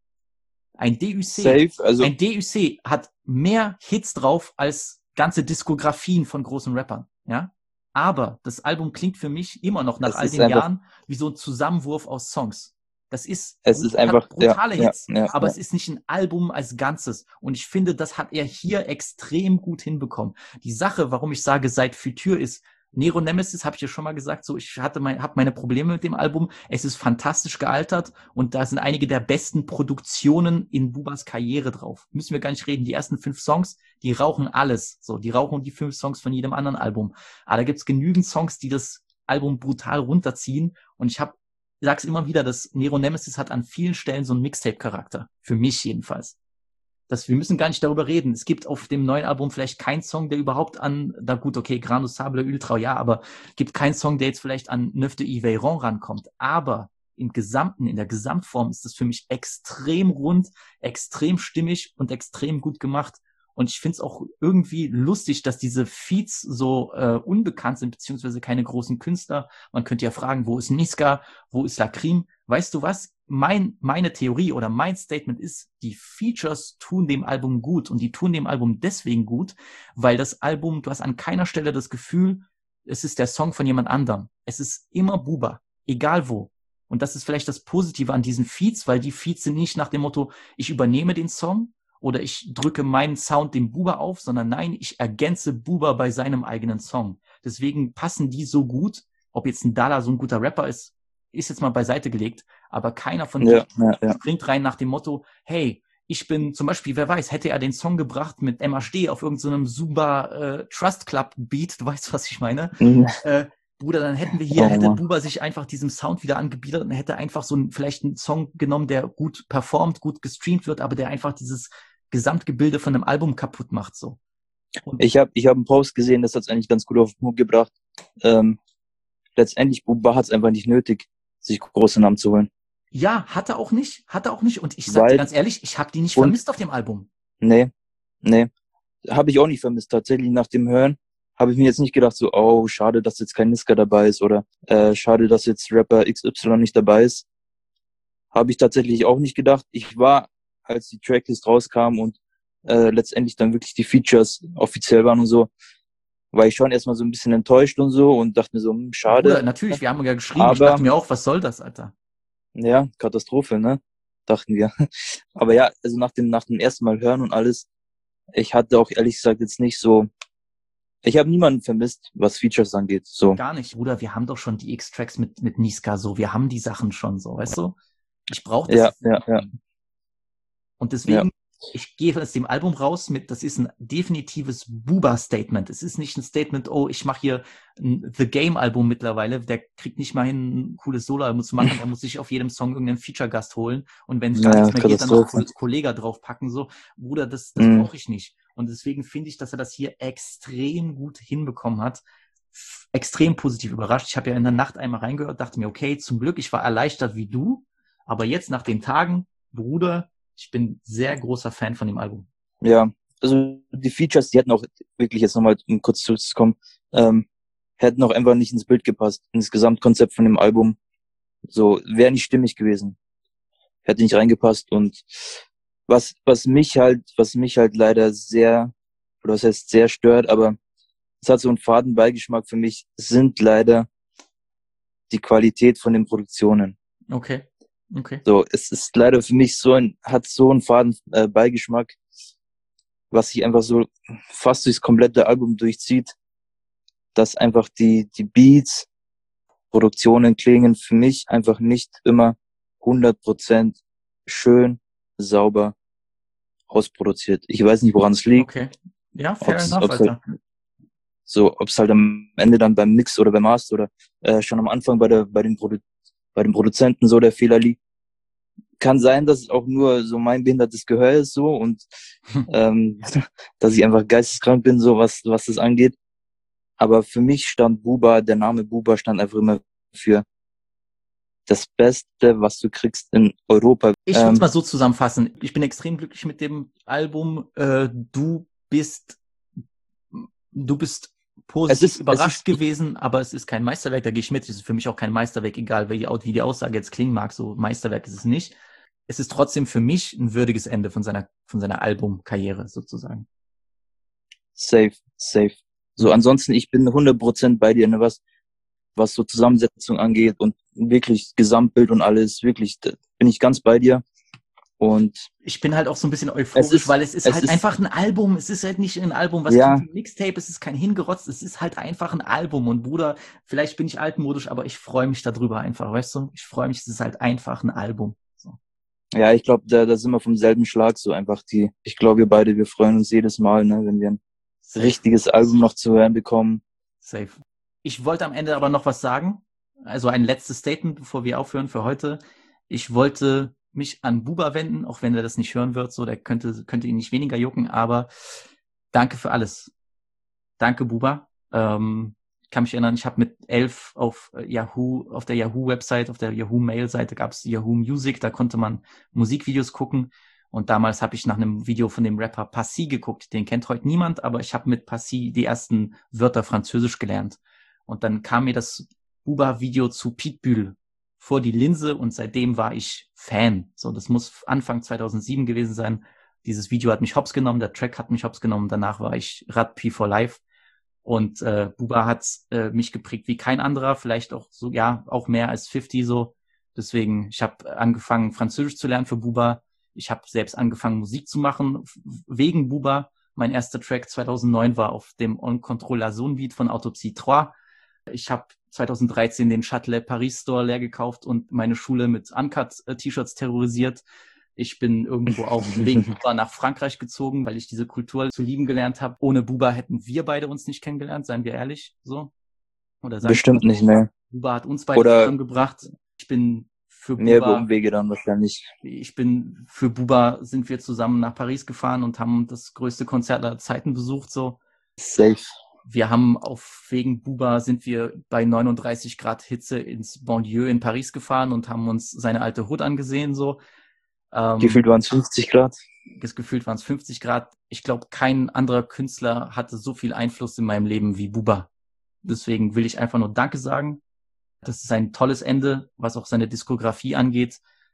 Ein D U C, Safe, also ein D U C hat mehr Hits drauf als ganze Diskografien von großen Rappern, ja? Aber das Album klingt für mich immer noch nach Es all ist den einfach- Jahren wie so ein Zusammenwurf aus Songs. Das ist, Es ist hat einfach- brutale ja, Hits, ja, ja, aber ja. es ist nicht ein Album als Ganzes. Und ich finde, das hat er hier extrem gut hinbekommen. Die Sache, warum ich sage, seit Future ist, Nero Nemesis, habe ich ja schon mal gesagt, so ich hatte mein, habe meine Probleme mit dem Album. Es ist fantastisch gealtert und da sind einige der besten Produktionen in Bubas Karriere drauf. Müssen wir gar nicht reden. Die ersten fünf Songs, die rauchen alles. So, die rauchen die fünf Songs von jedem anderen Album. Aber da gibt's genügend Songs, die das Album brutal runterziehen. Und ich habe, ich sag's immer wieder, das Nero Nemesis hat an vielen Stellen so einen Mixtape-Charakter. Für mich jedenfalls. Das, wir müssen gar nicht darüber reden. Es gibt auf dem neuen Album vielleicht keinen Song, der überhaupt an, na gut, okay, Grano Sable Ultra, ja, aber gibt keinen Song, der jetzt vielleicht an Neuf de Yveiron rankommt. Aber im Gesamten, in der Gesamtform ist das für mich extrem rund, extrem stimmig und extrem gut gemacht. Und ich finde es auch irgendwie lustig, dass diese Feats so äh, unbekannt sind, beziehungsweise keine großen Künstler. Man könnte ja fragen, wo ist Niska, wo ist Lakrim? Weißt du was? Mein, meine Theorie oder mein Statement ist, die Features tun dem Album gut und die tun dem Album deswegen gut, weil das Album, du hast an keiner Stelle das Gefühl, es ist der Song von jemand anderem. Es ist immer Buba, egal wo. Und das ist vielleicht das Positive an diesen Feats, weil die Feats sind nicht nach dem Motto, ich übernehme den Song oder ich drücke meinen Sound dem Buba auf, sondern nein, ich ergänze Buba bei seinem eigenen Song. Deswegen passen die so gut, ob jetzt ein Dala so ein guter Rapper ist, ist jetzt mal beiseite gelegt, aber keiner von Ja, denen ja, ja. springt rein nach dem Motto, hey, ich bin zum Beispiel, wer weiß, hätte er den Song gebracht mit M H D auf irgendeinem so Zumba äh, Trust Club Beat, du weißt, was ich meine, Mhm. äh, Bruder, dann hätten wir hier, Oh, hätte Mann. Buba sich einfach diesem Sound wieder angebietet und hätte einfach so ein, vielleicht einen Song genommen, der gut performt, gut gestreamt wird, aber der einfach dieses Gesamtgebilde von einem Album kaputt macht, so. Und Ich habe ich hab einen Post gesehen, das hat's eigentlich ganz gut auf den Punkt gebracht. Ähm, letztendlich, Buba hat's einfach nicht nötig, sich große Namen zu holen. ja, hat er auch nicht, hat er auch nicht. Und ich sag dir Weil- ganz ehrlich, ich habe die nicht und- vermisst auf dem Album. Nee, nee. Habe ich auch nicht vermisst. Tatsächlich nach dem Hören habe ich mir jetzt nicht gedacht, so, oh, schade, dass jetzt kein Niska dabei ist oder äh, schade, dass jetzt Rapper X Y nicht dabei ist. Habe ich tatsächlich auch nicht gedacht. Ich war als die Tracklist rauskam und äh, letztendlich dann wirklich die Features offiziell waren und so, war ich schon erstmal so ein bisschen enttäuscht und so und dachte mir so, hm, schade. Bruder, natürlich, wir haben ja geschrieben, ich Aber- dachte mir auch, was soll das, Alter? Ja, Katastrophe, ne? Dachten wir. Aber ja, also nach dem, nach dem ersten Mal hören und alles, ich hatte auch ehrlich gesagt jetzt nicht so, ich habe niemanden vermisst, was Features angeht. So. Gar nicht, Bruder, wir haben doch schon die X-Tracks mit, mit Niska so, wir haben die Sachen schon so, weißt du? Ich brauche das. Ja, jetzt ja, nicht. ja. Und deswegen, Ja. ich gehe aus dem Album raus mit, das ist ein definitives Buba-Statement. Es ist nicht ein Statement, oh, ich mache hier ein The Game-Album mittlerweile, der kriegt nicht mal hin, ein cooles Solo-Album zu machen, der muss sich auf jedem Song irgendeinen Feature-Gast holen und wenn es gar Ja, nichts mehr geht, dann noch Katastrophe. Ko- Kollega draufpacken, so. Bruder, das, das Mhm. brauche ich nicht. Und deswegen finde ich, dass er das hier extrem gut hinbekommen hat. F- Extrem positiv überrascht. Ich habe ja in der Nacht einmal reingehört, dachte mir, okay, zum Glück, ich war erleichtert wie du, aber jetzt nach den Tagen, Bruder, ich bin sehr großer Fan von dem Album. Ja, also die Features, die hätten auch wirklich jetzt nochmal, um kurz zurückzukommen, ähm, hätten auch einfach nicht ins Bild gepasst, ins Gesamtkonzept von dem Album. So, wäre nicht stimmig gewesen. Hätte nicht reingepasst und was, was mich halt, was mich halt leider sehr, oder was heißt sehr stört, aber es hat so einen faden Beigeschmack für mich, sind leider die Qualität von den Produktionen. Okay, okay. So, es ist leider für mich so ein, hat so einen faden äh, Beigeschmack, was sich einfach so fast durchs komplette Album durchzieht, dass einfach die, die Beats, Produktionen klingen für mich einfach nicht immer hundert Prozent schön, sauber ausproduziert. Ich weiß nicht, woran es liegt. Okay. Ja, fair Ob's- enough, ob's Alter. So, ob es halt am Ende dann beim Mix oder beim Master oder äh, schon am Anfang bei der, bei den Produ bei den Produzenten so der Fehler liegt. Kann sein, dass es auch nur so mein behindertes Gehör ist so und ähm, dass ich einfach geisteskrank bin, so was, was das angeht. Aber für mich stand Buba, der Name Buba stand einfach immer für das Beste, was du kriegst in Europa. Ich würde es Ähm, mal so zusammenfassen. Ich bin extrem glücklich mit dem Album. Äh, du bist, du bist positiv Es ist- es überrascht ist- gewesen, aber es ist kein Meisterwerk. Da gehe ich mit. Es ist für mich auch kein Meisterwerk, egal wie, wie die Aussage jetzt klingen mag. So Meisterwerk ist es nicht. Es ist trotzdem für mich ein würdiges Ende von seiner, von seiner Albumkarriere sozusagen. Safe, safe. So, ansonsten, ich bin hundert Prozent bei dir, ne, was, was so Zusammensetzung angeht und wirklich Gesamtbild und alles, wirklich, da bin ich ganz bei dir. Und Ich bin halt auch so ein bisschen euphorisch, Es ist- weil es ist es halt ist- einfach ein Album. Es ist halt nicht ein Album, was Ja. klingt wie ein Mixtape. Es ist kein hingerotzt. Es ist halt einfach ein Album. Und Bruder, vielleicht bin ich altmodisch, aber ich freue mich darüber einfach, weißt du? Ich freue mich, es ist halt einfach ein Album. So. ja, ich glaube, da, da sind wir vom selben Schlag so einfach die, ich glaube, wir beide, wir freuen uns jedes Mal, ne, wenn wir ein Safe. richtiges Album noch zu hören bekommen. Safe. Ich wollte am Ende aber noch was sagen. Also ein letztes Statement, bevor wir aufhören für heute. Ich wollte mich an Buba wenden, auch wenn er das nicht hören wird. So, der könnte, könnte ihn nicht weniger jucken, aber danke für alles. Danke, Buba. Ähm, ich kann mich erinnern, ich habe mit elf auf äh, Yahoo, auf der Yahoo-Website, auf der Yahoo-Mail-Seite gab es Yahoo Music, da konnte man Musikvideos gucken. Und damals habe ich nach einem Video von dem Rapper Passy geguckt. Den kennt heute niemand, aber ich habe mit Passy die ersten Wörter Französisch gelernt. Und dann kam mir das Buba-Video zu Pitbull vor die Linse und seitdem war ich Fan. So, das muss Anfang zweitausendsieben gewesen sein. Dieses Video hat mich hops genommen, der Track hat mich hops genommen. Danach war ich Rad P for Life. Und äh, Buba hat äh, mich geprägt wie kein anderer, vielleicht auch so, ja, auch mehr als fünfzig so. Deswegen, ich habe angefangen, Französisch zu lernen für Buba. Ich habe selbst angefangen, Musik zu machen, wegen Buba. Mein erster Track zweitausendneun war auf dem On Contrôle la Zone Beat von Autopsie drei. Ich habe zweitausenddreizehn den Châtelet Paris Store leer gekauft und meine Schule mit Uncut-T-Shirts terrorisiert. Ich bin irgendwo auch wegen Buba nach Frankreich gezogen, weil ich diese Kultur zu lieben gelernt habe. Ohne Buba hätten wir beide uns nicht kennengelernt, seien wir ehrlich, so. Oder sagen Bestimmt nicht, ne. Buba hat uns beide Oder- zusammengebracht. Ich bin für Mehr über Buba, Umwege dann wahrscheinlich. ich bin für Buba sind wir zusammen nach Paris gefahren und haben das größte Konzert aller Zeiten besucht, so. Safe. Wir haben auf wegen Buba sind wir bei neununddreißig Grad Hitze ins Banlieue in Paris gefahren und haben uns seine alte Hood angesehen, so. Ähm, Gefühlt waren es fünfzig Grad. das gefühlt waren es fünfzig Grad. Ich glaube, kein anderer Künstler hatte so viel Einfluss in meinem Leben wie Buba. Deswegen will ich einfach nur Danke sagen. Das ist ein tolles Ende, was auch seine Diskografie angeht.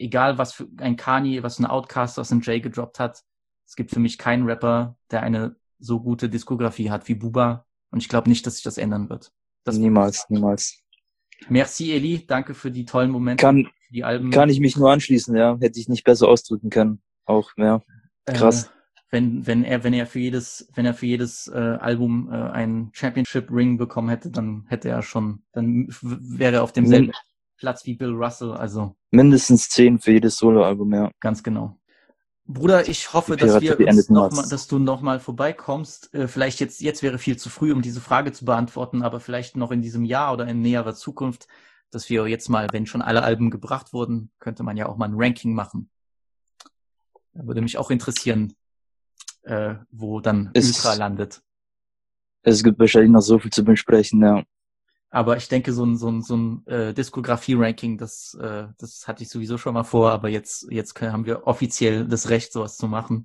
egal was für ein Kanye, was ein Outkast, was ein Jay gedroppt hat, es gibt für mich keinen Rapper, der eine so gute Diskografie hat wie Booba. Und ich glaube nicht, dass sich das ändern wird. Das Niemals, niemals. Merci, Eli. Danke für die tollen Momente. Kann, für die Alben. kann ich mich nur anschließen, ja. Hätte ich nicht besser ausdrücken können. Auch, ja. Krass. Äh, wenn, wenn er, wenn er für jedes, wenn er für jedes äh, Album äh, einen Championship Ring bekommen hätte, dann hätte er schon, dann w- wäre er auf demselben Min- Platz wie Bill Russell. Also Mindestens zehn für jedes Soloalbum, ja. ganz genau. Bruder, ich hoffe, Die dass wir Piraterie uns endet noch niemals. mal, dass du noch mal vorbeikommst. Äh, vielleicht jetzt, jetzt wäre viel zu früh, um diese Frage zu beantworten, aber vielleicht noch in diesem Jahr oder in näherer Zukunft, dass wir jetzt mal, wenn schon alle Alben gebracht wurden, könnte man ja auch mal ein Ranking machen. Da würde mich auch interessieren, äh, wo dann Es- Ultra landet. Es gibt wahrscheinlich noch so viel zu besprechen, ja. Aber ich denke, so ein, so ein, so ein äh, Diskografie-Ranking, das, äh, das hatte ich sowieso schon mal vor, aber jetzt, jetzt können, haben wir offiziell das Recht, sowas zu machen.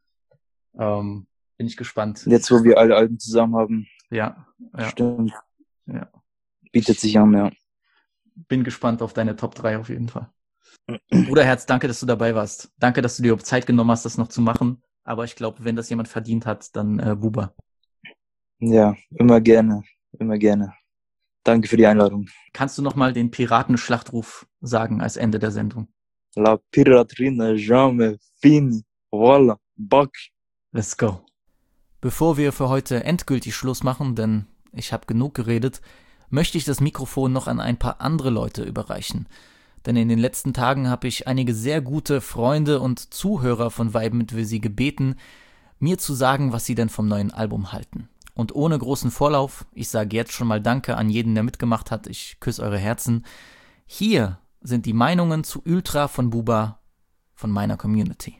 Ähm, bin ich gespannt. Jetzt, wo wir alle Alben zusammen haben, Ja, ja, stimmt. ja. Bietet sich an, ja. Bin gespannt auf deine Top drei auf jeden Fall. Bruderherz, danke, dass du dabei warst. Danke, dass du dir Zeit genommen hast, das noch zu machen. Aber ich glaube, wenn das jemand verdient hat, dann äh, Booba. Ja, immer gerne, immer gerne. Danke für die Einladung. Kannst du noch mal den Piratenschlachtruf sagen als Ende der Sendung? La piraterie n'est jamais finie. Voilà, Back. Let's go. Bevor wir für heute endgültig Schluss machen, denn ich habe genug geredet, möchte ich das Mikrofon noch an ein paar andere Leute überreichen. Denn in den letzten Tagen habe ich einige sehr gute Freunde und Zuhörer von Vibe mit Visi gebeten, mir zu sagen, was sie denn vom neuen Album halten. Und ohne großen Vorlauf, ich sage jetzt schon mal Danke an jeden, der mitgemacht hat, ich küsse eure Herzen. Hier sind die Meinungen zu Ultra von Booba von meiner Community.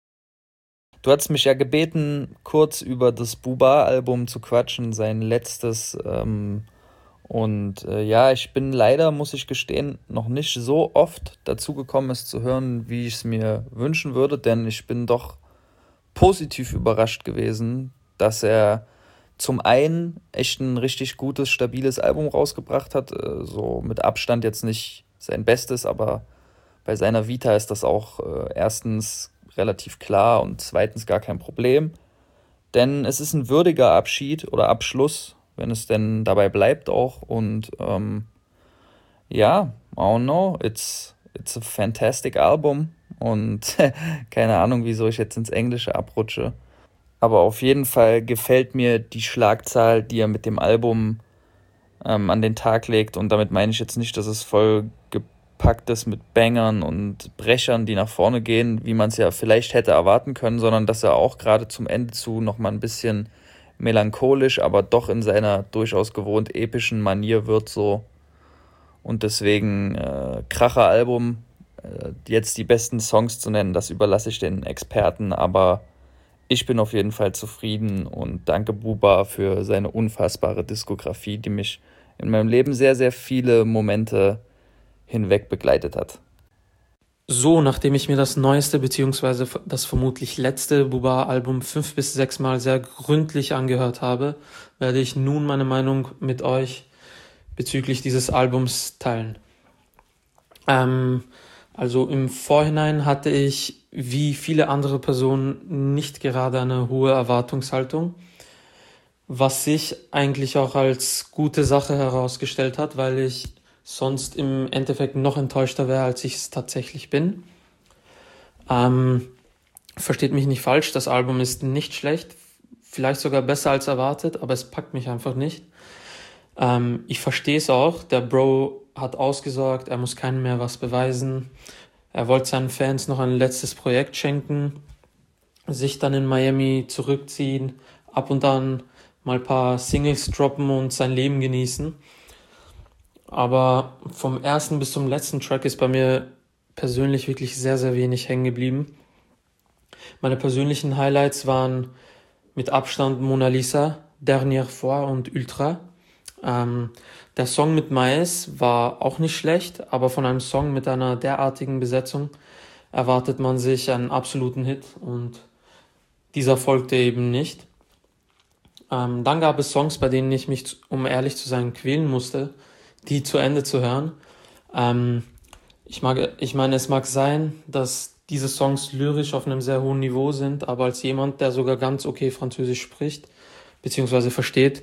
Du hattest mich ja gebeten, kurz über das Booba-Album zu quatschen, sein letztes. Ähm, und äh, ja, ich bin leider, muss ich gestehen, noch nicht so oft dazu gekommen, es zu hören, wie ich es mir wünschen würde, denn ich bin doch positiv überrascht gewesen, dass er zum einen echt ein richtig gutes, stabiles Album rausgebracht hat, äh, so mit Abstand jetzt nicht sein Bestes, aber bei seiner Vita ist das auch äh, erstens relativ klar und zweitens gar kein Problem. Denn es ist ein würdiger Abschied oder Abschluss, wenn es denn dabei bleibt auch. Und ähm, ja, I don't know, it's, it's a fantastic album. Und keine Ahnung, wieso ich jetzt ins Englische abrutsche. Aber auf jeden Fall gefällt mir die Schlagzahl, die er mit dem Album ähm, an den Tag legt. Und damit meine ich jetzt nicht, dass es voll gepackt ist mit Bangern und Brechern, die nach vorne gehen, wie man es ja vielleicht hätte erwarten können, sondern dass er auch gerade zum Ende zu nochmal ein bisschen melancholisch, aber doch in seiner durchaus gewohnt epischen Manier wird so. Und deswegen äh, Kracher-Album, äh, jetzt die besten Songs zu nennen, das überlasse ich den Experten, aber ich bin auf jeden Fall zufrieden und danke Booba für seine unfassbare Diskografie, die mich in meinem Leben sehr, sehr viele Momente hinweg begleitet hat. So, nachdem ich mir das neueste bzw. das vermutlich letzte Booba-Album fünf bis sechs Mal sehr gründlich angehört habe, werde ich nun meine Meinung mit euch bezüglich dieses Albums teilen. Ähm, also im Vorhinein hatte ich, wie viele andere Personen, nicht gerade eine hohe Erwartungshaltung, was sich eigentlich auch als gute Sache herausgestellt hat, weil ich sonst im Endeffekt noch enttäuschter wäre, als ich es tatsächlich bin. Ähm, versteht mich nicht falsch, das Album ist nicht schlecht, vielleicht sogar besser als erwartet, aber es packt mich einfach nicht. Ähm, ich verstehe es auch, der Bro hat ausgesorgt, er muss keinem mehr was beweisen. Er wollte seinen Fans noch ein letztes Projekt schenken, sich dann in Miami zurückziehen, ab und an mal ein paar Singles droppen und sein Leben genießen. Aber vom ersten bis zum letzten Track ist bei mir persönlich wirklich sehr, sehr wenig hängen geblieben. Meine persönlichen Highlights waren mit Abstand Mona Lisa, Dernière fois und Ultra. Ähm, der Song mit Mais war auch nicht schlecht, aber von einem Song mit einer derartigen Besetzung erwartet man sich einen absoluten Hit und dieser folgte eben nicht. Ähm, dann gab es Songs, bei denen ich mich, um ehrlich zu sein, quälen musste, die zu Ende zu hören. Ähm, Ich mag, ich meine, es mag sein, dass diese Songs lyrisch auf einem sehr hohen Niveau sind, aber als jemand, der sogar ganz okay Französisch spricht, beziehungsweise versteht,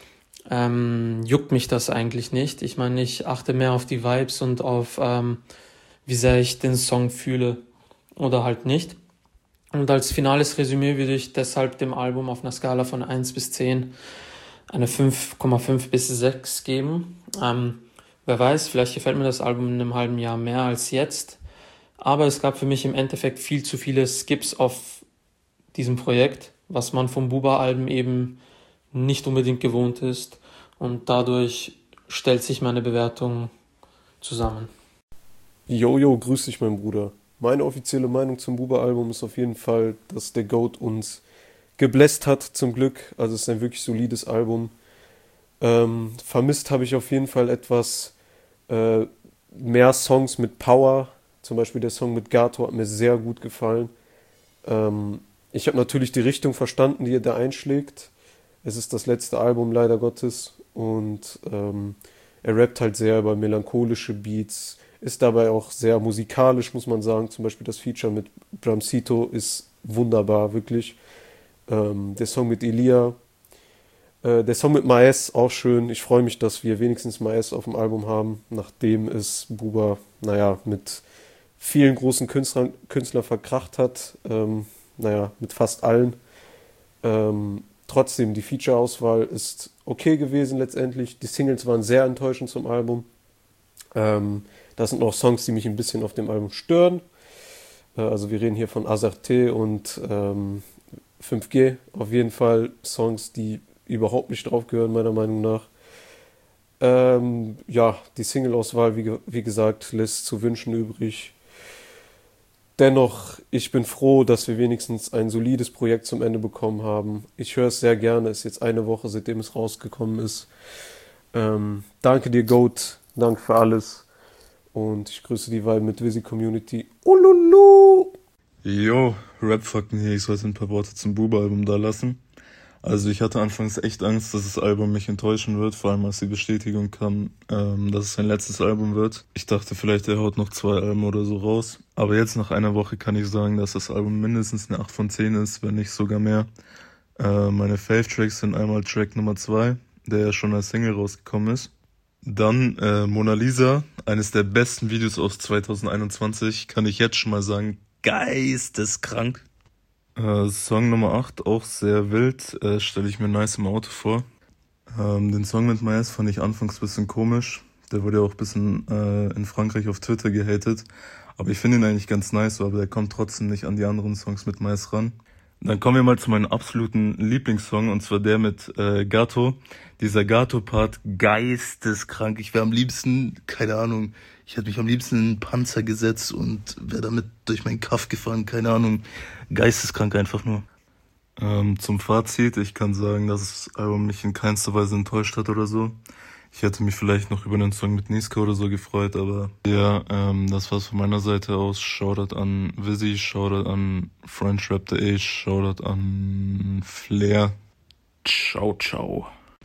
ähm, juckt mich das eigentlich nicht. Ich meine, ich achte mehr auf die Vibes und auf, ähm, wie sehr ich den Song fühle oder halt nicht. Und als finales Resümee würde ich deshalb dem Album auf einer Skala von eins bis zehn eine fünf Komma fünf bis sechs geben. Ähm, wer weiß, vielleicht gefällt mir das Album in einem halben Jahr mehr als jetzt. Aber es gab für mich im Endeffekt viel zu viele Skips auf diesem Projekt, was man vom Booba-Alben eben nicht unbedingt gewohnt ist. Und dadurch stellt sich meine Bewertung zusammen. Jojo, grüß dich, mein Bruder. Meine offizielle Meinung zum Booba-Album ist auf jeden Fall, dass der GOAT uns gebläst hat, zum Glück. Also es ist ein wirklich solides Album. Ähm, vermisst habe ich auf jeden Fall etwas äh, mehr Songs mit Power. Zum Beispiel der Song mit Gato hat mir sehr gut gefallen. Ähm, ich habe natürlich die Richtung verstanden, die er da einschlägt. Es ist das letzte Album, leider Gottes. Und ähm, er rappt halt sehr über melancholische Beats. Ist dabei auch sehr musikalisch, muss man sagen. Zum Beispiel das Feature mit Bramsito ist wunderbar, wirklich. Ähm, der Song mit Elia. Äh, der Song mit Maes, auch schön. Ich freue mich, dass wir wenigstens Maes auf dem Album haben, nachdem es Booba, naja, mit vielen großen Künstlern, Künstlern verkracht hat. Ähm, naja, mit fast allen. Ähm, trotzdem, die Feature-Auswahl ist okay gewesen letztendlich. Die Singles waren sehr enttäuschend zum Album. Ähm, das sind noch Songs, die mich ein bisschen auf dem Album stören. Äh, also wir reden hier von Azarte und ähm, fünf G. Auf jeden Fall Songs, die überhaupt nicht drauf gehören, meiner Meinung nach. Ähm, ja, die Single-Auswahl, wie, wie gesagt, lässt zu wünschen übrig. Dennoch, ich bin froh, dass wir wenigstens ein solides Projekt zum Ende bekommen haben. Ich höre es sehr gerne. Es ist jetzt eine Woche, seitdem es rausgekommen ist. Ähm, danke dir, GOAT. Danke für alles. Und ich grüße die Vibe mit Visi Community. Ululu! Jo, Rapfucken hier. Ich sollte ein paar Worte zum Booba-Album da lassen. Also ich hatte anfangs echt Angst, dass das Album mich enttäuschen wird, vor allem als die Bestätigung kam, ähm, dass es sein letztes Album wird. Ich dachte vielleicht, er haut noch zwei Alben oder so raus. Aber jetzt nach einer Woche kann ich sagen, dass das Album mindestens eine acht von zehn ist, wenn nicht sogar mehr. Äh, meine Fave-Tracks sind einmal Track Nummer zwei, der ja schon als Single rausgekommen ist. Dann äh, Mona Lisa, eines der besten Videos aus zwanzig einundzwanzig, kann ich jetzt schon mal sagen, geisteskrank. Äh, Song Nummer acht, auch sehr wild, äh, stelle ich mir nice im Auto vor. Ähm, den Song mit Maes fand ich anfangs ein bisschen komisch. Der wurde ja auch ein bisschen äh, in Frankreich auf Twitter gehatet. Aber ich finde ihn eigentlich ganz nice, aber der kommt trotzdem nicht an die anderen Songs mit Maes ran. Dann kommen wir mal zu meinem absoluten Lieblingssong, und zwar der mit äh, Gato. Dieser Gato-Part, geisteskrank. Ich wäre am liebsten, keine Ahnung, ich hätte mich am liebsten in einen Panzer gesetzt und wäre damit durch meinen Kaff gefahren, keine Ahnung. Geisteskrank einfach nur. Ähm, zum Fazit, ich kann sagen, dass das Album mich in keinster Weise enttäuscht hat oder so. Ich hätte mich vielleicht noch über einen Song mit Niska oder so gefreut, aber ja, ähm, das war's von meiner Seite aus. Shoutout an Visi, Shoutout an French Rap The Age, Shoutout an Flair. Ciao, ciao.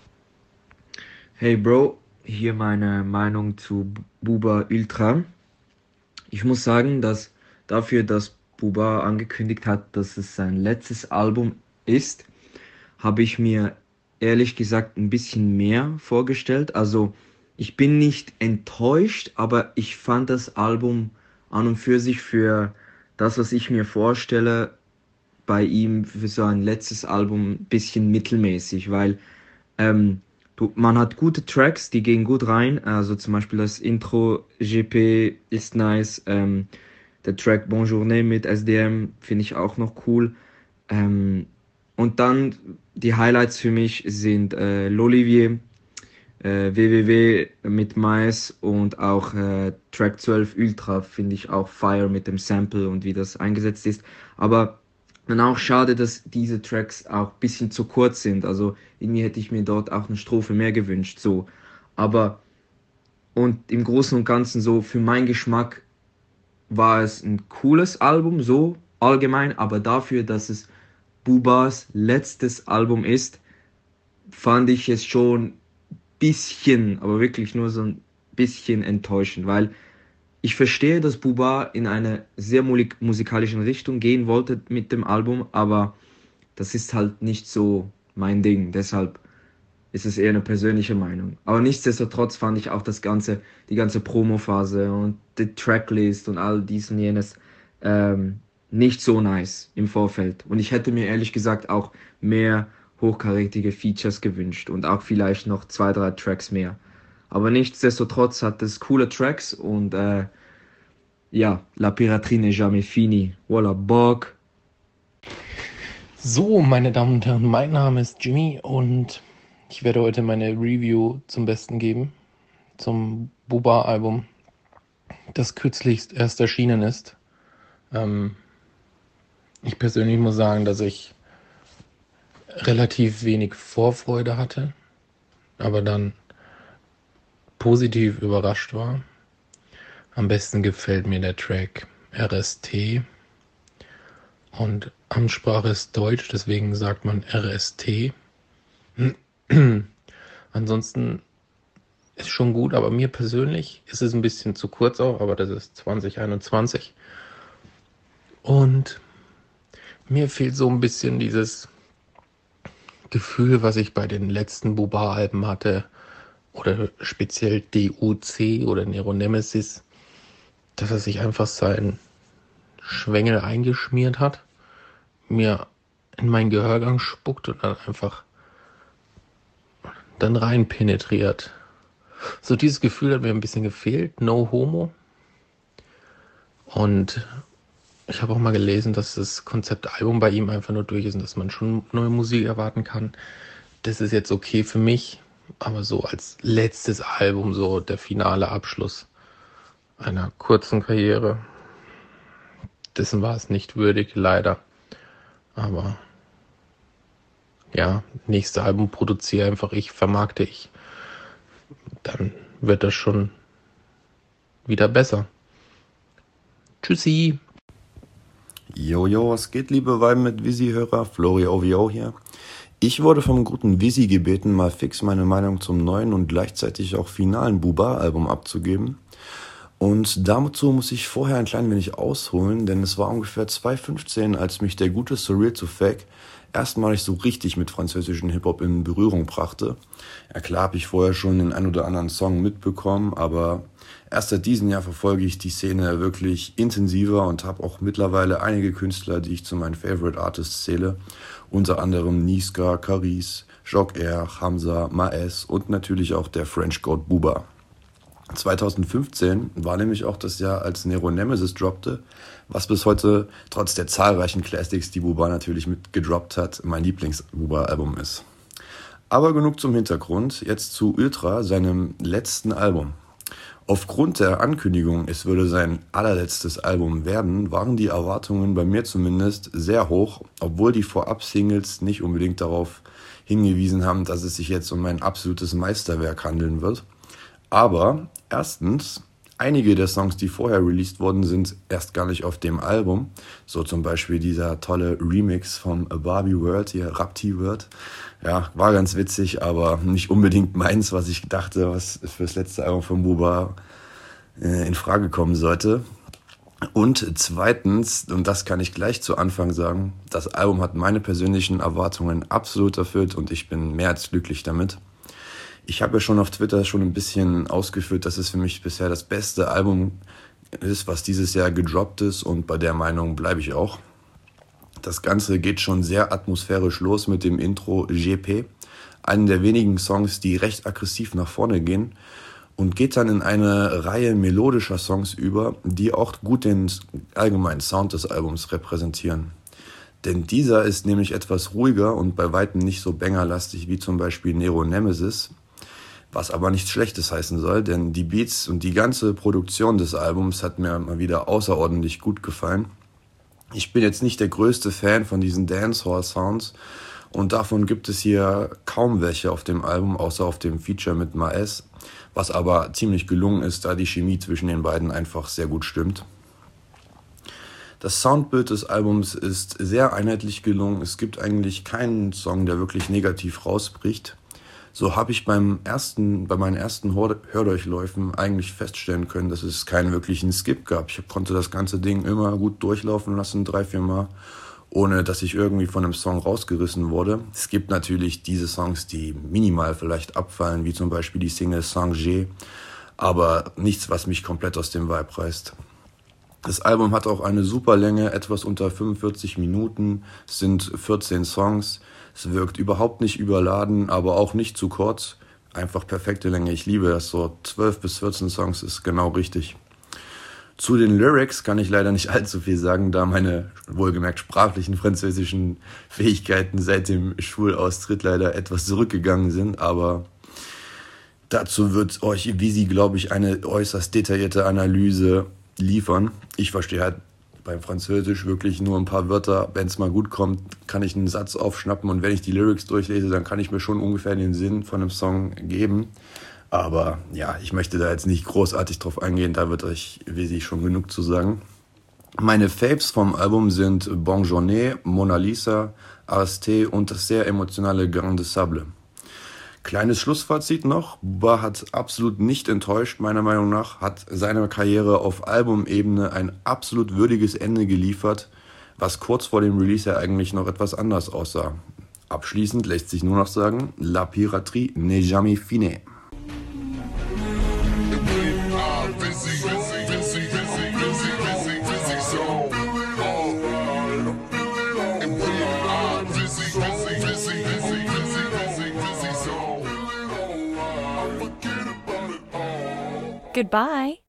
Hey Bro, hier meine Meinung zu Booba Ultra. Ich muss sagen, dass dafür, dass Booba angekündigt hat, dass es sein letztes Album ist, habe ich mir ehrlich gesagt ein bisschen mehr vorgestellt. Also ich bin nicht enttäuscht, aber ich fand das Album an und für sich für das, was ich mir vorstelle, bei ihm für so ein letztes Album ein bisschen mittelmäßig, weil ähm, du, man hat gute Tracks, die gehen gut rein. Also zum Beispiel das Intro G P ist nice. Ähm, der Track Bonjourné mit S D M finde ich auch noch cool. Ähm, und dann die Highlights für mich sind äh, L'Olivier, äh, W W W mit Maes und auch äh, Track zwölf Ultra finde ich auch fire mit dem Sample und wie das eingesetzt ist. Aber dann auch schade, dass diese Tracks auch ein bisschen zu kurz sind. Also irgendwie hätte ich mir dort auch eine Strophe mehr gewünscht. So. Aber und im Großen und Ganzen so für meinen Geschmack war es ein cooles Album, so allgemein, aber dafür, dass es Boobas letztes Album ist, fand ich es schon ein bisschen, aber wirklich nur so ein bisschen enttäuschend, weil ich verstehe, dass Buba in eine sehr musikalischen Richtung gehen wollte mit dem Album, aber das ist halt nicht so mein Ding. Deshalb ist es eher eine persönliche Meinung. Aber nichtsdestotrotz fand ich auch das ganze, die ganze Promo-Phase und die Tracklist und all dies und jenes ähm, nicht so nice im Vorfeld. Und ich hätte mir ehrlich gesagt auch mehr hochkarätige Features gewünscht und auch vielleicht noch zwei, drei Tracks mehr. Aber nichtsdestotrotz hat es coole Tracks und äh, ja, La Piraterie n'est jamais fini. Voilà, Bock. So, meine Damen und Herren, mein Name ist Jimmy und ich werde heute meine Review zum Besten geben zum Buba-Album, das kürzlichst erst erschienen ist. Ähm, ich persönlich muss sagen, dass ich relativ wenig Vorfreude hatte, aber dann positiv überrascht war. Am besten gefällt mir der Track R S T und Amtssprache ist Deutsch, deswegen sagt man R S T. Ansonsten ist schon gut, aber mir persönlich ist es ein bisschen zu kurz auch, aber das ist zwanzig einundzwanzig. Und mir fehlt so ein bisschen dieses Gefühl, was ich bei den letzten Buba-Alben hatte, oder speziell D U C oder Nero Nemesis, dass er sich einfach seinen Schwengel eingeschmiert hat, mir in meinen Gehörgang spuckt und dann einfach dann rein penetriert. So dieses Gefühl hat mir ein bisschen gefehlt, no homo. Und ich habe auch mal gelesen, dass das Konzeptalbum bei ihm einfach nur durch ist und dass man schon neue Musik erwarten kann. Das ist jetzt okay für mich, aber so als letztes Album, so der finale Abschluss einer kurzen Karriere, dessen war es nicht würdig, leider. Aber ja, nächste Album produziere einfach ich, vermarkte ich. Dann wird das schon wieder besser. Tschüssi. Jojo, was geht, liebe Weiben mit Visi-Hörer? Flori O V O hier. Ich wurde vom guten Visi gebeten, mal fix meine Meinung zum neuen und gleichzeitig auch finalen Buba-Album abzugeben. Und dazu muss ich vorher ein klein wenig ausholen, denn es war ungefähr zweitausendfünfzehn, als mich der gute Surreal to Fake erstmalig so richtig mit französischen Hip-Hop in Berührung brachte. Ja klar, habe ich vorher schon den ein oder anderen Song mitbekommen, aber erst seit diesem Jahr verfolge ich die Szene wirklich intensiver und habe auch mittlerweile einige Künstler, die ich zu meinen Favorite Artists zähle, unter anderem Niska, Caris, Jock R, Hamza, Maes und natürlich auch der French Goat Buba. zweitausendfünfzehn war nämlich auch das Jahr, als Nero Nemesis droppte, was bis heute, trotz der zahlreichen Classics, die Buba natürlich mitgedroppt hat, mein Lieblings-Buba-Album ist. Aber genug zum Hintergrund, jetzt zu Ultra, seinem letzten Album. Aufgrund der Ankündigung, es würde sein allerletztes Album werden, waren die Erwartungen bei mir zumindest sehr hoch, obwohl die Vorab-Singles nicht unbedingt darauf hingewiesen haben, dass es sich jetzt um ein absolutes Meisterwerk handeln wird. Aber erstens, einige der Songs, die vorher released worden sind, erst gar nicht auf dem Album. So zum Beispiel dieser tolle Remix von A Barbie World, hier Rapti World. Ja, war ganz witzig, aber nicht unbedingt meins, was ich dachte, was fürs letzte Album von Buba äh, in Frage kommen sollte. Und zweitens, und das kann ich gleich zu Anfang sagen, das Album hat meine persönlichen Erwartungen absolut erfüllt und ich bin mehr als glücklich damit. Ich habe ja schon auf Twitter schon ein bisschen ausgeführt, dass es für mich bisher das beste Album ist, was dieses Jahr gedroppt ist, und bei der Meinung bleibe ich auch. Das Ganze geht schon sehr atmosphärisch los mit dem Intro G P, einen der wenigen Songs, die recht aggressiv nach vorne gehen, und geht dann in eine Reihe melodischer Songs über, die auch gut den allgemeinen Sound des Albums repräsentieren. Denn dieser ist nämlich etwas ruhiger und bei weitem nicht so bangerlastig wie zum Beispiel Nero Nemesis, was aber nichts Schlechtes heißen soll, denn die Beats und die ganze Produktion des Albums hat mir mal wieder außerordentlich gut gefallen. Ich bin jetzt nicht der größte Fan von diesen Dancehall-Sounds und davon gibt es hier kaum welche auf dem Album, außer auf dem Feature mit Maes, was aber ziemlich gelungen ist, da die Chemie zwischen den beiden einfach sehr gut stimmt. Das Soundbild des Albums ist sehr einheitlich gelungen. Es gibt eigentlich keinen Song, der wirklich negativ rausbricht. So habe ich beim ersten, bei meinen ersten Hör- Hördurchläufen eigentlich feststellen können, dass es keinen wirklichen Skip gab. Ich konnte das ganze Ding immer gut durchlaufen lassen, drei, vier Mal, ohne dass ich irgendwie von einem Song rausgerissen wurde. Es gibt natürlich diese Songs, die minimal vielleicht abfallen, wie zum Beispiel die Single Sanger, aber nichts, was mich komplett aus dem Vibe reißt. Das Album hat auch eine super Länge, etwas unter fünfundvierzig Minuten, es sind vierzehn Songs. Es wirkt überhaupt nicht überladen, aber auch nicht zu kurz. Einfach perfekte Länge, ich liebe das so. zwölf bis vierzehn Songs ist genau richtig. Zu den Lyrics kann ich leider nicht allzu viel sagen, da meine wohlgemerkt sprachlichen französischen Fähigkeiten seit dem Schulaustritt leider etwas zurückgegangen sind, aber dazu wird euch Visi, glaube ich, eine äußerst detaillierte Analyse liefern. Ich verstehe halt beim Französisch wirklich nur ein paar Wörter. Wenn es mal gut kommt, kann ich einen Satz aufschnappen und wenn ich die Lyrics durchlese, dann kann ich mir schon ungefähr den Sinn von einem Song geben. Aber ja, ich möchte da jetzt nicht großartig drauf eingehen, da wird euch Visi schon genug zu sagen. Meine Faves vom Album sind Bonne Journée, Mona Lisa, Arrêté und das sehr emotionale Grain de Sable. Kleines Schlussfazit noch, Booba hat absolut nicht enttäuscht, meiner Meinung nach, hat seiner Karriere auf Albumebene ein absolut würdiges Ende geliefert, was kurz vor dem Release ja eigentlich noch etwas anders aussah. Abschließend lässt sich nur noch sagen, La Piraterie n'est jamais finie. Goodbye.